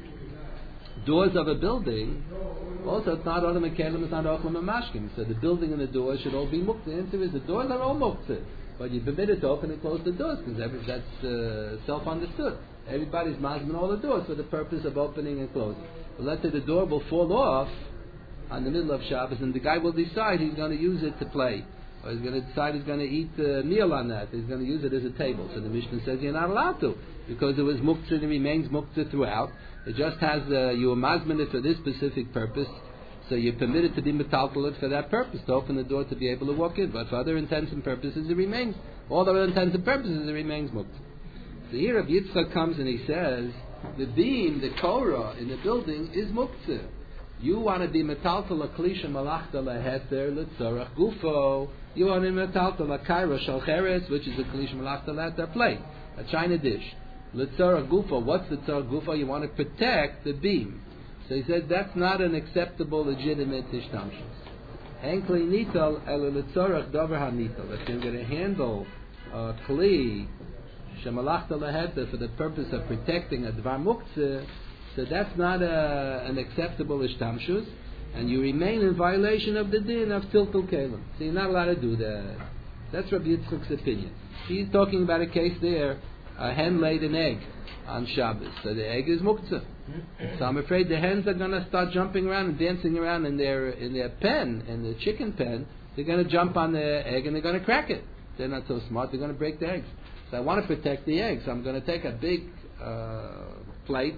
doors of a building, also it's not Adam Mekalim, it's not Ochlam and Mashkim. So the building and the doors should all be muktzah. The answer is the doors are all muktzah. But you're permitted to open and close the doors because that's self-understood. Everybody's mazmin all the doors for the purpose of opening and closing. But let's say the door will fall off on the middle of Shabbos and the guy will decide he's going to use it to play. Or he's going to decide he's going to eat a meal on that. He's going to use it as a table. So the Mishnah says you're not allowed to because it was muktzah and it remains muktzah throughout. It just has, you were mazmin it for this specific purpose. So you're permitted to be metaltaled for that purpose, to open the door to be able to walk in. But for other intents and purposes, it remains. All other intents and purposes, it remains muktzah. So here Rav Yitzchak comes and he says, the beam, the korah in the building is muktzah. You want to be metaltal a klisha malachta leheter letzorach gufo. You want to be metaltal a kaira shal cheretz, which is a klisha malachta leheter plate, a china dish. Letzorach gufo. What's the tzorach gufo? You want to protect the beam. So he said that's not an acceptable, legitimate hishtamshus. Enkli nital elu letzorach dover hanital. If you're going to handle a kli shemalachta leheter for the purpose of protecting a dvar muktzah, so that's not an acceptable hishtamshus, and you remain in violation of the din of tiltul kelim. So you're not allowed to do that. That's Rabbi Yitzchak's opinion. He's talking about a case there. A hen laid an egg on Shabbos, so the egg is muktzah. So I'm afraid the hens are going to start jumping around and dancing around in their pen, in the chicken pen. They're going to jump on the egg and they're going to crack it. They're not so smart. They're going to break the eggs. So I want to protect the eggs. So I'm going to take a big plate,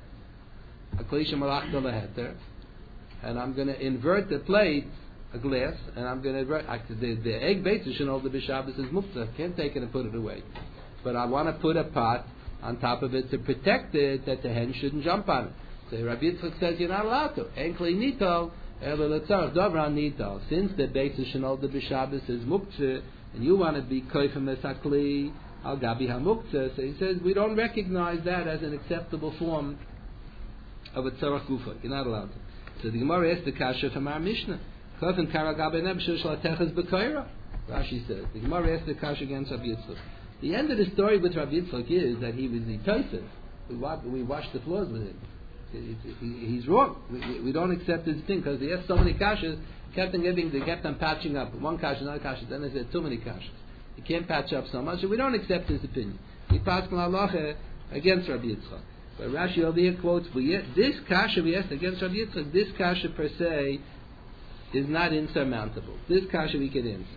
a klisha malachta leheter, and I'm going to invert the plate, a glass, and I'm going to invert the egg basis and all the b'Shabbos is muktzah. Can't take it and put it away. But I want to put a pot on top of it to protect it, that the hen shouldn't jump on it. So Rabbi Yitzchak says you're not allowed to. Enkli nital, elu letzorach dovran nital. Since the basis shenol the b'Shabbos is muktzah, and you want to be koifim esakli al gabi hamuktzah, so he says we don't recognize that as an acceptable form of a tzorach gufa. You're not allowed to. So the Gemara asked the kasha from our Mishnah. Koifim kara gabi nebshul shalateches b'koira. Rashi says the Gemara asked the kasha against Rabbi Yitzchak. The end of the story with Rabbi Yitzchak is that he was the Tosef. We washed the floors with him. He's wrong. We don't accept his thing because he has so many kashas. They kept on patching up one kasha, another kasha. Then they said too many kashas. He can't patch up so much, so we don't accept his opinion. We pass halacha against Rabbi Yitzchak. But Rashi over here quotes, this kasha we asked against Rabbi Yitzchak, this kasha per se is not insurmountable. This kasha we can answer.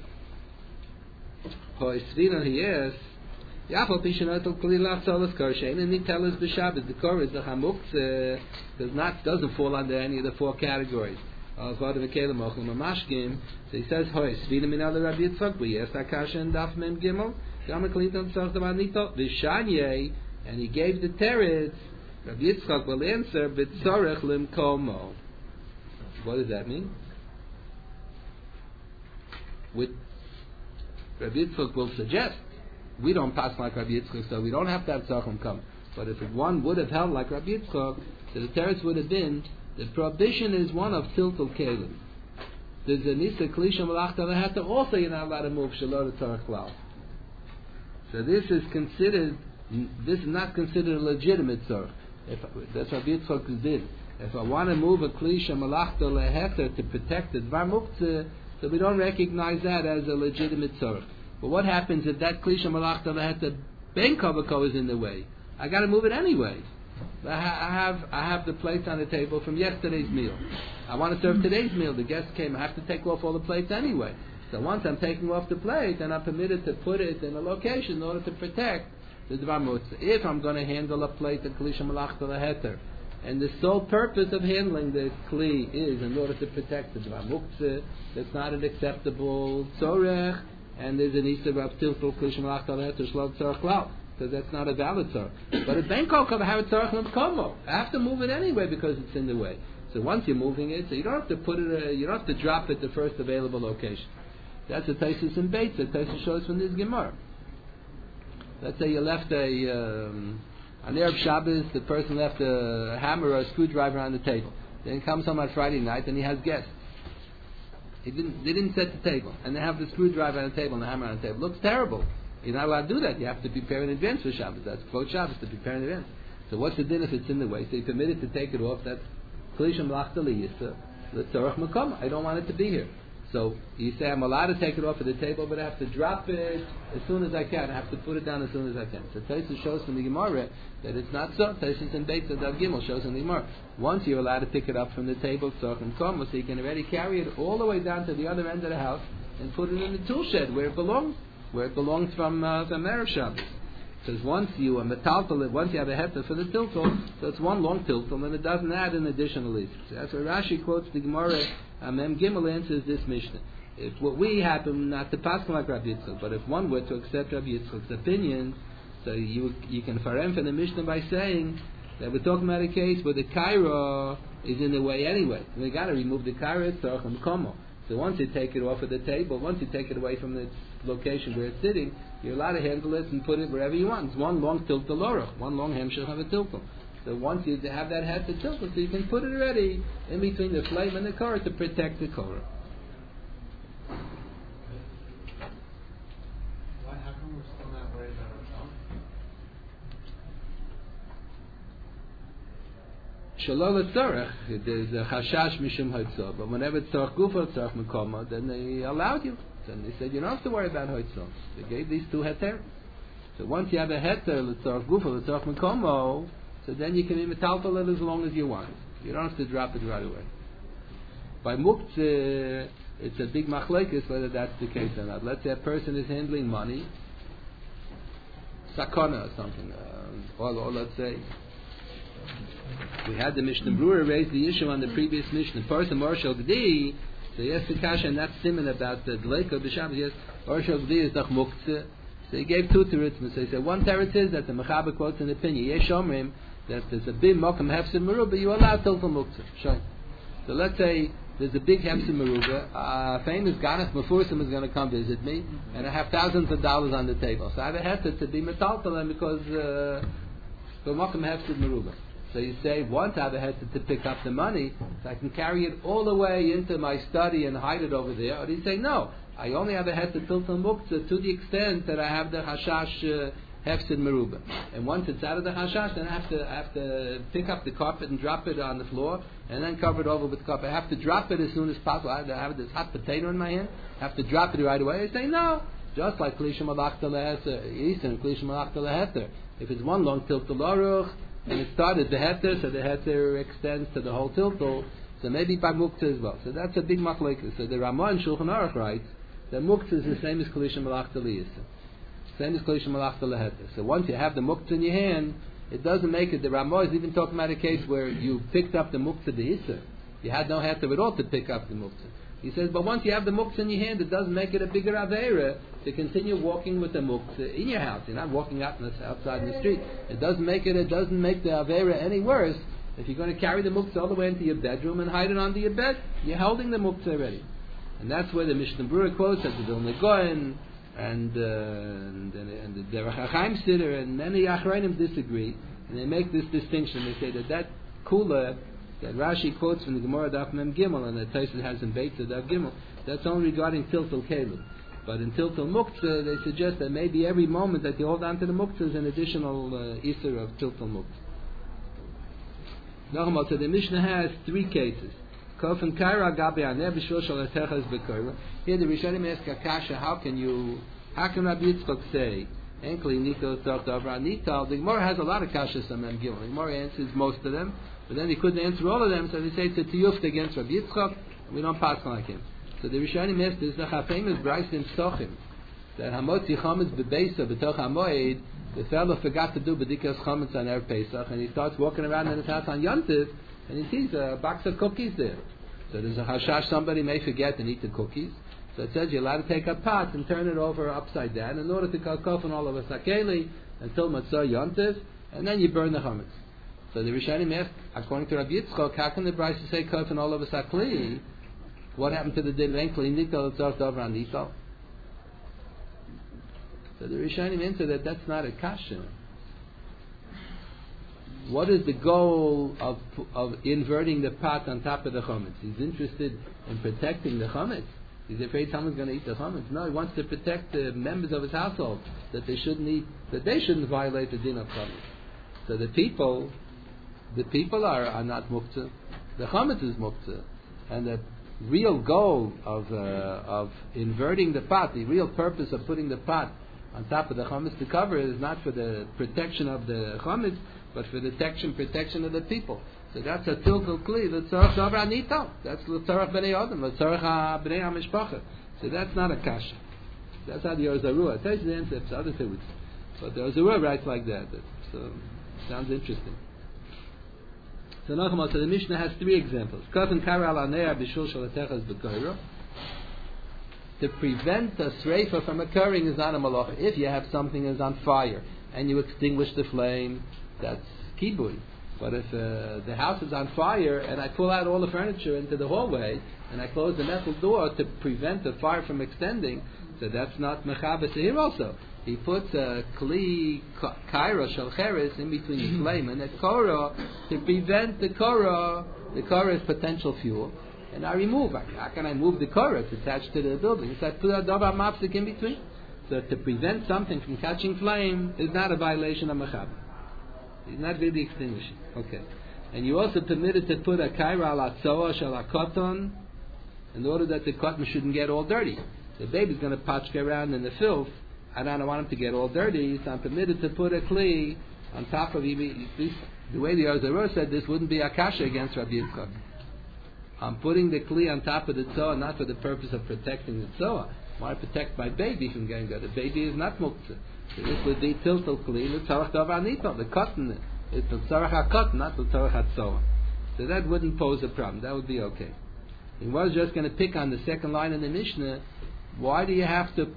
He asks, Yafal Pishanatul Kalilach Solas Korshain, and he tells us the Shabbos, the Korah is the Hamuktzah, doesn't fall under any of the four categories. So he says, "Hoy, Svina min ala Rabbi Yitzchak, but yes, Akasha and Daf Mem Gimel, Gama Klinton Tzarch Davanito, Vishanye, and he gave the teretz. Rabbi Yitzchak will answer, B'tzorech limkomo." What does that mean? With Rabbi Yitzchak will suggest we don't pass like Rabbi Yitzchak, so we don't have to have tzarech limkomo. But if one would have held like Rabbi Yitzchak, so the teretz would have been the prohibition is one of tiltul kelim. There's a nisa klisha malachta leheta. Also, you're not allowed to move shalor tzarech klal. So this is not considered a legitimate tzarech. That's what Rabbi Yitzchak did. If I want to move a klisha malachta leheta to protect the dvar muktzeh, so we don't recognize that as a legitimate tzarech. But what happens if that klisha malachta leheta ben kavako is in the way? I got to move it anyway. I have the plates on the table from yesterday's meal. I want to serve today's meal. The guest came. I have to take off all the plates anyway. So once I'm taking off the plate, then I'm permitted to put it in a location in order to protect the dvar muktzeh. If I'm going to handle a plate of klisha malachta leheter, and the sole purpose of handling the kli is in order to protect the dvar muktzeh, that's not an acceptable tzorech, and there's an issue of tiltul klisha malachta leheter shlo tzorech klal. Because that's not a valid tzarech. But at Bangkok, I have a tzarech l'mkomo. I have to move it anyway because it's in the way. So once you're moving it, so you don't have to put it, you don't have to drop it the first available location. That's a Taisus and Beitz. A Taisus shows from this Gemara. Let's say you left on Erev Shabbos, the person left a hammer or a screwdriver on the table. Then comes home on Friday night and he has guests. They didn't set the table, and they have the screwdriver on the table and the hammer on the table. Looks terrible. You're not allowed to do that. You have to prepare in advance for Shabbos. That's quote Shabbos, to prepare in advance. So what's the din if it's in the way? So you're permitted to take it off. That's Klisha Malachta Liyisa, L'Tzorech Makom. I don't want it to be here. So you say, I'm allowed to take it off of the table, but I have to drop it as soon as I can. I have to put it down as soon as I can. So Taisus shows from the Gemara that it's not so. Taisus and Beitz Adav Gimel shows in the Gemara. Once you're allowed to pick it up from the table, Tzorech Makom, so you can already carry it all the way down to the other end of the house and put it in the tool shed where it belongs. Where it belongs from Erev Shabbos. Because once you have a heter for the tiltul, so it's one long tiltul, and it doesn't add an additional leaf. So that's why Rashi quotes the Gemara, Mem Gimel answers this Mishnah. If what we happen not to pass like Rabbi Yitzchak, but if one were to accept Rabbi Yitzchak's opinion, so you can farem from the Mishnah by saying that we're talking about a case where the kaira is in the way anyway. We got to remove the kaira, it's tzarech l'mkomo. So once you take it off of the table, once you take it away from the location where it's sitting, you're allowed to handle it and put it wherever you want. It's one long tiltul orach, one long hemshech of a tiltul. So once you have that head to tiltul, so you can put it already in between the flame and the car to protect the car. How come we're still not worried about ourselves? Shalol tzorech, there's a chashash mishum haitzor, but whenever tzorech gufa, tzorech mekoma, then they allowed you. And they said, you don't have to worry about haitzor. They gave these two heter. So once you have a heter, tzorech gufa, tzorech mekomo, so then you can be metaltal it as long as you want. You don't have to drop it right away. By muktzeh, it's a big machlekes whether that's the case or not. Let's say a person is handling money, sakana or something, or let's say, we had the Mishnah Brewer raise the issue on the previous Mishnah. Person Marshal Gdi, so yes, the kasha, and that's similar about the Dleika of the Shabbos. Yes, Marshal Gdi is doch muktzeh. So he gave two teretzim. So he said one teretz is that the Mechaber quotes an opinion. Yesh omrim that there's a big mokum hefsed meruba, you allow tiltul muktzeh. Sure. So let's say there's a big hefsed meruba. Famous Ganas Mefursim is going to come visit me, and I have thousands of dollars on the table. So I have a hefsed to be metaltal, and because the mokum hefsed meruba. So you say, once I have a heter to pick up the money, so I can carry it all the way into my study and hide it over there. Or do you say, no, I only have a heter tiltul muktzeh to the extent that I have the hashash hefsid meruba. And once it's out of the hashash, then I have to pick up the carpet and drop it on the floor, and then cover it over with the carpet. I have to drop it as soon as possible. I have this hot potato in my hand. I have to drop it right away. I say, no. Just like Klisha Malachta Leheter, Eastern Klisha Malachta Leheter. If it's one long tiltul aruch, and it started the heter, so the heter extends to the whole tiltul, so maybe by muktzah as well. So that's a big machlekes. So the Ramah in Shulchan Aruch writes that muktzah is the same as Klisha Malachta Liyasa. Same as Klisha Malachta Leheter. So once you have the muktzah in your hand, it doesn't make it. The Ramah is even talking about a case where you picked up the muktzah the Issa. You had no heter at all to pick up the muktzah. He says, but once you have the muktzah in your hand, it doesn't make it a bigger avera to continue walking with the muktzah in your house. You're not walking outside in the street. It doesn't make the avera any worse. If you're going to carry the muktzah all the way into your bedroom and hide it under your bed, you're holding the muktzah already. And that's where the Mishnah Berurah quotes at the Vilna Gaon and the Derech HaChaim Siddur and many Achronim disagree, and they make this distinction. They say that kula that Rashi quotes from the Gemara Daf Mem Gimel and that Tosfos has in Beitza Daf Gimel, that's only regarding Tiltul Kelub. But in Tiltul Muktzah, they suggest that maybe every moment that you hold on to the Muktzah is an additional Isser of Tiltul Muktzah. So the Mishnah has three cases. Here the Rishonim ask Akasha, how can Rabbi Yitzchak say, Enkli Nito Tzach Davra Nital? The Gemara has a lot of Kashas on Mem Gimel. The Gemara answers most of them, but then he couldn't answer all of them, so they say it's a tiyufta against Rabbi Yitzchak, and we don't pass like him. So the Rishonim ask, there's a famous Bryce in Sochim, that Hamotzi Chametz Bebeisa B'toch HaMoed, the fellow forgot to do B'dikas Chametz on Erev Pesach, and he starts walking around in his house on Yom Tov, and he sees a box of cookies there. So there's a hashash somebody may forget and eat the cookies. So it says you're allowed to take a pot and turn it over upside down in order to kafan all of a sakeli until Matzah Yom Tov, and then you burn the chametz. So the Rishonim ask, according to Rabbi Yitzchak, how can the Bryce say kafan all of a sakeli? What happened to the din enkli nikol tzarf davra nikol? So the Rishonim answer that that's not a kasha. What is the goal of inverting the pot on top of the chametz? He's interested in protecting the chametz. He's afraid someone's going to eat the chametz. No, he wants to protect the members of his household, that they shouldn't violate the din of chametz. So the people are not muktzah. The chametz is muktzah, and the real goal of inverting the pot, the real purpose of putting the pot on top of the chametz to cover it, is not for the protection of the chametz, but for the protection of the people. So that's a tiltul kli, l'tzarech davra nito. That's l'tzarech b'nei adam, l'tzarech b'nei ha-mishpacha. So that's not a kasha. That's how the Orzarua. It tells you the answer, it's other things. But the Orzarua writes like that. So sounds interesting. So Nachman, so the Mishnah has three examples. Katan kara al aneya b'shul shalatechas b'koiro. To prevent a sreifa from occurring is not a malacha. If you have something that's on fire and you extinguish the flame, that's kibui. But if the house is on fire and I pull out all the furniture into the hallway and I close the metal door to prevent the fire from extending, so that's not mechabes here also. He puts a kli kaira shel cheres in between the flame and the korah to prevent the korah. The korah is potential fuel, and I remove. How can I move the korah? It's attached to the building. So I put a davar mafsik in between. So to prevent something from catching flame is not a violation of mechabes. He's not really extinguishing. Okay. And you also permitted to put a kaira ala tzoa shel koton in order that the cotton shouldn't get all dirty. The baby's going to patchke around in the filth. I don't want him to get all dirty, so I'm permitted to put a kli on top of the way the Orzarua said this wouldn't be a kasha against Rabbi Yitzchak. I'm putting the kli on top of the tzoa not for the purpose of protecting the tzoa. I want to protect my baby from getting dirty. The baby is not muktzah. So this would be tiltul kli, l'tzarech davar nito. The cotton is l'tzarech ha-cotton, not l'tzarech ha-tzoa. So that wouldn't pose a problem. That would be okay. He was just going to pick on the second line in the Mishnah. Why do you have to?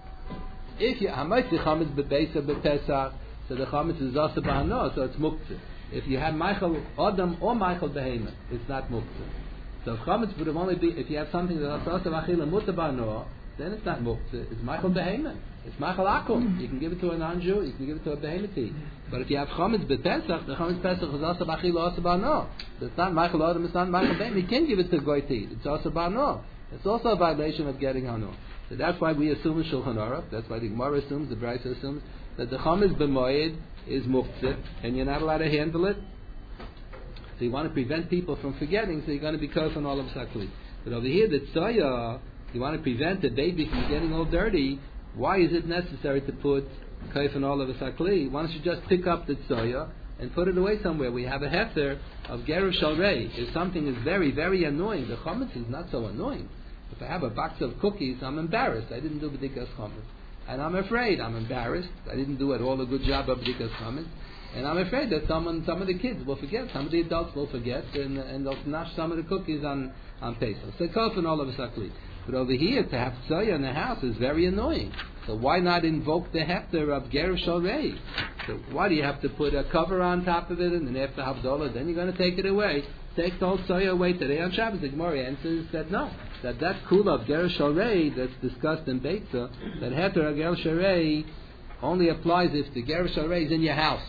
If you hamayt the chametz bebeisa bepesach, so the chametz is asa b'hano, so it's muktzah. If you have Michael Adam or Michael Behema, it's not muktzah. So if chametz would have only be if you have something that's asa b'achila muta b'hano, then it's not muktzah. It's Michael Behema. It's Michael Akum. You can give it to a non-Jew. You can give it to a Behemati. But if you have chametz bepesach, the chametz pesach is asa b'achila asa b'hano. So it's not Michael Adam. It's not Michael Behema. You can give it to goyti. It's asa b'hano. It's also a violation of getting hano. So that's why we assume in Shulchan Aruch. That's why the Gemara assumes, the Brisa assumes that the chametz b'moed is muktzah, and you're not allowed to handle it. So you want to prevent people from forgetting. So you're going to be careful on all of sakli. But over here, the tzoya, you want to prevent the baby from getting all dirty. Why is it necessary to put kaif and all of a sakli? Why don't you just pick up the tzoya and put it away somewhere? We have a hefter of geruv shalrei. If something is very, very annoying, the chametz is not so annoying. If I have a box of cookies, I'm embarrassed. I didn't do b'dikas chametz. and I'm afraid, I'm embarrassed, I didn't do at all a good job of B'dikas Chametz, and I'm afraid that some of the kids will forget, some of the adults will forget, and they'll smash some of the cookies on Pesach. So Kofan all of a sudden. But over here, to have Tzoya in the house is very annoying. So why not invoke the hefter of Ger Shalrei? So why do you have to put a cover on top of it, and then after Havdalah, then you're going to take it away? Take the whole Tzoya away today on Shabbos. The Gemara answers that no. That kula of Ger Shalrei that's discussed in Beitza, that hefter of Ger Shalrei only applies if the Ger Shalrei is in your house.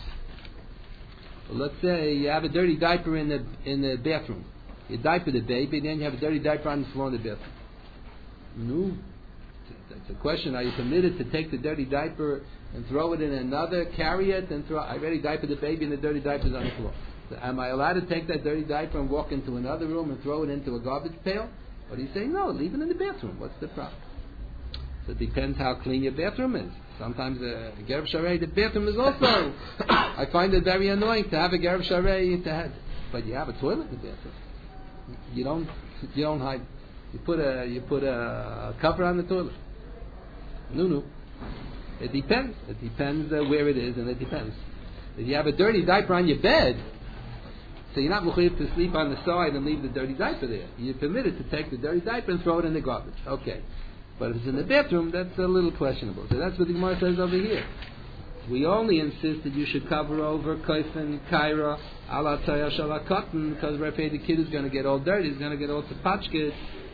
So let's say you have a dirty diaper in the bathroom. You diaper the baby, then you have a dirty diaper on the floor in the bathroom. No. That's a question. Are you permitted to take the dirty diaper and throw it in another, carry it, and throw? I already diapered the baby and the dirty diaper's on the floor. So am I allowed to take that dirty diaper and walk into another room and throw it into a garbage pail? Or do you say, no, leave it in the bathroom? What's the problem? So it depends how clean your bathroom is. Sometimes a Gerb Sharei, the bathroom is also, I find it very annoying to have a Gerb Sharei to have, but you have a toilet in the bathroom. You don't hide. You put a cover on the toilet. No. It depends. It depends where it is, and it depends. If you have a dirty diaper on your bed, so you're not mechuyev to sleep on the side and leave the dirty diaper there. You're permitted to take the dirty diaper and throw it in the garbage. Okay. But if it's in the bathroom, that's a little questionable. So that's what the Gemara says over here. We only insist that you should cover over kofen, kaira, ala taya shala cotton, because we're afraid the kid is going to get all dirty, he's going to get all tapachkid.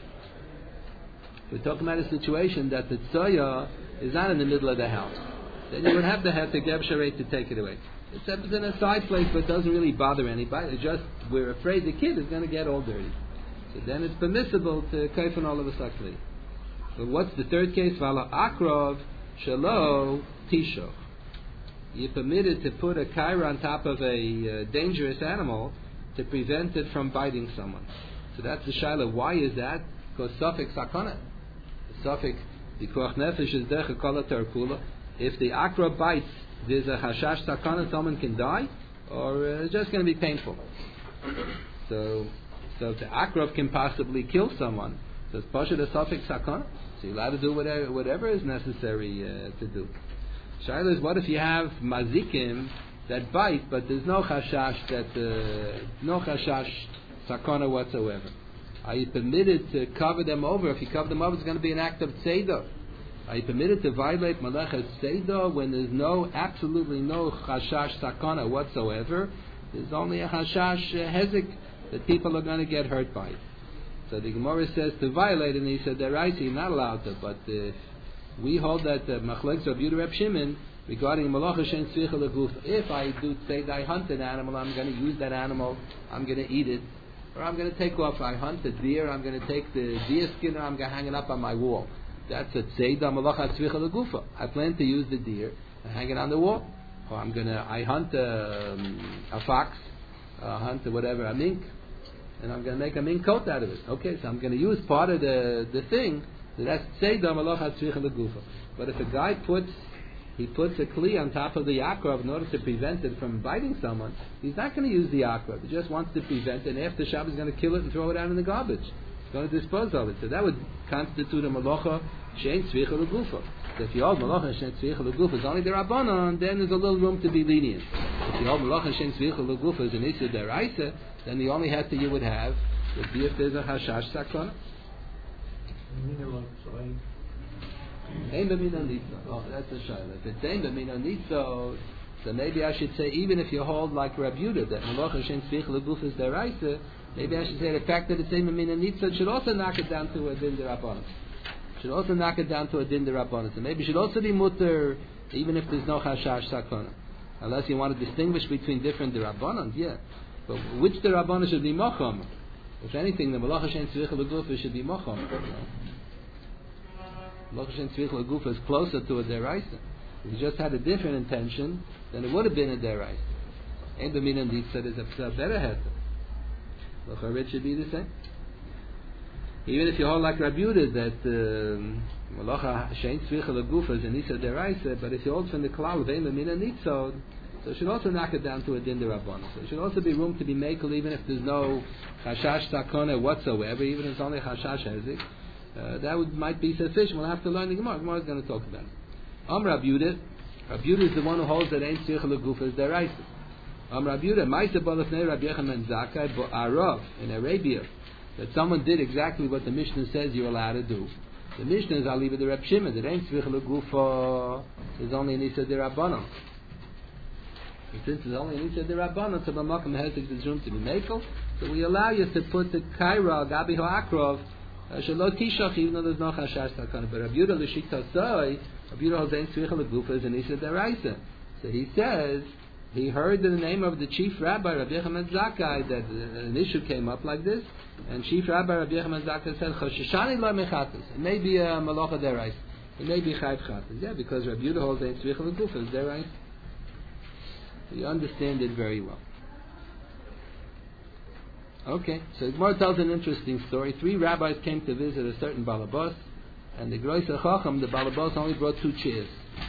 We're talking about a situation that the tzoya is not in the middle of the house. Then you would have to have the Gerb Sharei to take it away. Except it's in a side place, but it doesn't really bother anybody. It's just we're afraid the kid is going to get all dirty. So then it's permissible to kofen all of a sakli. But what's the third case? Vala akrov shelo tisho. You're permitted to put a kaira on top of a dangerous animal to prevent it from biting someone. So that's the shaila. Why is that? Because safek sakana. Safek dikuach nefesh is derech kol terkula. If the akra bites, there's a hashash sakana, someone can die, or it's just going to be painful. So if the akra can possibly kill someone, so it's pasha the safek sakana. So you're allowed to do whatever is necessary to do. Shaila is, what if you have mazikim that bite, but there's no chashash sakana whatsoever? Are you permitted to cover them over? If you cover them over, it's going to be an act of tzeidah. Are you permitted to violate malachas tzeidah when there's absolutely no chashash sakana whatsoever? There's only a chashash hezek that people are going to get hurt by it. So the Gemara says to violate, and he said that right, you're not allowed to. But we hold that machlekes Rabbi Yehuda Reb Shimon regarding malacha shein tzricha leguf. If I do say that I hunt an animal, I'm going to use that animal, I'm going to eat it, or I'm going to take off. I hunt a deer, I'm going to take the deer skin, or I'm going to hang it up on my wall. That's a tzeidah malacha tzricha legufa. I plan to use the deer and hang it on the wall, or I hunt a fox, hunt a mink. And I'm going to make a mink coat out of it. Okay, so I'm going to use part of the thing. That's tzeidah malacha tzricha legufa. But if a guy puts a kli on top of the akrav in order to prevent it from biting someone, he's not going to use the akrav. He just wants to prevent it, and after Shabbos he's going to kill it and throw it out in the garbage. He's going to dispose of it. So that would constitute a malacha shein tzricha legufa. So if you hold malacha shein tzricha legufa is only the rabbanon, then there's a little room to be lenient. If you hold malacha shein tzricha legufa is an issur deraisa, then the only heter you would have would be if there's a hashash sakana. Ein b'mina nitzo. Oh, that's a shayla. If it's ein b'mina nitzo, so maybe I should say, even if you hold like Rabbi Yehuda that malacha shein tzricha leguf is deraisa, maybe I should say the fact that it's ein b'mina nitzo should also knock it down to a din derabanan. So maybe it should also be mutter, even if there's no hashash sakana, unless you want to distinguish between different derabanan. Yeah. But which derabanan should be mocham? If anything, the malacha shein tzricha leguf should be mocham. Malacha shein tzricha leguf is closer to a deraisa. If you just had a different intention, then it would have been a deraisa. Ein b'mina nitza is a better heter. Malacha it should be the same. Even if you hold like Rabbi Yehuda that malacha shein tzricha leguf is an issa deraisa, but if you hold from the klal of ein b'mina nitza, so it should also knock it down to a din derabanan. So there should also be room to be makel, even if there's no chashash sakona whatsoever, even if it's only chashash hezik. That might be sufficient. We'll have to learn the Gemara. The Gemara is going to talk about it. Rabbi Yehuda is the one who holds that Ein Tzricha L'Gufa is deraisa. Rabbi Yehuda, Ma'aseh Balafnei Rabbi Yochanan Zakkai Bo'arav in Arabia, that someone did exactly what the Mishnah says you're allowed to do. The Mishnah is, I'll leave it to Reb Shimon, that Ein Tzricha L'Gufa is only an Issa D'Rabbanan. Since it's only an Issa D'Rabbanan, so B'makam Hezek there's room to be makel, so we allow you to put the Kaira, Gabi Ho'akrov, Shalot Tishach, even though there's no Chashash Takana. But Rabbi Yehuda L'Shita Soy, Rabbi Yehuda holds Ein Tzricha L'Gufa is an Issa D'Raisa. So he says, he heard the name of the chief rabbi, Rabbi Yochanan Zakkai, that an issue came up like this, and chief rabbi Rabbi Yochanan Zakkai said, Chosheshani lo mechatas. It may be a malacha derais. It may be chayv chatas. Yeah, because Rabbi Yehuda holds Ein Tzricha L'Gufa is derais. You understand it very well. Okay, so Gemara tells an interesting story. 3 rabbis came to visit a certain balabos, and the Groiser Chacham, the balabos, only brought 2 chairs.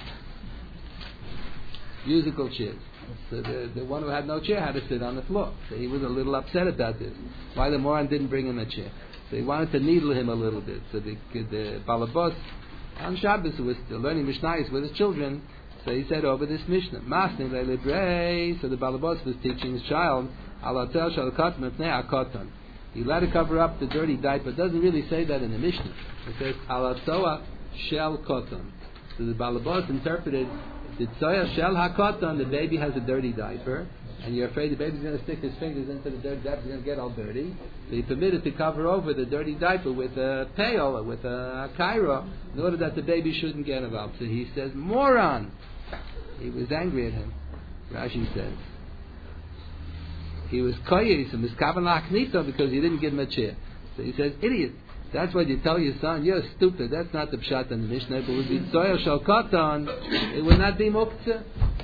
Musical chairs. So the one who had no chair had to sit on the floor. So he was a little upset about this. Why the Moran didn't bring him a chair? So he wanted to needle him a little bit. So the balabos on Shabbos, who was still learning Mishnayos with his children, so he said over this Mishnah, Masni le'librei. So the balabos was teaching his child, Alatel shal katan mepnei akotan. He let it cover up the dirty diaper. It doesn't really say that in the Mishnah. It says Alatoa shel kotan. So the balabos interpreted the tzoya shel hakotan. The baby has a dirty diaper, and you're afraid the baby's going to stick his fingers into the dirty diaper, he's going to get all dirty. So he permitted to cover over the dirty diaper with a pail or with a kaira in order that the baby shouldn't get involved. So he says, moron. He was angry at him. Rashi says he was koyes and miskavan la'aknito because he didn't give him a chair. So he says, idiot. That's what you tell your son. You're stupid. That's not the pshat in the Mishnah. It would be tzoya shel katan. It would not be muktzah.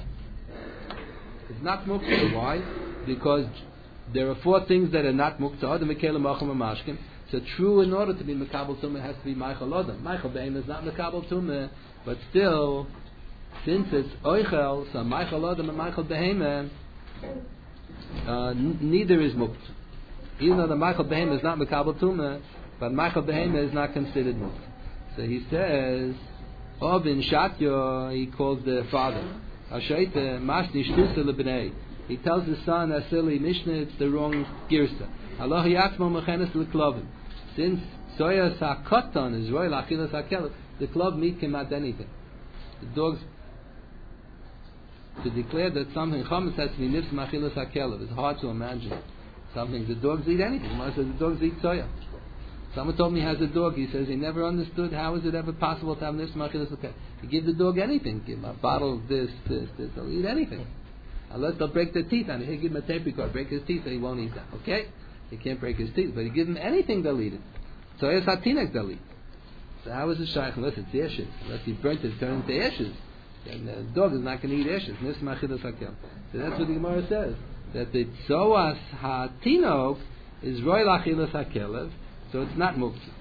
It's not muktzah. Why? Because there are 4 things that are not muktzah. Adam mekelim achim amashkim. So true, in order to be mekabel tumah, it has to be meichel adam. Meichel behem is not mekabel tumah, but still, since it's oichel, so meichel adam and meichel behem, neither is muktzah. Even though the meichel behem is not mekabel tumah, but Michael Behema is not considered muktzah. So he says, Obin Shatyo, he calls the father. Hashaita Masni Shtusa Lebnei. He tells his son, a silly Mishnah, it's the wrong girsa. Allah Yatmo Mechenes Leklovim. Since Soya Sakoton is royal Achilas Hakelev, the club meat came out anything. The dogs, to declare that something chametz has to be nifs Achilas Hakelev, it's hard to imagine. Something, the dogs eat anything. Mara says the dogs eat soya. Someone told me he has a dog. He says he never understood how is it ever possible to have this machilas. Okay, you give the dog anything. Give him a bottle of this. They'll eat anything. Unless they'll break their teeth on it. Hey, give him a tape recorder, break his teeth, and he won't eat that. Okay, he can't break his teeth, but you give him anything, they'll eat it. So it's hatinek they'll eat. So how is it shaykh? Unless it's ashes. Unless you burnt it, turn into ashes. And the dog is not going to eat ashes. This machilas hakel. So that's what the Gemara says. That the tzoas hatinok is royal achilas hakelev. So it's not muktzah.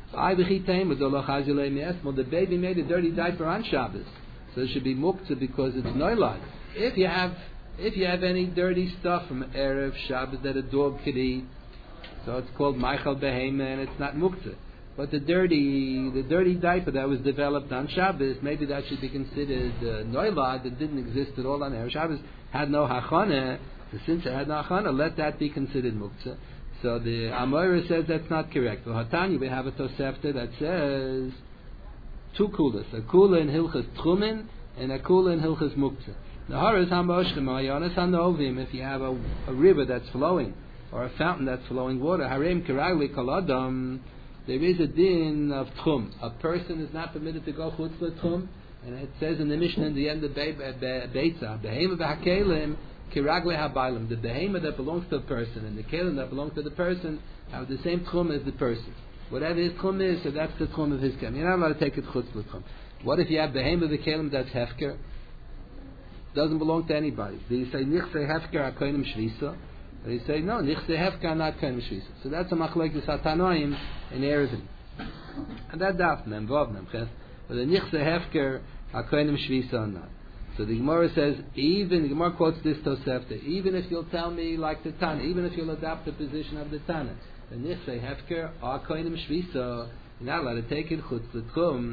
The baby made a dirty diaper on Shabbos, so it should be muktzah because it's noilad. If you have any dirty stuff from Erev Shabbos that a dog could eat, so it's called Meichel Behema and it's not muktzah. But the dirty diaper that was developed on Shabbos, maybe that should be considered noilad. That didn't exist at all on Erev Shabbos, had no hachana. So since it had no hachana, let that be considered muktzah. So the Amoira says that's not correct. For Hatanya, we have a Tosefta that says 2 kulas, a kula in Hilchas Tchumen and a kula in Hilchas Muktzah. The Haras Hamoshkem Ayanas Hanovim, if you have a river that's flowing or a fountain that's flowing water, Harem Kiragli Kaladam, there is a din of Tchum. A person is not permitted to go Chutz L'Tchum, and it says in the Mishnah in the end of Beitzah, Behema V'Hakelim, Kiragli habaylim, the behema that belongs to a person and the kelim that belongs to the person have the same tchum as the person. Whatever his tchum is, so that's the tchum of his kelim. You're not allowed to take it chutz l'tchum. What if you have behema the kelim that's hefker? Doesn't belong to anybody. Do you say nichse hefker akoinim shvisa? Or you say no, nichse hefker not koinim shvisa. So that's a machlokes hatanoim in Erevin. And that daf mem vav mem ches. But the nichse hefker akoinim shvisa or not. So the Gemara says, the Gemara quotes this Tosefta, even if you'll tell me like the Tana, even if you'll adopt the position of the Tana, the Nichse Hefker, or Koinim Shvisa, you're not allowed to take it Chutz L'Tchum,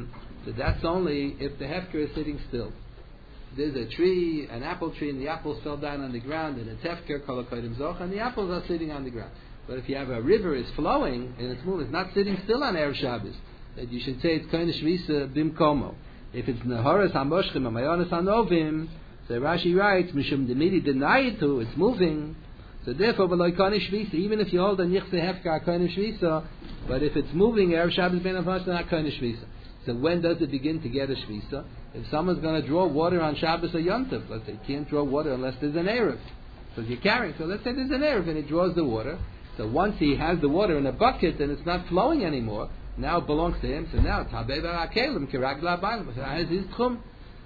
So that's only if the hefker is sitting still. There's a tree, an apple tree, and the apples fell down on the ground, and it's hefker, kol hakodim zoch, and the apples are sitting on the ground. But if you have a river is flowing, and it's moving, it's not sitting still on Erev Shabbos, that you should say it's koine shvisa bimkomo. If it's nehoras hamoshchim, amayonis hanovim, so Rashi writes, mishum demidi denayitu, it's moving, so therefore, v'loi koine shvisa, even if you hold a nichse hefker, koine shvisa, but if it's moving, Erev Shabbos ben avash, not koine shvisa. So when does it begin to get a shvisa? If someone's going to draw water on Shabbos or Yom Tov, let's say, you can't draw water unless there's an Erev. Because you're carrying. So let's say there's an Erev and he draws the water. So once he has the water in a bucket and it's not flowing anymore, now it belongs to him. So now it's Habeva Akelim, Kiragla Bailam. So has his tchum.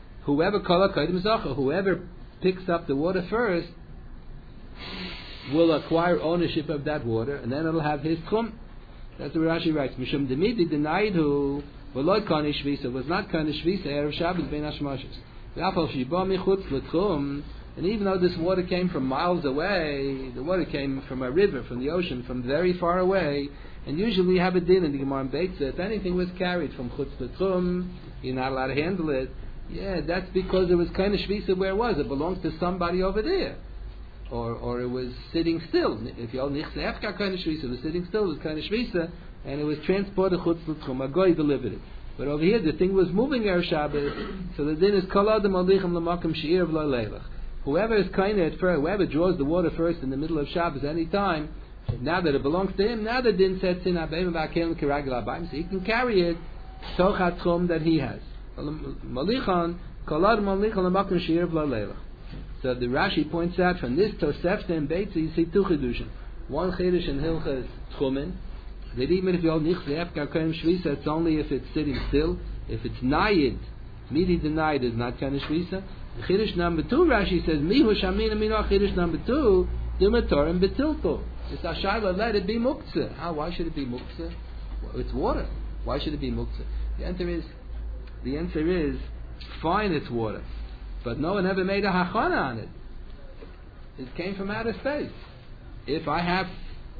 Whoever picks up the water first will acquire ownership of that water, and then it'll have his tchum. That's what Rashi writes. Mishum demidi denied who v'lo kani shvisa was not kani shvisa erev Shabbos bein hashmashos. V'afal shiba michutz l'tchum. And even though this water came from miles away, the water came from a river, from the ocean, from very far away. And usually we have a din in the Gemara and Beitza. If anything was carried from chutz l'tchum, you're not allowed to handle it. Yeah, that's because it was kind of shvisa where it was. It belongs to somebody over there. Or it was sitting still. If you all nichse efka kind of shvisa, it was sitting still, it was kind of shvisa, and it was transported chutz l'tchum. A goy delivered it. But over here, the thing was moving Erev Shabbos, so the din is kol adam alichem l'makom she'ir v'lo leilach. Whoever is kind at first, whoever draws the water first in the middle of Shabbos any time, now that it belongs to him, now the din sets in abayim v'akelim kiragel abayim, so he can carry it toch tchum that he has. Malichan kol adam alichem l'makom she'ir v'lo leilach. So the Rashi points out from this Tosefta and Beitza you see two chidushim. One chidush in Hilchas Tchumen, that even if you hold nichse efkar koyim shvisa, it's only if it's sitting still. If it's nayid, midi denied is not kind of shvisa. Chidush number two, Rashi says, mihu shamin amino. Chidush number two, dumatorim betilto. It's ashayla, let it be muktzah. How? Why should it be muktzah? Well, it's water. Why should it be muktzah? The answer is, fine, it's water. But no one ever made a hachana on it. It came from outer space. If I have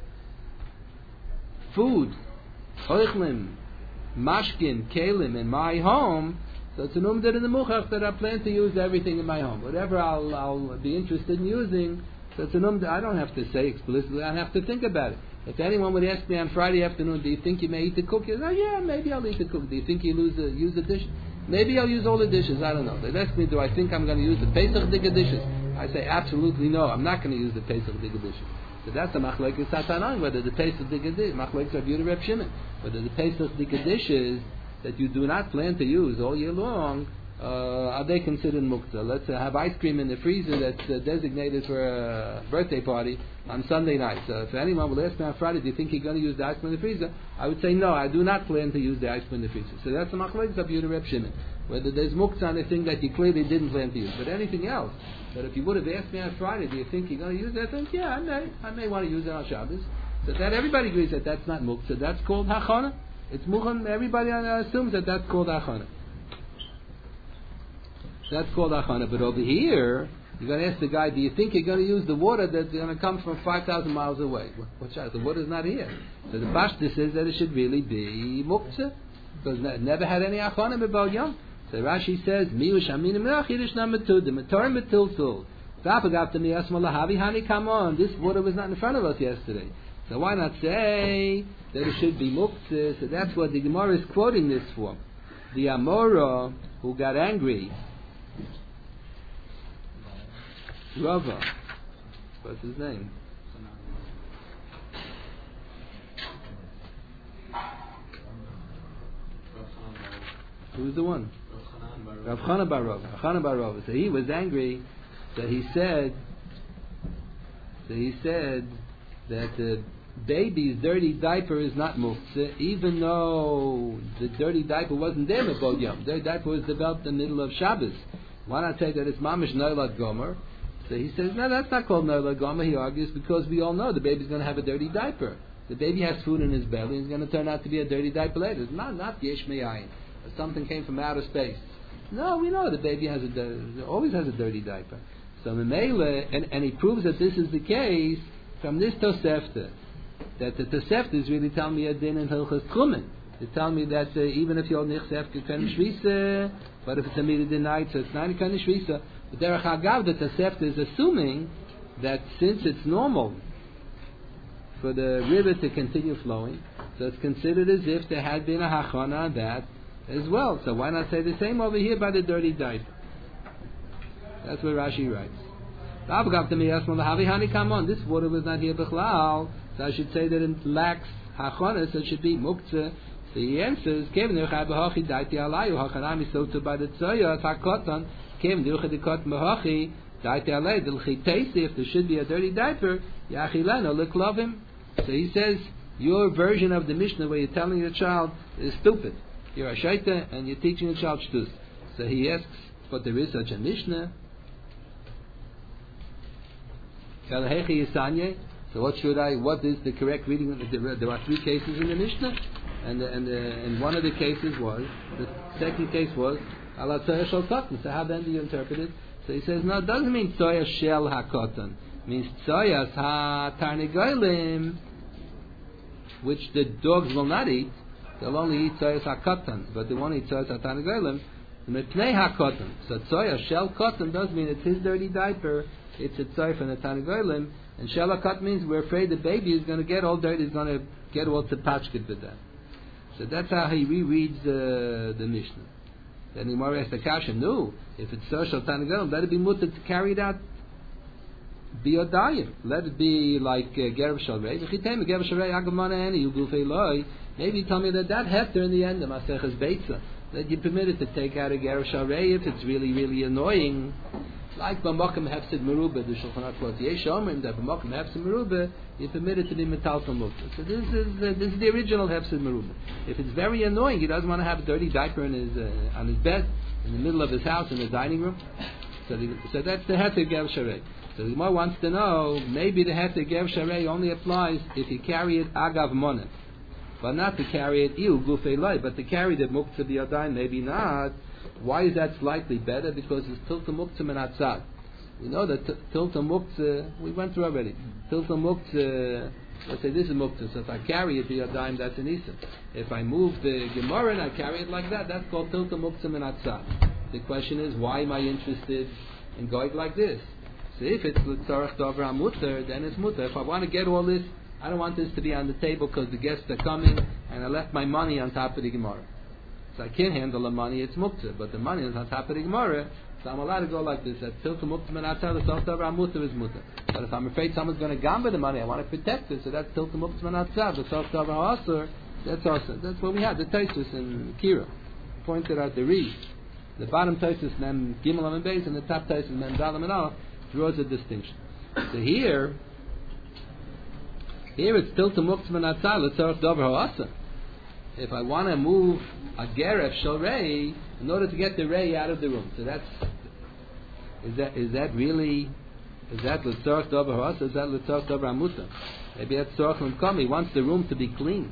food, oichlim, mashkin, kalim in my home, so it's an umdar in the muchach that I plan to use everything in my home. Whatever I'll be interested in using, so it's an umdar. I don't have to say explicitly, I have to think about it. If anyone would ask me on Friday afternoon, do you think you may eat the cookie? Oh, yeah, maybe I'll eat the cookie. Do you think you use the dish? Maybe I'll use all the dishes, I don't know. They ask me, do I think I'm going to use the Pesach Digga dishes? I say, absolutely no, I'm not going to use the Pesach Digga dishes. So that's the Machlekes Satanan, whether the Pesach Digga dishes, Machlekes Rav Yehuda Reb Shimon, whether the Pesach Digga dishes that you do not plan to use all year long, are they considered muktzah? Let's have ice cream in the freezer that's designated for a birthday party on Sunday night. So if anyone will ask me on Friday, do you think you're going to use the ice cream in the freezer? I would say no, I do not plan to use the ice cream in the freezer. So that's the machlekes of Yehuda Reb Shimon. Whether there's muktzah on a thing that you clearly didn't plan to use, but anything else, that if you would have asked me on Friday, do you think you're going to use that? I think, yeah, I may want to use it on Shabbos. So that everybody agrees that that's not muktzah. That's called hachana. It's muchan. Everybody assumes that that's called hachana. That's called achana. But over here, you're going to ask the guy, do you think you're going to use the water that's going to come from 5,000 miles away? What's that? The water's not here. So the Pashta says that it should really be muktzah, because it never had any achana b'bal yom. So Rashi says, miu shaminim chidush number two, the matorim betiltul. Come on, this water was not in front of us yesterday. So why not say that it should be muktzah? So that's what the Gemara is quoting this for. The Amora who got angry, Rava, what's his name? Who's the one? Rav Chana bar Rava. So he was angry that he said that the baby's dirty diaper is not muktzah, even though the dirty diaper wasn't there b'bod yom. The dirty diaper was developed in the middle of Shabbos. Why not say that it's mamish noilad gomer? So he says, no, that's not called noilad gomer. He argues because we all know the baby's going to have a dirty diaper. The baby has food in his belly, and it's going to turn out to be a dirty diaper later. It's not yesh me'ayin. Something came from outer space. No, we know the baby always has a dirty diaper. So and he proves that this is the case from this Tosefta, that the Tosefta is really telling me a din in Hilchas Tchumen. They tell me that even if you hold nichsef, you can shvisa, but if it's immediately denied, so it's not kind of shvisa. But derech hagav, the Tosefta is assuming that since it's normal for the river to continue flowing, so it's considered as if there had been a hachana on that as well. So why not say the same over here by the dirty diaper? That's what Rashi writes. Come on, this water was not here b'chlal, so I should say that it lacks hachana, so it should be muktzah. So he answers, Kevin Hachi Daiti Alayu, Hachanami Soto by the Tzoya, Hakotan, Kevin Duchadikot Mahachi, Daiti Alay, the Lchitesi, if there should be a dirty diaper, Yachilano, Liklovim. So he says, your version of the Mishnah where you're telling your child is stupid. You're a shaita and you're teaching your child shtus. So he asks, but there is such a Mishnah. So what is the correct reading? There are 3 cases in the Mishnah. And one of the cases was, the second case was, ala tzoya shel kotan. So how then do you interpret it? So he says, no, it doesn't mean tzoya shel hakotan. It means tzoyas ha-tarnegolim, which the dogs will not eat. They'll only eat tzoyas hakotan, but they won't eat tzoyas ha-tarnegolim. Mepnei hakotan. So tzoya shel kotan does mean it's his dirty diaper. It's a tzoya from the tarnegolim. And shel hakotan means we're afraid the baby is going to get all dirty. He's going to get all tzapachkid with that. So that's how he rereads the Mishnah. Then the Gemara asks the kasha, no, if it's social tanagelim, let it be mutter to carry it out biodayim. Let it be like Gerev Shalrei. Maybe tell me that hefter in the end of Maseches Beitza, that you permitted to take out a Gerev Shalrei if it's really, really annoying. Like B'makom Hefsid Merubah, the Shulchan Aruch quotes, Yesh Omrim that B'makom Hefsid Merubah, you're permitted to be metal from muktzah. So this is the original Hefsid Merubah. If it's very annoying, he doesn't want to have a dirty diaper in his on his bed in the middle of his house in the dining room. So that's the Heter Gev Sharei. So the Gemara wants to know, maybe the Heter Gev Sharei only applies if you carry it agav moneh, but not to carry it iu gufei loy, but to carry the muktzah b'yadayim, maybe not. Why is that slightly better? Because it's tilta muktzah min atzad. We know that tilta muktzah, we went through already. Tilta muktzah, let's say this is muktzah, so if I carry it b'yadayim, that's an isa. If I move the Gemara and I carry it like that, that's called tilta muktzah min atzad. The question is, why am I interested in going like this? So if it's l'tzarech davra mutter, then it's mutter. If I want to get all this, I don't want this to be on the table because the guests are coming and I left my money on top of the Gemara. So I can't handle the money, it's muktzah, but the money is on top of the Gemara, so I'm allowed to go like this. That's tilta muktzah min atzad, the tzarech davra mutter is mutter. But if I'm afraid someone's going to gamba the money, I want to protect it, so that's tilta muktzah min atzad, the tzarech davra asur, that's awesome. That's what we had, the Taisus in Kira pointed out the reed. The bottom Taisus mem gimel and beis, and the top Taisus mem dalam and aleph draws a distinction. So here it's tilta muktzah min atzad, the tzarech davra asur. If I want to move a Gerev Shalrei in order to get the Rei out of the room, so is that really l'tzarech davar ha'asa? Is that l'tzarech davar muta? Maybe that's tzarech l'mkom. He wants the room to be clean.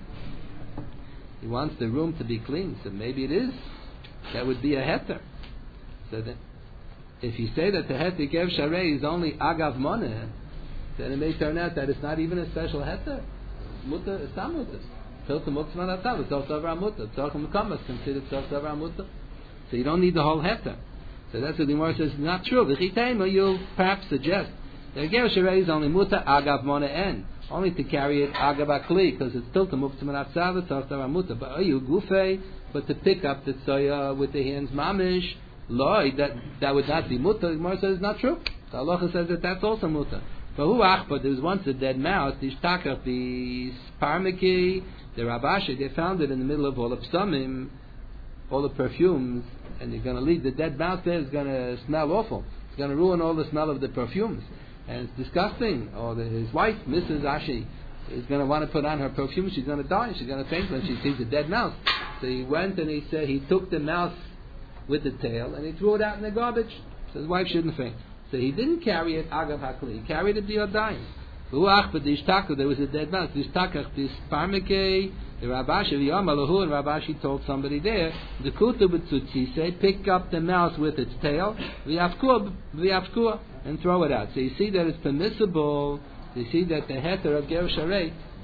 So maybe it is. That would be a heter. So that if you say that the heter Gerev Shalrei is only agav moneh, then it may turn out that it's not even a special heter. Muta is not muta. Tilta muktzah min atzad, the tzarech davra muta. Tzarech l'mkom is considered tzarech davra muta. So you don't need the whole heter. So that's what the Gemara says. Not true. V'chitema, you'll perhaps suggest that Gerev Shalrei is only muta agav moneh en, only to carry it agav akli, because it's tilta muktzah min atzad, the tzarech davra muta. But ayu gufei, but to pick up the tzoya with the hands mamish, loy, that would not be muta. The Gemara says it's not true. The halacha says that that's also muta. But there was once a dead mouse, the shtakach, the sparmiki, the rabashi, they found it in the middle of all the psamim, all the perfumes, and you're going to leave the dead mouse there, it's going to smell awful. It's going to ruin all the smell of the perfumes. And it's disgusting. Or his wife, Mrs. Ashi, is going to want to put on her perfume, she's going to die, she's going to faint when she sees a dead mouse. So he went and he said he took the mouse with the tail and he threw it out in the garbage. So his wife shouldn't faint. So he didn't carry it agav hakli, he carried it biyodayim. There was a dead mouse. This parmike, the Rabashi, the Yamalahu, and Rabashi told somebody there, the kutu b'tzutzi say, pick up the mouse with its tail, v'yafkua, and throw it out. So you see that it's permissible. You see that the heter of Gerev Shalrei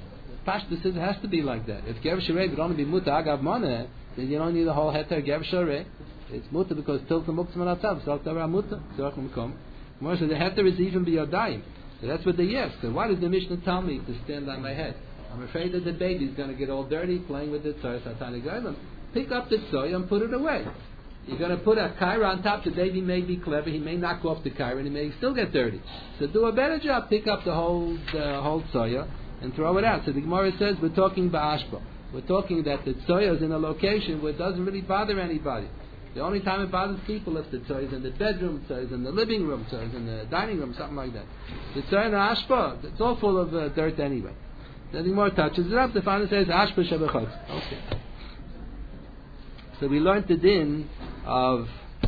Pashtus says it has to be like that. If Ger Sharei would only be muta agav mana, then you don't need the whole heter Ger Sharei. It's muta because tilta muktzim anatav, so tavar muta, tzorach m'kom. More so the heter is even biyadayim. So that's what they ask. So why does the Mishnah tell me to stand on my head? I'm afraid that the baby's going to get all dirty playing with the tzoy satanic goyim. Pick up the tzoy and put it away. You're going to put a kaira on top. The baby may be clever. He may knock off the kaira and he may still get dirty. So do a better job. Pick up the whole tzoya and throw it out. So the Gemara says we're talking ba'ashba. We're talking that the tzoya is in a location where it doesn't really bother anybody. The only time it bothers people if the tzoy is in the bedroom, tzoy is in the living room, tzoy is in the dining room, something like that. The tzoy in the ashba, it's all full of dirt anyway. Nothing more touches it up. The father says ashba shabachot. Okay. So we learned the din of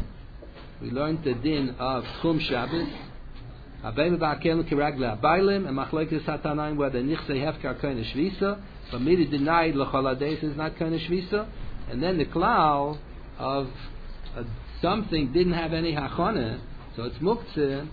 Chum Shabbos. Abei ba'akel kiragle abaylim and machlekes hatanaim whether nichsei hefkar koine shvisa, but midi denied l'choladeis is not koine shvisa, and then the klal of something didn't have any hachana, so it's muktzeh.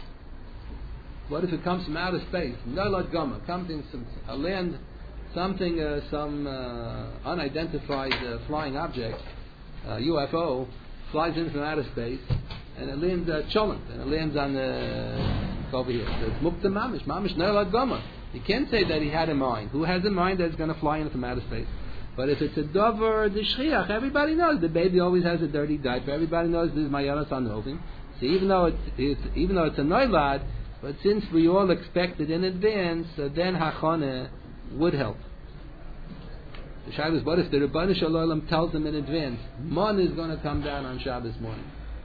What if it comes from outer space? No lot gama, comes in some land, something, some unidentified flying object, UFO, flies in from outer space, and it lands cholent, and it lands on over here. So it's mukta mamish no lot gama. You can't say that he had a mind. Who has a mind that's going to fly in from outer space? But if it's a dover, the shchiach, everybody knows the baby always has a dirty diaper. Everybody knows this is mayanas anhovim. So even though it's a noilad, but since we all expect it in advance, then hachana would help. The Shabbos, what if the Rebbeinu Shalom tells them in advance, man is going to come down on Shabbos morning?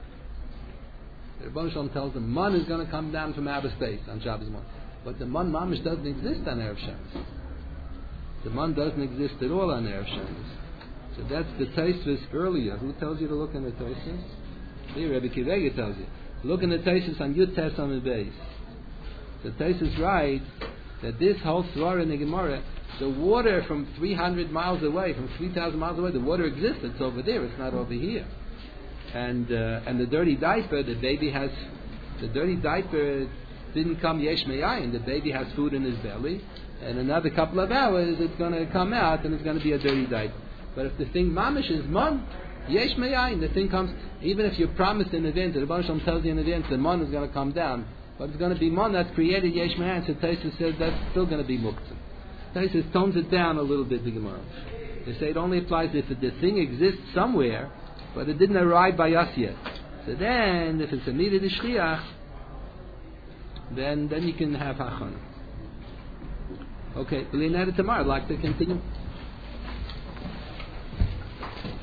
The Rebbeinu Shalom tells them, man is going to come down from outer space on Shabbos morning. But the man mamish doesn't exist on Erev Shabbos. The man doesn't exist at all on Erev Shabbos. So that's the Tosfos earlier. Who tells you to look in the Tosfos? Here, Rebbe Kivega tells you. Look in the Tosfos on Yud Tes on the base. The Tosfos writes that this whole Svara in the Gemara, the water from 300 miles away, from 3,000 miles away, the water exists. It's over there. It's not over here. And the dirty diaper, the baby has, the dirty diaper didn't come yesh me'ayin. The baby has food in his belly, and another couple of hours it's going to come out and it's going to be a dirty diaper. But if the thing mamish is mon, yesh me'ayin, the thing comes, even if you promise in advance, the Rebbeinu Shalom tells you in advance the mon is going to come down, but it's going to be mon that's created yesh me'ayin, so Tosfos says that's still going to be muktzah. Tosfos tones it down a little bit, the Gemara. They say it only applies if the thing exists somewhere, but it didn't arrive by us yet. So then, if it's a needed shchiach, then you can have hachana. Okay, we'll leave that tomorrow. I'd like to continue.